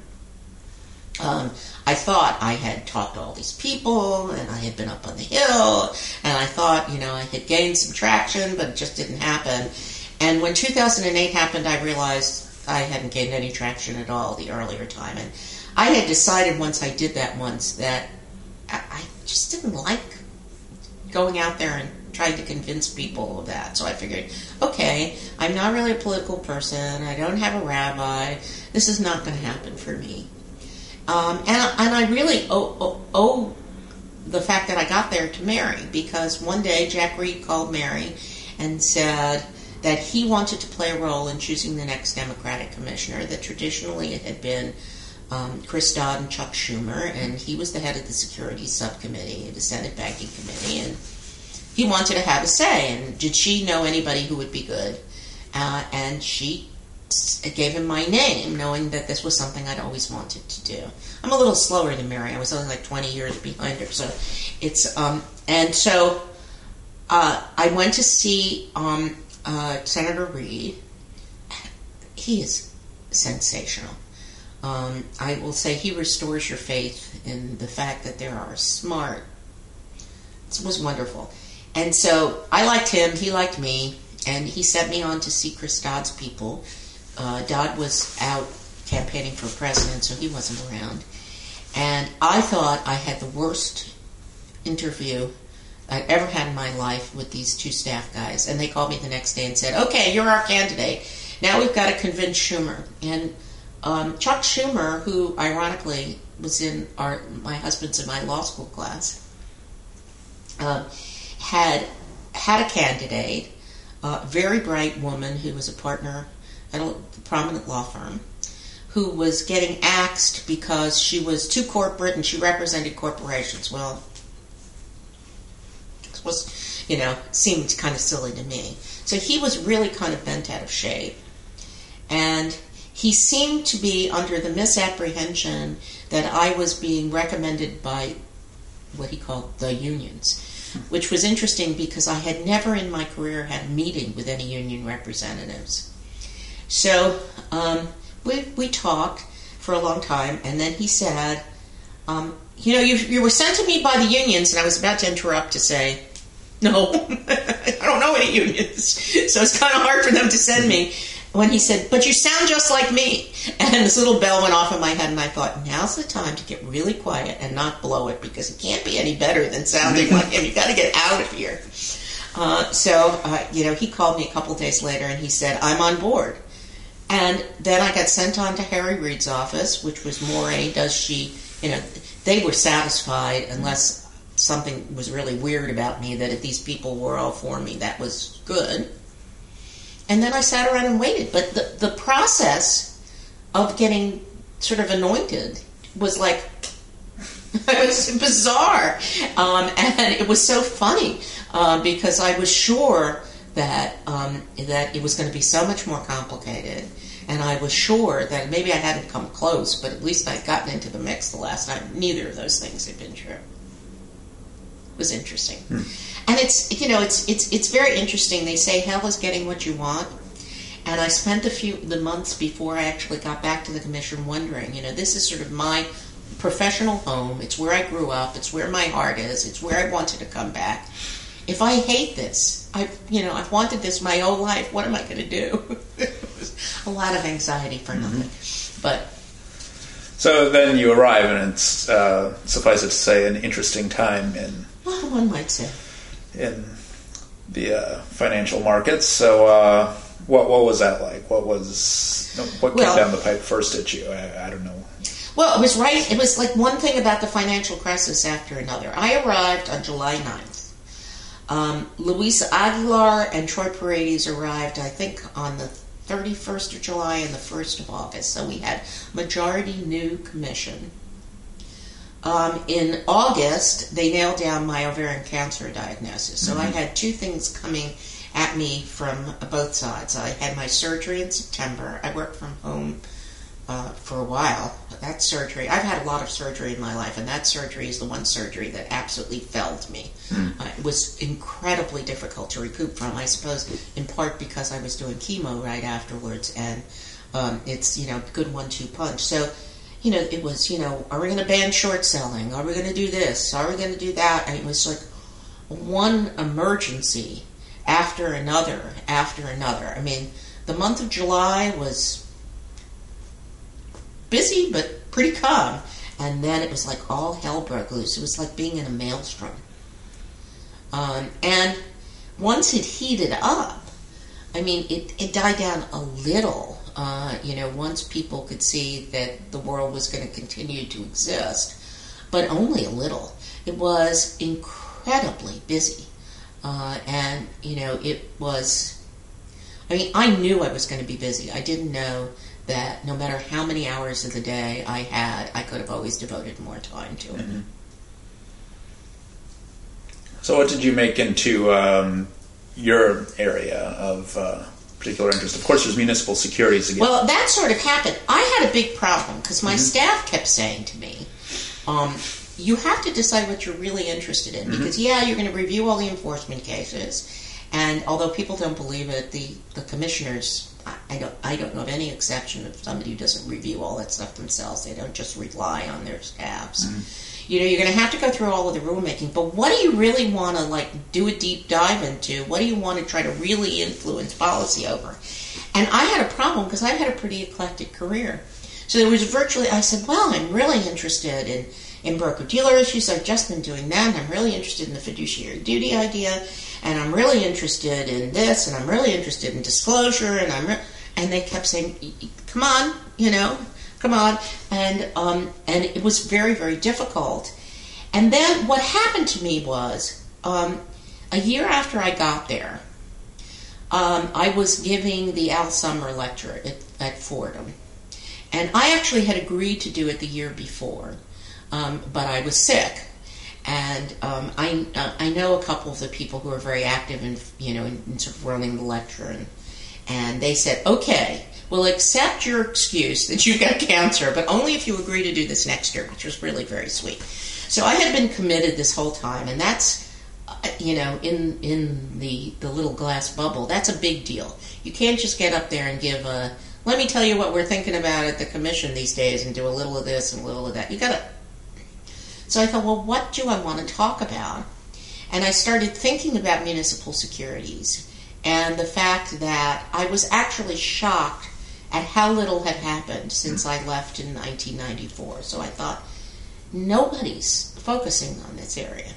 um, I thought I had talked to all these people and I had been up on the Hill and I thought, you know, I had gained some traction, but it just didn't happen. And when two thousand eight happened, I realized I hadn't gained any traction at all the earlier time. And I had decided once I did that once that I just didn't like going out there and trying to convince people of that. So I figured, okay, I'm not really a political person. I don't have a rabbi. This is not going to happen for me. Um, and, and I really owe, owe, owe the fact that I got there to Mary, because one day Jack Reed called Mary and said that he wanted to play a role in choosing the next Democratic commissioner, that traditionally it had been Um, Chris Dodd and Chuck Schumer, and he was the head of the Securities Subcommittee, the Senate Banking Committee, and he wanted to have a say. And did she know anybody who would be good? Uh, and she gave him my name, knowing that this was something I'd always wanted to do. I'm a little slower than Mary. I was only like twenty years behind her, so it's um, and so uh, I went to see um, uh, Senator Reed. He is sensational. Um, I will say he restores your faith in the fact that there are smart. It was wonderful. And so I liked him, he liked me, and he sent me on to see Chris Dodd's people. Uh, Dodd was out campaigning for president, so he wasn't around. And I thought I had the worst interview I'd ever had in my life with these two staff guys. And they called me the next day and said, okay, you're our candidate. Now we've got to convince Schumer. And Um, Chuck Schumer, who ironically was in our my husband's and my law school class, uh, had had a candidate, a very bright woman who was a partner at a prominent law firm, who was getting axed because she was too corporate and she represented corporations. Well, it was, you know, seemed kind of silly to me. So he was really kind of bent out of shape, and he seemed to be under the misapprehension that I was being recommended by what he called the unions, which was interesting because I had never in my career had a meeting with any union representatives. So um, we we talked for a long time, and then he said, um, you know, you, you were sent to me by the unions, and I was about to interrupt to say, no, I don't know any unions, so it's kind of hard for them to send me. When he said, but you sound just like me. And this little bell went off in my head, and I thought, now's the time to get really quiet and not blow it, because it can't be any better than sounding like him. You've got to get out of here. Uh, so, uh, you know, he called me a couple days later, and he said, I'm on board. And then I got sent on to Harry Reid's office, which was more a, does she, you know, they were satisfied, unless something was really weird about me, that if these people were all for me, that was good. And then I sat around and waited. But the, the process of getting sort of anointed was like, it was bizarre. Um, and it was so funny uh, because I was sure that um, that it was going to be so much more complicated. And I was sure that maybe I hadn't come close, but at least I'd gotten into the mix the last time. Neither of those things had been true. It was interesting. Hmm. And it's, you know, it's it's it's very interesting. They say hell is getting what you want. And I spent a few the months before I actually got back to the commission wondering, you know, this is sort of my professional home. It's where I grew up. It's where my heart is. It's where I wanted to come back. if I hate this, I, you know, I've wanted this my whole life. What am I going to do? It was a lot of anxiety for nothing. Mm-hmm. But so then you arrive, and it's uh, suffice it to say, an interesting time in. Well, one might say. In the uh, financial markets. So, uh, what what was that like? What was what came well, down the pipe first at you? I, I don't know. Well, it was right. It was like one thing about the financial crisis after another. I arrived on July ninth. Um, Luisa Aguilar and Troy Paredes arrived, I think, on the thirty-first of July and the first of August. So we had majority new commission. Um, in August, they nailed down my ovarian cancer diagnosis. So mm-hmm. I had two things coming at me from both sides. I had my surgery in September. I worked from home uh, for a while. That surgery, I've had a lot of surgery in my life, and that surgery is the one surgery that absolutely felled me. Mm. Uh, it was incredibly difficult to recoup from, I suppose, in part because I was doing chemo right afterwards, and um, it's, you know, good one two punch. So, you know, it was, you know, are we going to ban short selling? Are we going to do this? Are we going to do that? And it was like one emergency after another, after another. I mean, the month of July was busy, but pretty calm. And then it was like all hell broke loose. It was like being in a maelstrom. Um, and once it heated up, I mean, it, it died down a little. Uh, you know, once people could see that the world was going to continue to exist, but only a little. It was incredibly busy. Uh, and, you know, it was, I mean, I knew I was going to be busy. I didn't know that no matter how many hours of the day I had, I could have always devoted more time to it. Mm-hmm. So what did you make into um, your area of uh, particular interest? Of course, there's municipal securities again. Well, that sort of happened. I had a big problem because my mm-hmm. staff kept saying to me, um, you have to decide what you're really interested in. Mm-hmm. Because, yeah, you're going to review all the enforcement cases. And although people don't believe it, the, the commissioners, I, I don't I don't know of any exception of somebody who doesn't review all that stuff themselves. They don't just rely on their staffs. Mm-hmm. You know, you're going to have to go through all of the rulemaking. But what do you really want to, like, do a deep dive into? What do you want to try to really influence policy over? And I had a problem because I've had a pretty eclectic career. So there was virtually, I said, well, I'm really interested in, in broker-dealer issues. I've just been doing that. And I'm really interested in the fiduciary duty idea. And I'm really interested in this. And I'm really interested in disclosure. And I'm re-. And they kept saying, come on, you know. Come on, and um, and it was very, very difficult. And then what happened to me was, um, a year after I got there, um, I was giving the Al Summer lecture at, at Fordham. And I actually had agreed to do it the year before, um, but I was sick. And um, I uh, I know a couple of the people who are very active in, you know, in, in sort of running the lecture, and and they said, okay, we'll accept your excuse that you've got cancer, but only if you agree to do this next year, which was really very sweet. So I had been committed this whole time, and that's, you know, in in the, the little glass bubble, that's a big deal. You can't just get up there and give a, let me tell you what we're thinking about at the commission these days and do a little of this and a little of that. You gotta. So I thought, well, what do I want to talk about? And I started thinking about municipal securities and the fact that I was actually shocked at how little had happened since I left in nineteen ninety-four. So I thought, nobody's focusing on this area.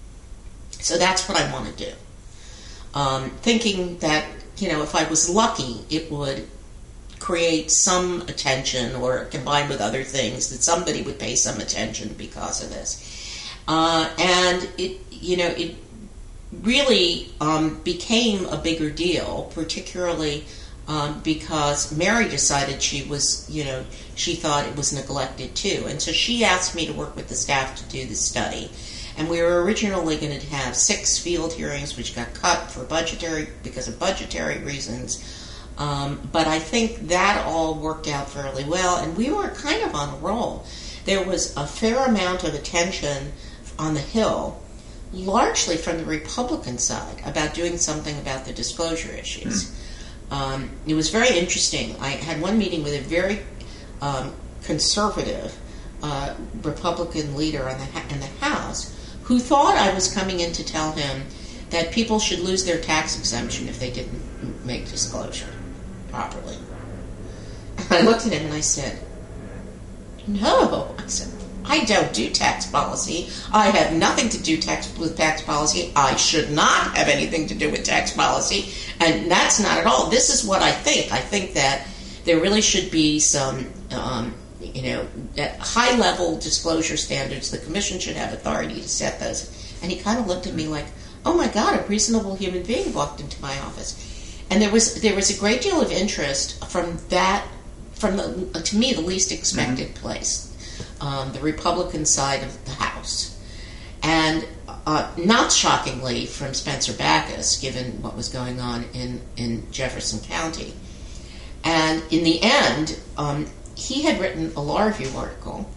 So that's what I want to do. Um, thinking that, you know, if I was lucky, it would create some attention, or combined with other things, that somebody would pay some attention because of this. Uh, and it, you know, it really um, became a bigger deal, particularly Um, because Mary decided she was, you know, she thought it was neglected too. And so she asked me to work with the staff to do the study. And we were originally going to have six field hearings, which got cut for budgetary, because of budgetary reasons. Um, but I think that all worked out fairly well, and we were kind of on a roll. There was a fair amount of attention on the Hill, largely from the Republican side, about doing something about the disclosure issues. Mm. Um, it was very interesting. I had one meeting with a very um, conservative uh, Republican leader in the, in the House who thought I was coming in to tell him that people should lose their tax exemption if they didn't make disclosure properly. I looked at him and I said, no. I said, I don't do tax policy. I have nothing to do tax with tax policy. I should not have anything to do with tax policy. And that's not at all. This is what I think. I think that there really should be some, um, you know, high-level disclosure standards. The commission should have authority to set those. And he kind of looked at me like, oh my God, a reasonable human being walked into my office. And there was there was a great deal of interest from that, from the, to me, the least expected mm-hmm. place. Um, the Republican side of the House. And uh, not shockingly from Spencer Backus, given what was going on in, in Jefferson County. And in the end, um, he had written a law review article,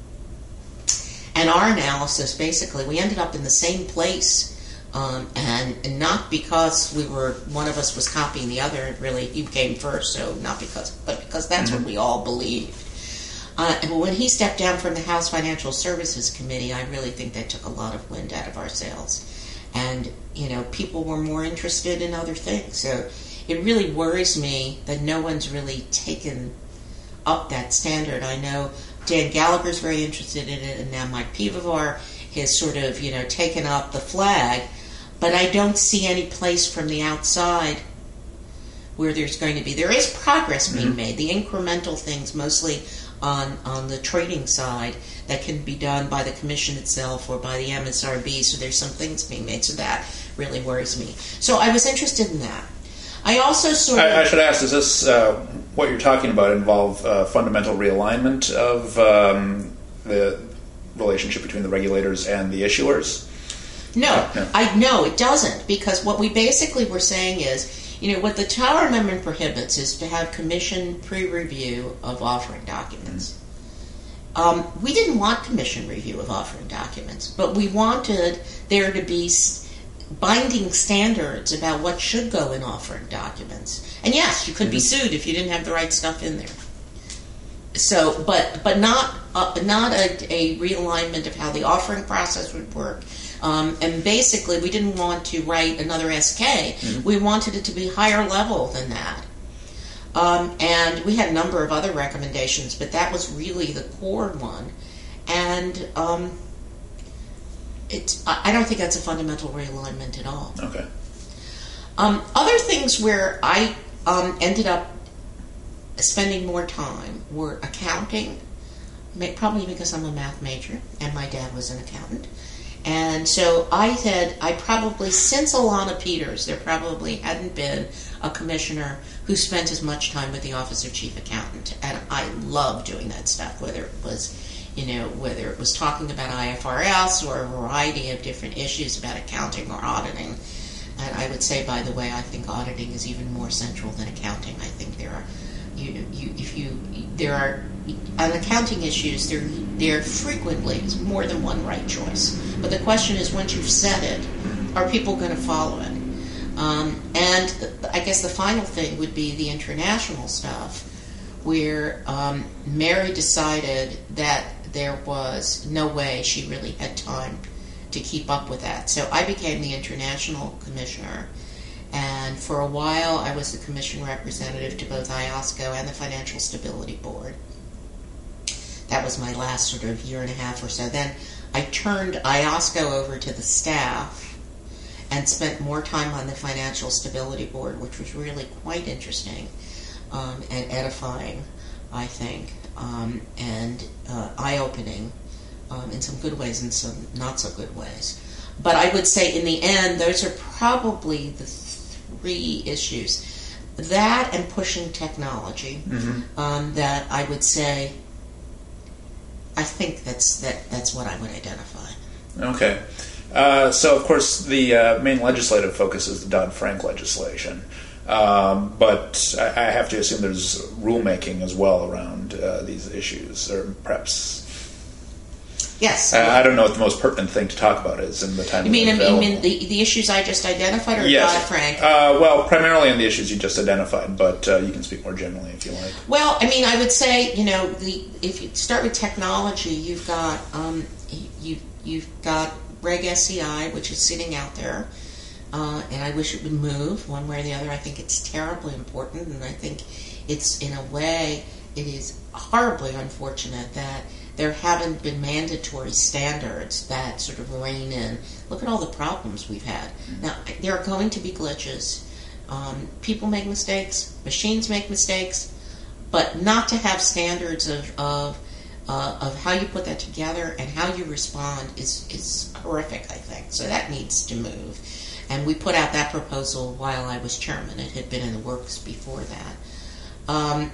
and our analysis, basically, we ended up in the same place, um, and, and not because we were, one of us was copying the other, really, he came first, so not because, but because that's mm-hmm. what we all believed. Uh, and when he stepped down from the House Financial Services Committee, I really think that took a lot of wind out of our sails. And, you know, people were more interested in other things. So it really worries me that no one's really taken up that standard. I know Dan Gallagher's very interested in it, and now Mike Pivovar has sort of, you know, taken up the flag. But I don't see any place from the outside where there's going to be. There is progress being mm-hmm. made. The incremental things, mostly on on the trading side, that can be done by the commission itself or by the M S R B, so there's some things being made, so that really worries me. So I was interested in that. I also sort of... I, I should ask, does this, uh, what you're talking about, involve uh, fundamental realignment of um, the relationship between the regulators and the issuers? No, uh, no, I no, it doesn't, because what we basically were saying is, you know, what the Tower Amendment prohibits is to have commission pre-review of offering documents. Um, we didn't want commission review of offering documents, but we wanted there to be binding standards about what should go in offering documents. And yes, you could mm-hmm. be sued if you didn't have the right stuff in there. So, but but not uh, not a, a realignment of how the offering process would work. Um, and basically, we didn't want to write another S K. Mm-hmm. We wanted it to be higher level than that. Um, and we had a number of other recommendations, but that was really the core one. And um, it, I don't think that's a fundamental realignment at all. Okay. Um, other things where I um, ended up spending more time were accounting, probably because I'm a math major and my dad was an accountant. And so I had, I probably, since Alana Peters, there probably hadn't been a commissioner who spent as much time with the Office of Chief Accountant. And I love doing that stuff, whether it was, you know, whether it was talking about I F R S or a variety of different issues about accounting or auditing. And I would say, by the way, I think auditing is even more central than accounting. I think there are, you, you, if you, there are, on accounting issues, there, there frequently is more than one right choice. But the question is, once you've said it, are people going to follow it? Um, and I guess the final thing would be the international stuff, where um, Mary decided that there was no way she really had time to keep up with that. So I became the international commissioner, and for a while I was the commission representative to both I O S C O and the Financial Stability Board. That was my last sort of year and a half or so. Then I turned I O S C O over to the staff and spent more time on the Financial Stability Board, which was really quite interesting um, and edifying, I think, um, and uh, eye-opening um, in some good ways and some not so good ways. But I would say in the end, those are probably the three issues. That and pushing technology, mm-hmm. um, that I would say, I think that's that. That's what I would identify. Okay. Uh, so, of course, the uh, main legislative focus is the Dodd-Frank legislation. Um, but I, I have to assume there's rulemaking as well around uh, these issues, or perhaps... Yes. Uh, I don't know what the most pertinent thing to talk about is in the time You mean, available. you mean the, the issues I just identified, or yes. Dodd-Frank? Uh, well, primarily on the issues you just identified, but uh, you can speak more generally if you like. Well, I mean, I would say, you know, the if you start with technology, you've got um, you you've got Reg S C I, which is sitting out there, uh, and I wish it would move one way or the other. I think it's terribly important, and I think it's, in a way, it is horribly unfortunate that there haven't been mandatory standards that sort of rein in. Look at all the problems we've had. Now, there are going to be glitches. Um, people make mistakes, machines make mistakes, but not to have standards of of, uh, of how you put that together and how you respond is, is horrific, I think. So that needs to move. And we put out that proposal while I was chairman. It had been in the works before that. Um,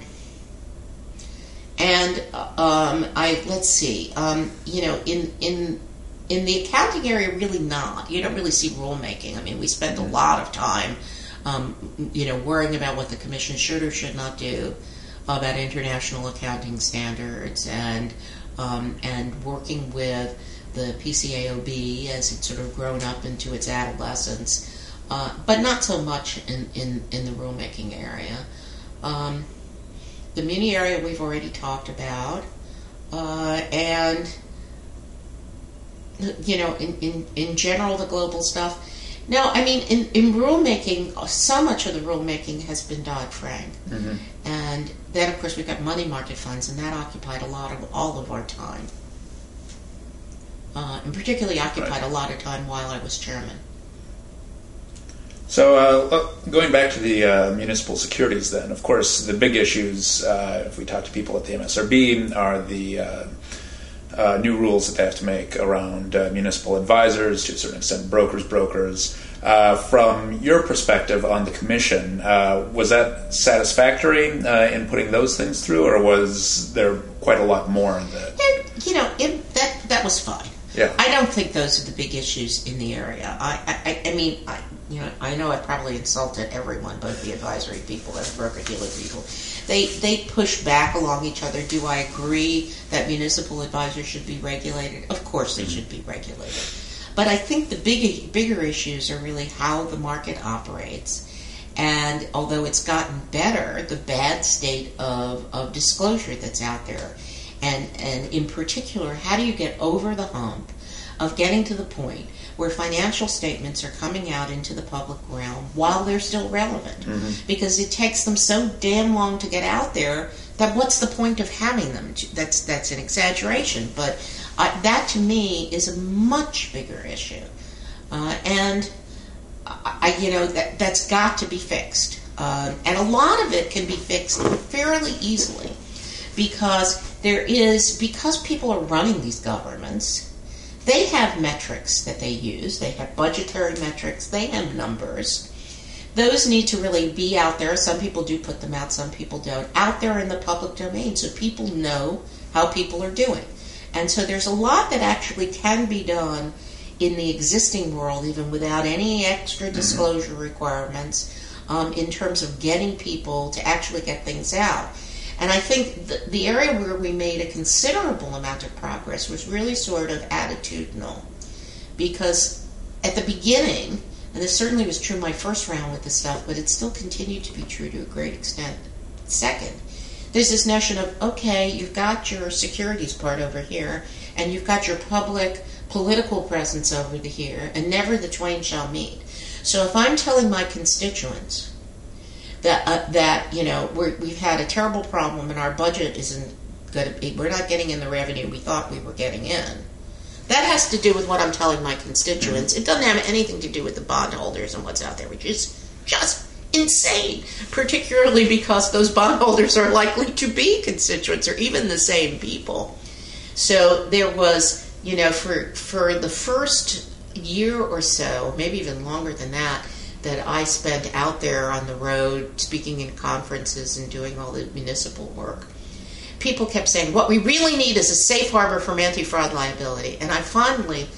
And um, I let's see, um, you know, in in in the accounting area, really not. You don't really see rulemaking. I mean, we spend a lot of time, um, you know, worrying about what the commission should or should not do about international accounting standards, and um, and working with the P C A O B as it's sort of grown up into its adolescence, uh, but not so much in in, in the rulemaking area. Um, The muni area we've already talked about, uh, and you know, in, in, in general, the global stuff. Now, I mean, in, in rulemaking, so much of the rulemaking has been Dodd-Frank, mm-hmm. and then of course we've got money market funds, and that occupied a lot of all of our time, uh, and particularly occupied right. a lot of time while I was chairman. So uh, going back to the uh, municipal securities then, of course, the big issues, uh, if we talk to people at the M S R B, are the uh, uh, new rules that they have to make around uh, municipal advisors, to a certain extent brokers, brokers. Uh, from your perspective on the commission, uh, was that satisfactory uh, in putting those things through, or was there quite a lot more in that? It, you know, it, that that was fine. Yeah. I don't think those are the big issues in the area. I, I, I mean, I, you know, I know I probably insulted everyone, both the advisory people and broker-dealer people. They they push back along each other. Do I agree that municipal advisors should be regulated? Of course they should be regulated. But I think the big, bigger issues are really how the market operates. And although it's gotten better, the bad state of, of disclosure that's out there. And, and in particular, how do you get over the hump of getting to the point where financial statements are coming out into the public realm while they're still relevant? Mm-hmm. Because it takes them so damn long to get out there that what's the point of having them? That's that's an exaggeration, but uh, that to me is a much bigger issue. Uh, and, I, you know, that, that's got to be fixed. Um, and a lot of it can be fixed fairly easily because there is, because people are running these governments, they have metrics that they use. They have budgetary metrics. They have numbers. Those need to really be out there. Some people do put them out. Some people don't. Out there in the public domain so people know how people are doing. And so there's a lot that actually can be done in the existing world, even without any extra disclosure mm-hmm. requirements, um, in terms of getting people to actually get things out. And I think the, the area where we made a considerable amount of progress was really sort of attitudinal. Because at the beginning, and this certainly was true my first round with this stuff, but it still continued to be true to a great extent second, there's this notion of, okay, you've got your securities part over here, and you've got your public political presence over the here, and never the twain shall meet. So if I'm telling my constituents that uh, that you know we're, we've had a terrible problem and our budget isn't going to be, we're not getting in the revenue we thought we were getting in, that has to do with what I'm telling my constituents. It doesn't have anything to do with the bondholders and what's out there, which is just insane, particularly because those bondholders are likely to be constituents or even the same people. So there was, you know, for for the first year or so, maybe even longer than that, that I spent out there on the road speaking in conferences and doing all the municipal work, people kept saying, what we really need is a safe harbor from anti-fraud liability. And I finally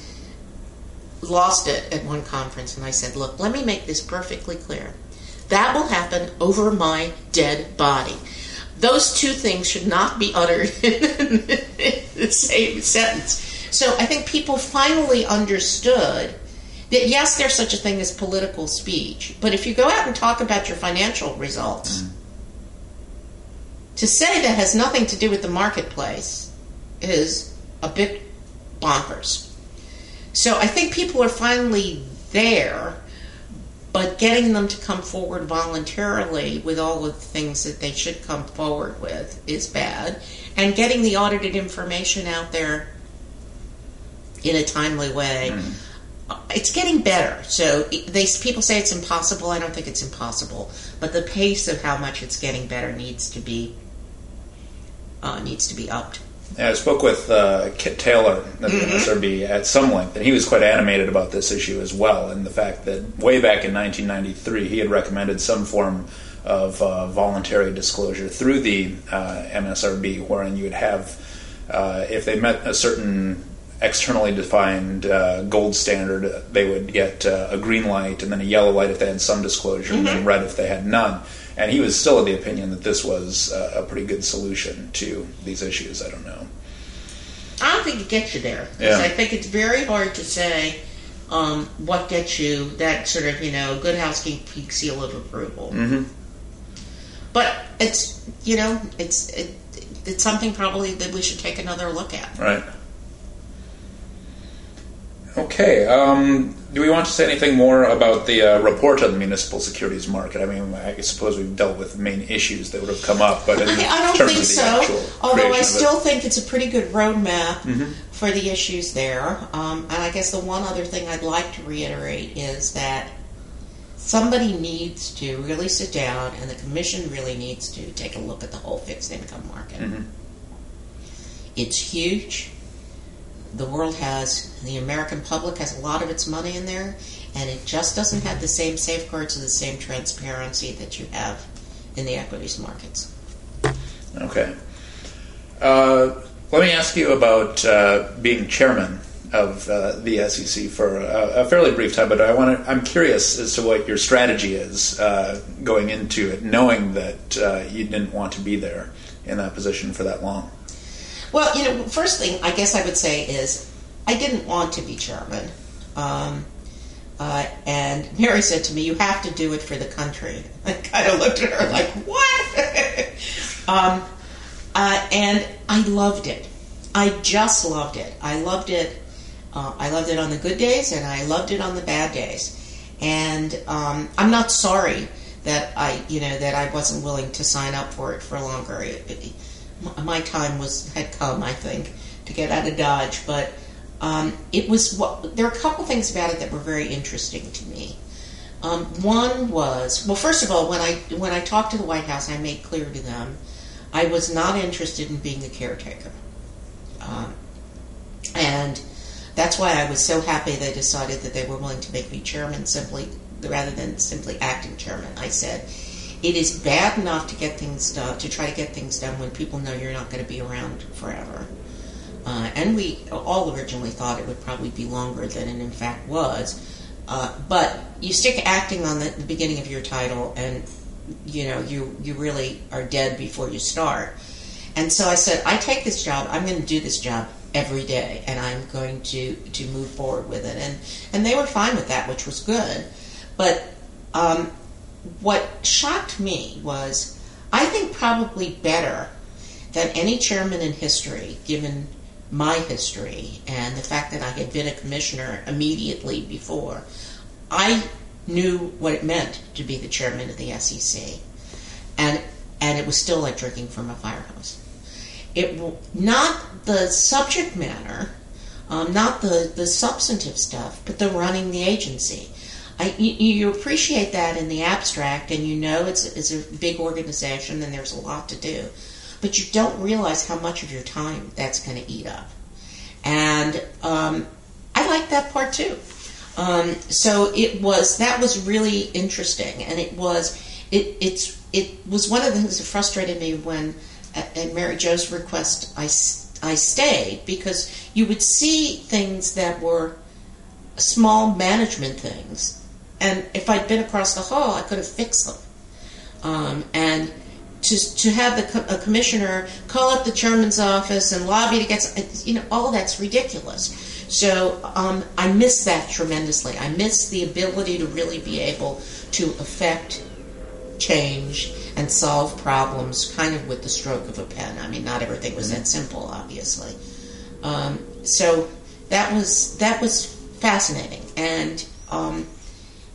lost it at one conference, and I said, look, let me make this perfectly clear. That will happen over my dead body. Those two things should not be uttered in the same sentence. So I think people finally understood that, yes, there's such a thing as political speech, but if you go out and talk about your financial results, mm. to say that has nothing to do with the marketplace is a bit bonkers. So I think people are finally there, but getting them to come forward voluntarily with all of the things that they should come forward with is bad. And getting the audited information out there in a timely way, mm. it's getting better. So they people say it's impossible. I don't think it's impossible, but the pace of how much it's getting better needs to be uh, needs to be upped. Yeah, I spoke with uh, Kit Taylor at the mm-hmm. N S R B at some length, and he was quite animated about this issue as well, and the fact that way back in nineteen ninety-three he had recommended some form of uh, voluntary disclosure through the uh, N S R B, wherein you would have, uh, if they met a certain externally defined uh, gold standard, they would get uh, a green light and then a yellow light if they had some disclosure, mm-hmm. and then red if they had none. And he was still of the opinion that this was uh, a pretty good solution to these issues. I don't know. I don't think it gets you there. Yeah. I think it's very hard to say um, what gets you that sort of, you know, good housekeeping seal of approval. Mm-hmm. But it's, you know, it's it, it's something probably that we should take another look at. Right. Okay. Um, do we want to say anything more about the uh, report on the municipal securities market? I mean, I suppose we've dealt with the main issues that would have come up, but in I, I don't terms think of the so. actual Although I creation still of it. think it's a pretty good roadmap Mm-hmm. for the issues there. Um, and I guess the one other thing I'd like to reiterate is that somebody needs to really sit down, and the commission really needs to take a look at the whole fixed income market. Mm-hmm. It's huge. The world has, the American public has a lot of its money in there, and it just doesn't have the same safeguards or the same transparency that you have in the equities markets. Okay. Uh, let me ask you about uh, being chairman of uh, the S E C for a, a fairly brief time, but I want to, I'm curious as to what your strategy is uh, going into it, knowing that uh, you didn't want to be there in that position for that long. Well, you know, first thing I guess I would say is I didn't want to be chairman. Um, uh, and Mary said to me, you have to do it for the country. I kind of looked at her like, what? um, uh, and I loved it. I just loved it. I loved it. Uh, I loved it on the good days, and I loved it on the bad days. And um, I'm not sorry that I, you know, that I wasn't willing to sign up for it for longer. It, it, my time was had come, I think, to get out of Dodge. But um, it was. What, there are a couple things about it that were very interesting to me. Um, one was, well, first of all, when I when I talked to the White House, I made clear to them I was not interested in being a caretaker, um, and that's why I was so happy they decided that they were willing to make me chairman simply rather than simply acting chairman. I said, it is bad enough to get things done, to try to get things done when people know you're not going to be around forever. Uh, and we all originally thought it would probably be longer than it in fact was. Uh, but you stick acting on the, the beginning of your title, and you know you you really are dead before you start. And so I said, I take this job. I'm going to do this job every day, and I'm going to, to move forward with it. And and they were fine with that, which was good. But um, what shocked me was, I think probably better than any chairman in history, given my history and the fact that I had been a commissioner immediately before, I knew what it meant to be the chairman of the S E C. And and it was still like drinking from a fire hose. It not the subject matter, um, not the, the substantive stuff, but the running the agency. I, you, you appreciate that in the abstract, and you know it's, it's a big organization and there's a lot to do. But you don't realize how much of your time that's going to eat up. And um, I like that part too. Um, so it was that was really interesting, and it was it it's it was one of the things that frustrated me when at, at Mary Jo's request I, I stayed, because you would see things that were small management things, and if I'd been across the hall, I could have fixed them. Um, and to to have the co- a commissioner call up the chairman's office and lobby to get, you know, all that's ridiculous. So um, I miss that tremendously. I miss the ability to really be able to affect change and solve problems kind of with the stroke of a pen. I mean, not everything was that simple, obviously. Um, so that was that was fascinating. And um,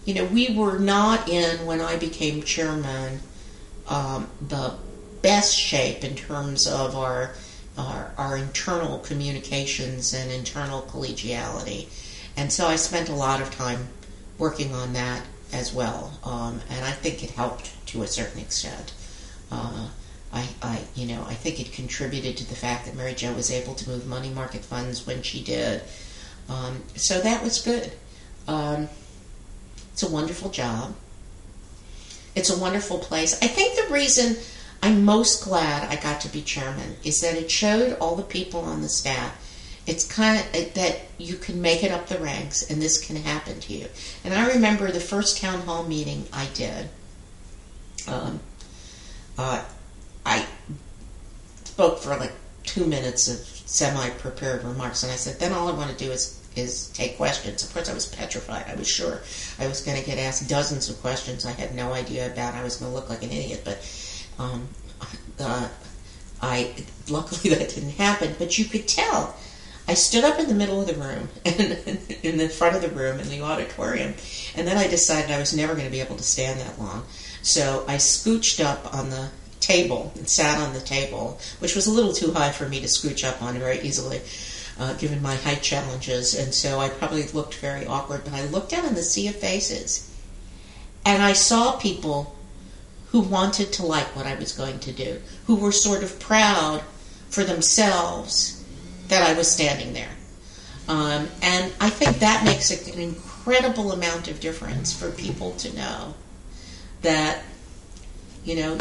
you know, we were not in, when I became chairman, um, the best shape in terms of our, our our internal communications and internal collegiality. And so I spent a lot of time working on that as well. Um, and I think it helped to a certain extent. Uh, I, I, you know, I think it contributed to the fact that Mary Jo was able to move money market funds when she did. Um, so that was good. Um, it's a wonderful job. It's a wonderful place. I think the reason I'm most glad I got to be chairman is that it showed all the people on the staff it's kind of that you can make it up the ranks and this can happen to you. And I remember the first town hall meeting I did. Um, uh, I spoke for like two minutes of semi-prepared remarks, and I said, then all I want to do is is take questions. Of course, I was petrified. I was sure I was going to get asked dozens of questions I had no idea about. I was going to look like an idiot, but um, uh, I luckily that didn't happen. But you could tell. I stood up in the middle of the room, in the front of the room, in the auditorium, and then I decided I was never going to be able to stand that long. So I scooched up on the table and sat on the table, which was a little too high for me to scooch up on very easily, uh, given my height challenges, and so I probably looked very awkward, but I looked out in the sea of faces, and I saw people who wanted to like what I was going to do, who were sort of proud for themselves that I was standing there. Um, and I think that makes an incredible amount of difference for people to know that, you know,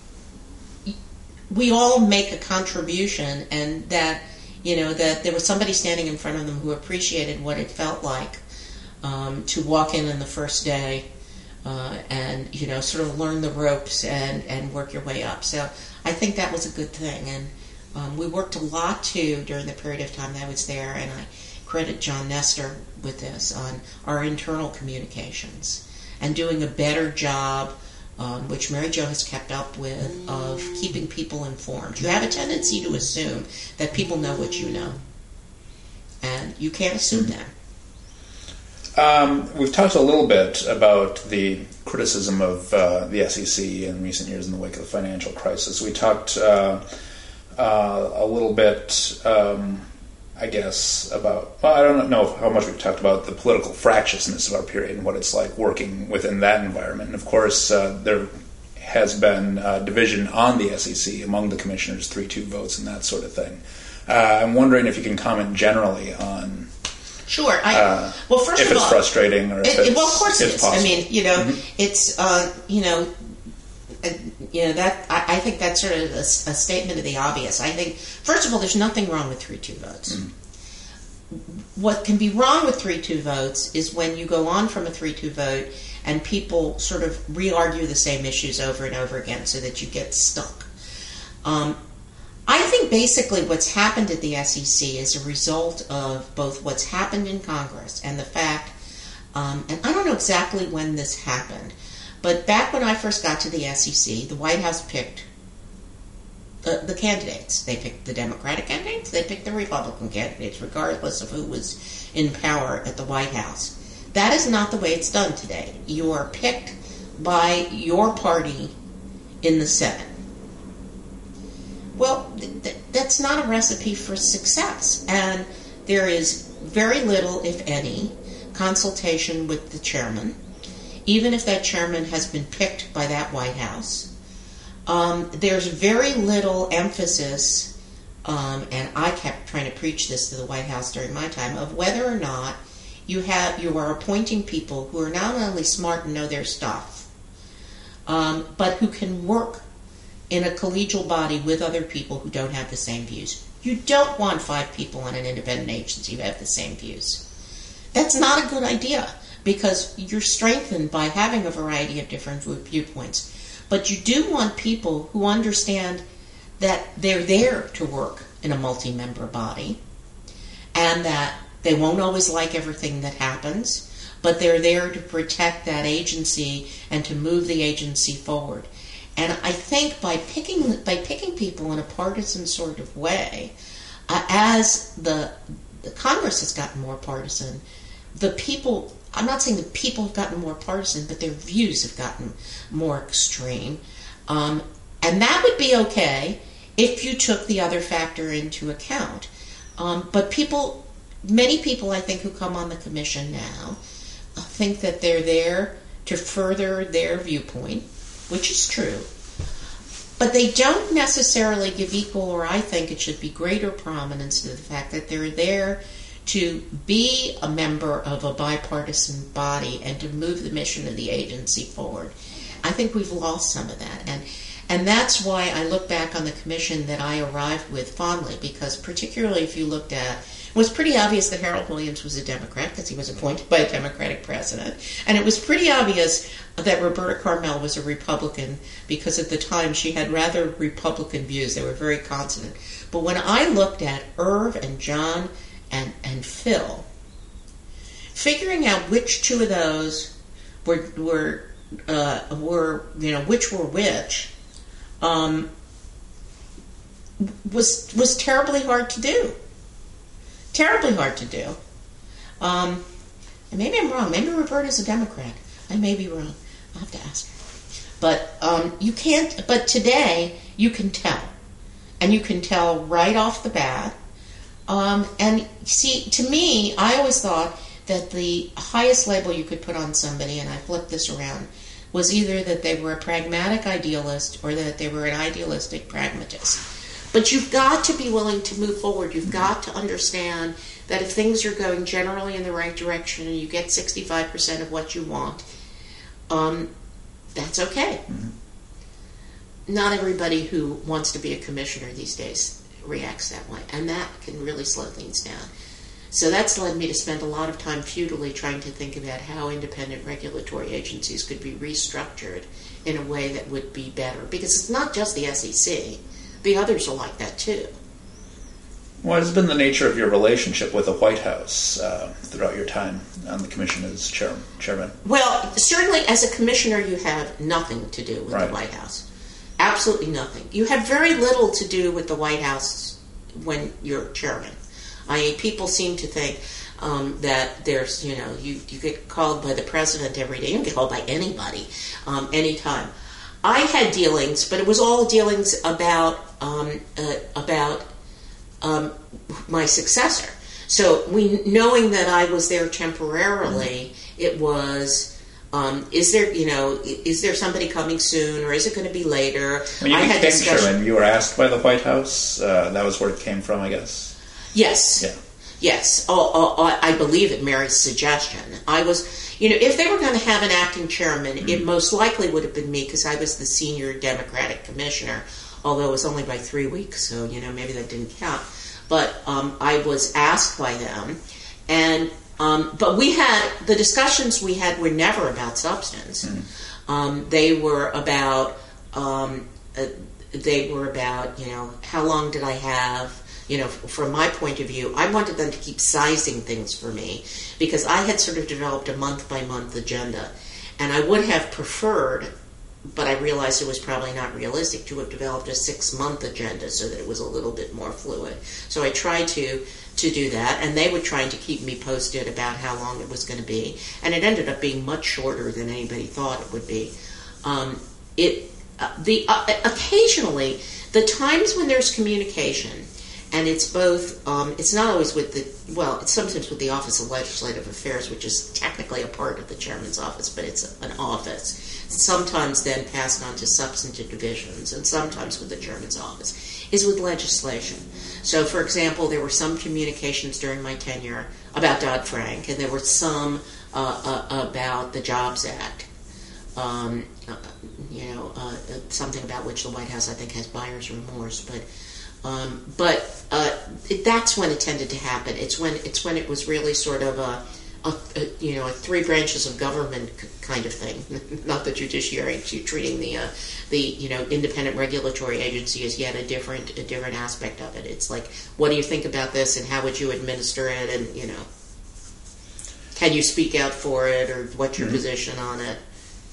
we all make a contribution, and that, you know, that there was somebody standing in front of them who appreciated what it felt like um, to walk in on the first day uh, and, you know, sort of learn the ropes and, and work your way up. So I think that was a good thing. And Um, we worked a lot, too, during the period of time that I was there, and I credit John Nestor with this, on our internal communications and doing a better job, um, which Mary Jo has kept up with, of keeping people informed. You have a tendency to assume that people know what you know, and you can't assume that. Um, we've talked a little bit about the criticism of uh, the S E C in recent years in the wake of the financial crisis. We talked Uh, Uh, a little bit, um, I guess, about, well, I don't know how much we've talked about the political fractiousness of our period and what it's like working within that environment. And of course, uh, there has been uh, division on the S E C among the commissioners, three two votes and that sort of thing. Uh, I'm wondering if you can comment generally on Sure. I, uh, well, first if of it's all, frustrating or if it, it's well, of course it is. possible. I mean, you know, Mm-hmm. it's, uh, you know, Uh, you know, that I, I think that's sort of a, a statement of the obvious. I think, first of all, there's nothing wrong with three two votes. Mm. What can be wrong with three two votes is when you go on from a three two vote and people sort of re-argue the same issues over and over again so that you get stuck. Um, I think basically what's happened at the S E C is a result of both what's happened in Congress and the fact, um, and I don't know exactly when this happened, but back when I first got to the S E C, the White House picked the, the candidates. They picked the Democratic candidates, they picked the Republican candidates, regardless of who was in power at the White House. That is not the way it's done today. You are picked by your party in the Senate. Well, th- th- that's not a recipe for success. And there is very little, if any, consultation with the chairman, even if that chairman has been picked by that White House. Um, there's very little emphasis, um, and I kept trying to preach this to the White House during my time, of whether or not you have you are appointing people who are not only smart and know their stuff, um, but who can work in a collegial body with other people who don't have the same views. You don't want five people on an independent agency who have the same views. That's not a good idea, because you're strengthened by having a variety of different viewpoints. But you do want people who understand that they're there to work in a multi-member body, and that they won't always like everything that happens, but they're there to protect that agency and to move the agency forward. And I think by picking by picking people in a partisan sort of way, uh, as the, the Congress has gotten more partisan, the people I'm not saying that people have gotten more partisan, but their views have gotten more extreme. Um, and that would be okay if you took the other factor into account. Um, but people, many people I think who come on the commission now uh, think that they're there to further their viewpoint, which is true. But they don't necessarily give equal, or I think it should be greater prominence to the fact that they're there to be a member of a bipartisan body and to move the mission of the agency forward. I think we've lost some of that. And and that's why I look back on the commission that I arrived with fondly, because particularly if you looked at, it was pretty obvious that Harold Williams was a Democrat because he was appointed by a Democratic president. And it was pretty obvious that Roberta Carmel was a Republican because at the time she had rather Republican views. They were very consonant. But when I looked at Irv and John and, and Phil, figuring out which two of those were, were, uh, were you know, which were which, um, was was terribly hard to do. Terribly hard to do. Um, and maybe I'm wrong. Maybe Roberta's a Democrat. I may be wrong. I'll have to ask her. But um, you can't. But today you can tell, and you can tell right off the bat. Um, and see, to me, I always thought that the highest label you could put on somebody, and I flipped this around, was either that they were a pragmatic idealist or that they were an idealistic pragmatist. But you've got to be willing to move forward. You've got to understand that if things are going generally in the right direction and you get sixty-five percent of what you want, um, that's okay. Mm-hmm. Not everybody who wants to be a commissioner these days reacts that way, and that can really slow things down. So that's led me to spend a lot of time futilely trying to think about how independent regulatory agencies could be restructured in a way that would be better. Because it's not just the S E C. The others are like that too. What has been the nature of your relationship with the White House uh, throughout your time on the commission as chair, chairman? Well, certainly as a commissioner you have nothing to do with right. the White House. Absolutely nothing. You have very little to do with the White House when you're chairman. I mean, people seem to think um, that there's, you know, you, you get called by the president every day. You don't get called by anybody um, anytime. I had dealings, but it was all dealings about um, uh, about um, my successor. So we, knowing that I was there temporarily, mm-hmm. it was, um, is there, you know, is there somebody coming soon, or is it going to be later? When you I had became chairman, you were asked by the White House. Uh, that was where it came from, I guess. Yes. Yeah. Yes. Oh, oh, oh, I believe at Mary's suggestion. I was, you know, if they were going to have an acting chairman, mm-hmm. it most likely would have been me because I was the senior Democratic commissioner, although it was only by three weeks, so, you know, maybe that didn't count. But um, I was asked by them, and um, but we had, the discussions we had were never about substance. Mm-hmm. Um, they were about, um, uh, they were about, you know, how long did I have? You know, from my point of view, I wanted them to keep sizing things for me because I had sort of developed a month-by-month agenda. And I would have preferred, but I realized it was probably not realistic, to have developed a six-month agenda so that it was a little bit more fluid. So I tried to, to do that, and they were trying to keep me posted about how long it was going to be. And it ended up being much shorter than anybody thought it would be. Um, it uh, the uh, occasionally, the times when there's communication, and it's both, um, it's not always with the, well, it's sometimes with the Office of Legislative Affairs, which is technically a part of the chairman's office, but it's an office. Sometimes then passed on to substantive divisions, and sometimes with the chairman's office, is with legislation. So, for example, there were some communications during my tenure about Dodd-Frank, and there were some uh, uh, about the Jobs Act. Um, uh, you know, uh, something about which the White House, I think, has buyer's remorse, but Um, but uh, it, that's when it tended to happen. It's when it's when it was really sort of a, a, a you know a three branches of government kind of thing, not the judiciary. You're treating the uh, the you know independent regulatory agency as yet a different a different aspect of it. It's like, what do you think about this, and how would you administer it, and you know, can you speak out for it, or what's your mm-hmm. position on it?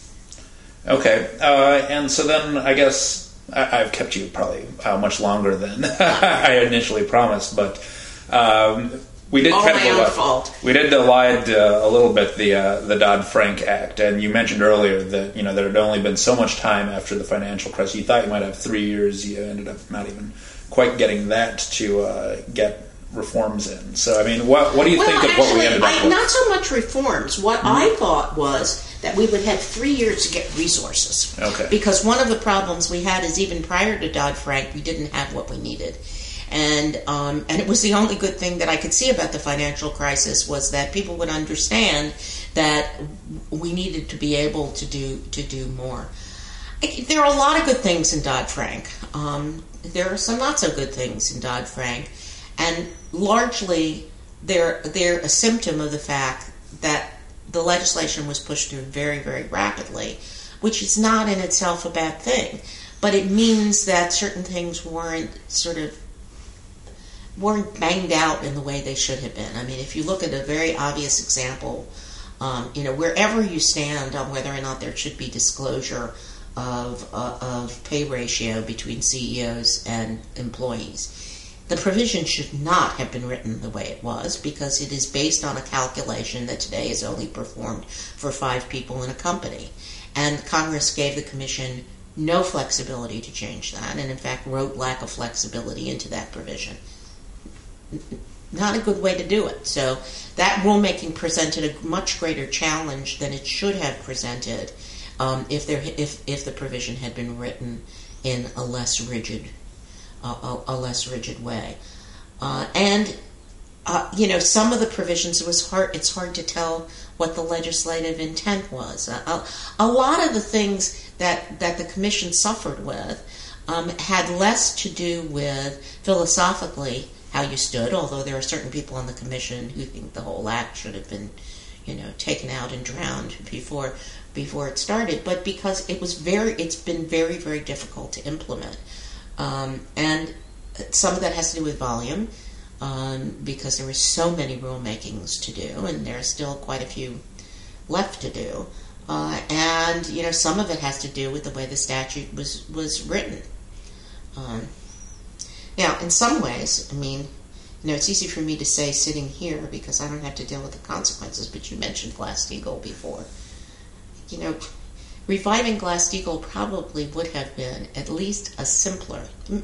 Okay, uh, and so then I guess. I've kept you probably uh, much longer than I initially promised, but um, We did All kind my of own elide, fault. We did elide uh, a little bit the uh, the Dodd-Frank Act, and you mentioned earlier that you know there had only been so much time after the financial crisis. You thought you might have three years. You ended up not even quite getting that to uh, get reforms in. So, I mean, what what do you well, think of actually, what we ended up I, with? not so much reforms. What Mm-hmm. I thought was that we would have three years to get resources. Okay. Because one of the problems we had is even prior to Dodd-Frank, we didn't have what we needed. And um, and it was the only good thing that I could see about the financial crisis was that people would understand that we needed to be able to do to do more. There are a lot of good things in Dodd-Frank. Um, there are some not so good things in Dodd-Frank, and largely they're they're a symptom of the fact that the legislation was pushed through very, very rapidly, which is not in itself a bad thing, but it means that certain things weren't sort of weren't banged out in the way they should have been. I mean, if you look at a very obvious example, um, you know, wherever you stand on whether or not there should be disclosure of uh, of pay ratio between C E Os and employees, the provision should not have been written the way it was because it is based on a calculation that today is only performed for five people in a company. And Congress gave the Commission no flexibility to change that, and in fact wrote lack of flexibility into that provision. Not a good way to do it. So that rulemaking presented a much greater challenge than it should have presented um, if there if if the provision had been written in a less rigid uh, a, a less rigid way. Uh, and uh, you know, some of the provisions it was hard. It's hard to tell what the legislative intent was. Uh, a, a lot of the things that that the Commission suffered with um, had less to do with philosophically how you stood, although there are certain people on the Commission who think the whole act should have been, you know, taken out and drowned before before it started, but because it was very, it's been very, very difficult to implement. Um, and some of that has to do with volume, um, because there were so many rulemakings to do, and there are still quite a few left to do. Uh, and, you know, some of it has to do with the way the statute was, was written. Um, Now, in some ways, I mean, you know, it's easy for me to say sitting here because I don't have to deal with the consequences, but you mentioned Glass-Steagall before. You know, reviving Glass-Steagall probably would have been at least a simpler,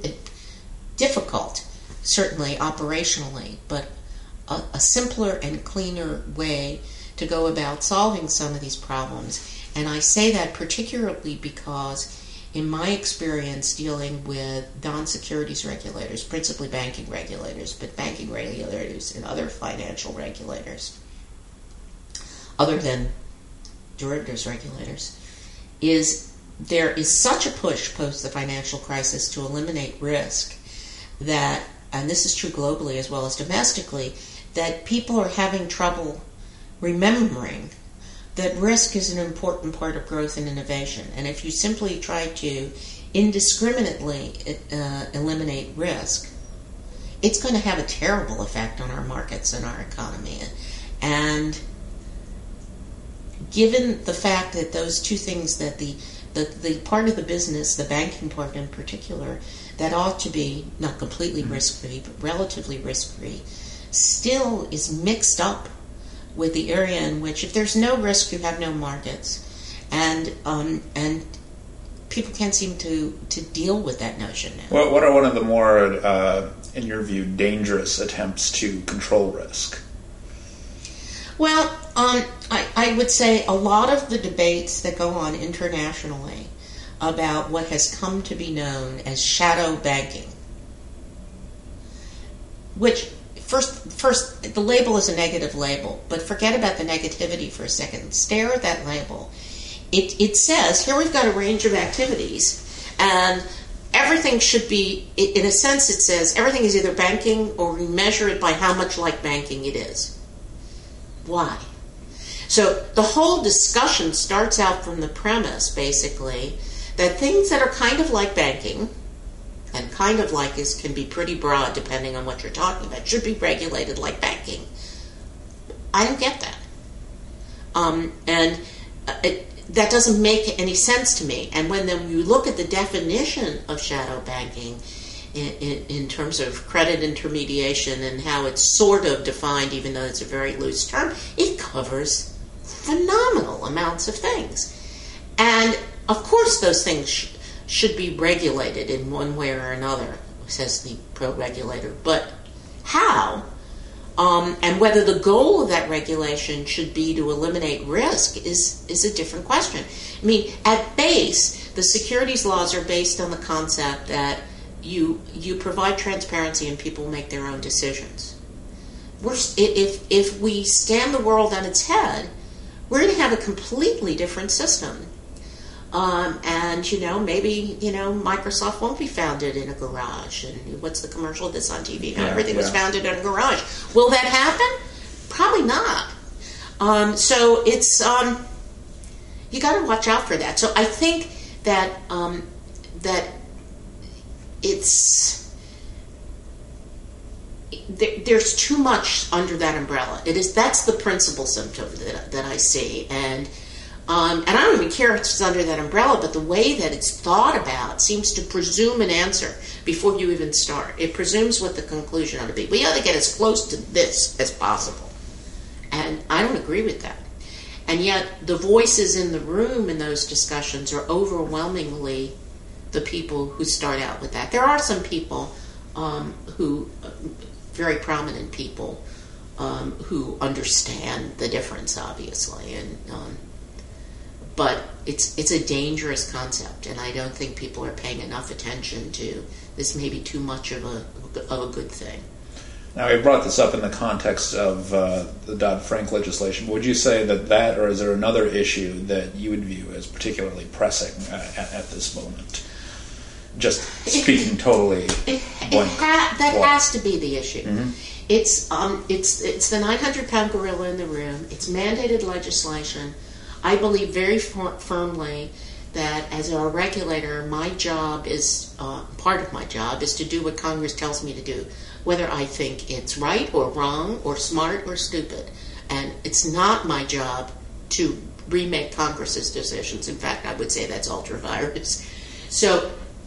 difficult, certainly operationally, but a, a simpler and cleaner way to go about solving some of these problems. And I say that particularly because in my experience dealing with non-securities regulators, principally banking regulators, but banking regulators and other financial regulators, other than derivatives regulators, is there is such a push post the financial crisis to eliminate risk that, and this is true globally as well as domestically, that people are having trouble remembering that risk is an important part of growth and innovation. And if you simply try to indiscriminately uh, eliminate risk, it's going to have a terrible effect on our markets and our economy. And given the fact that those two things, that the, the, the part of the business, the banking part in particular, that ought to be not completely risk-free, but relatively risk-free, still is mixed up with the area in which, if there's no risk, you have no markets, and um, and people can't seem to, to deal with that notion now. What, what are one of the more, uh, in your view, dangerous attempts to control risk? Well, um, I, I would say a lot of the debates that go on internationally about what has come to be known as shadow banking, which First, first, the label is a negative label, but forget about the negativity for a second. Stare at that label. It, it says, here we've got a range of activities, and everything should be, in a sense it says, everything is either banking or we measure it by how much like banking it is. Why? So the whole discussion starts out from the premise, basically, that things that are kind of like banking, and kind of like is can be pretty broad depending on what you're talking about, should be regulated like banking. I don't get that. Um, and it, that doesn't make any sense to me. And when then you look at the definition of shadow banking, in, in, in terms of credit intermediation and how it's sort of defined, even though it's a very loose term, it covers phenomenal amounts of things. And, of course, those things sh- should be regulated in one way or another, says the pro-regulator. But how? Um, and whether the goal of that regulation should be to eliminate risk is, is a different question. I mean, at base, the securities laws are based on the concept that you you provide transparency and people make their own decisions. We're, if, if we stand the world on its head, we're going to have a completely different system. Um, and, you know, maybe, you know, Microsoft won't be founded in a garage. And what's the commercial that's on T V? Yeah, Everything yeah. was founded in a garage. Will that happen? Probably not. Um, so it's, um, you got to watch out for that. So I think that, um, that it's, there, there's too much under that umbrella. It is, that's the principal symptom that, that I see. And, Um, and I don't even care if it's under that umbrella, but the way that it's thought about seems to presume an answer before you even start. It presumes what the conclusion ought to be. We ought to get as close to this as possible. And I don't agree with that. And yet the voices in the room in those discussions are overwhelmingly the people who start out with that. There are some people um, who, very prominent people, um, who understand the difference, obviously, and um, but it's it's a dangerous concept, and I don't think people are paying enough attention to this. May be too much of a of a good thing. Now, we brought this up in the context of uh, the Dodd-Frank legislation. Would you say that that, or is there another issue that you would view as particularly pressing uh, at, at this moment? Just speaking totally It, blank. it ha- that blank. has to be the issue. Mm-hmm. It's um it's it's the nine hundred pound gorilla in the room. It's mandated legislation. I believe very f- firmly that as a regulator, my job is, uh, part of my job is to do what Congress tells me to do, whether I think it's right or wrong or smart or stupid. And it's not my job to remake Congress's decisions. In fact, I would say that's ultra-virus. So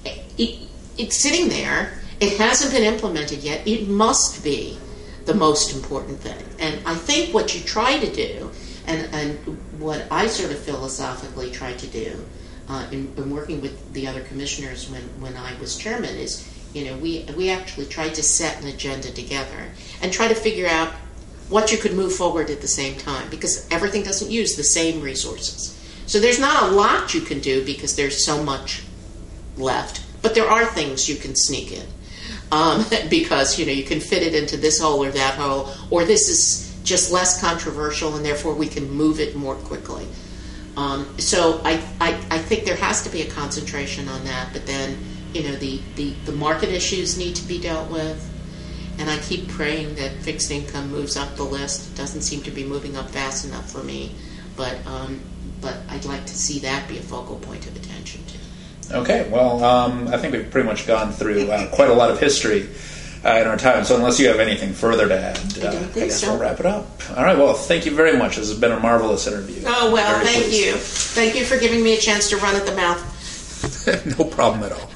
it, it's sitting there. It hasn't been implemented yet. It must be the most important thing. And I think what you try to do, and, and what I sort of philosophically tried to do uh, in, in working with the other commissioners when, when I was chairman is, you know, we we actually tried to set an agenda together and try to figure out what you could move forward at the same time, because everything doesn't use the same resources. So there's not a lot you can do because there's so much left, but there are things you can sneak in um, because, you know, you can fit it into this hole or that hole, or this is just less controversial, and therefore we can move it more quickly. Um, so I, I I think there has to be a concentration on that, but then, you know, the, the, the market issues need to be dealt with, and I keep praying that fixed income moves up the list. It doesn't seem to be moving up fast enough for me, but um, but I'd like to see that be a focal point of attention too. Okay, well, um, I think we've pretty much gone through uh, quite a lot of history Uh, in our time, so unless you have anything further to add, uh, I don't think I guess so. we'll wrap it up. All right, well, thank you very much. This has been a marvelous interview. Oh, well, Very thank pleased. you. Thank you for giving me a chance to run at the mouth. No problem at all.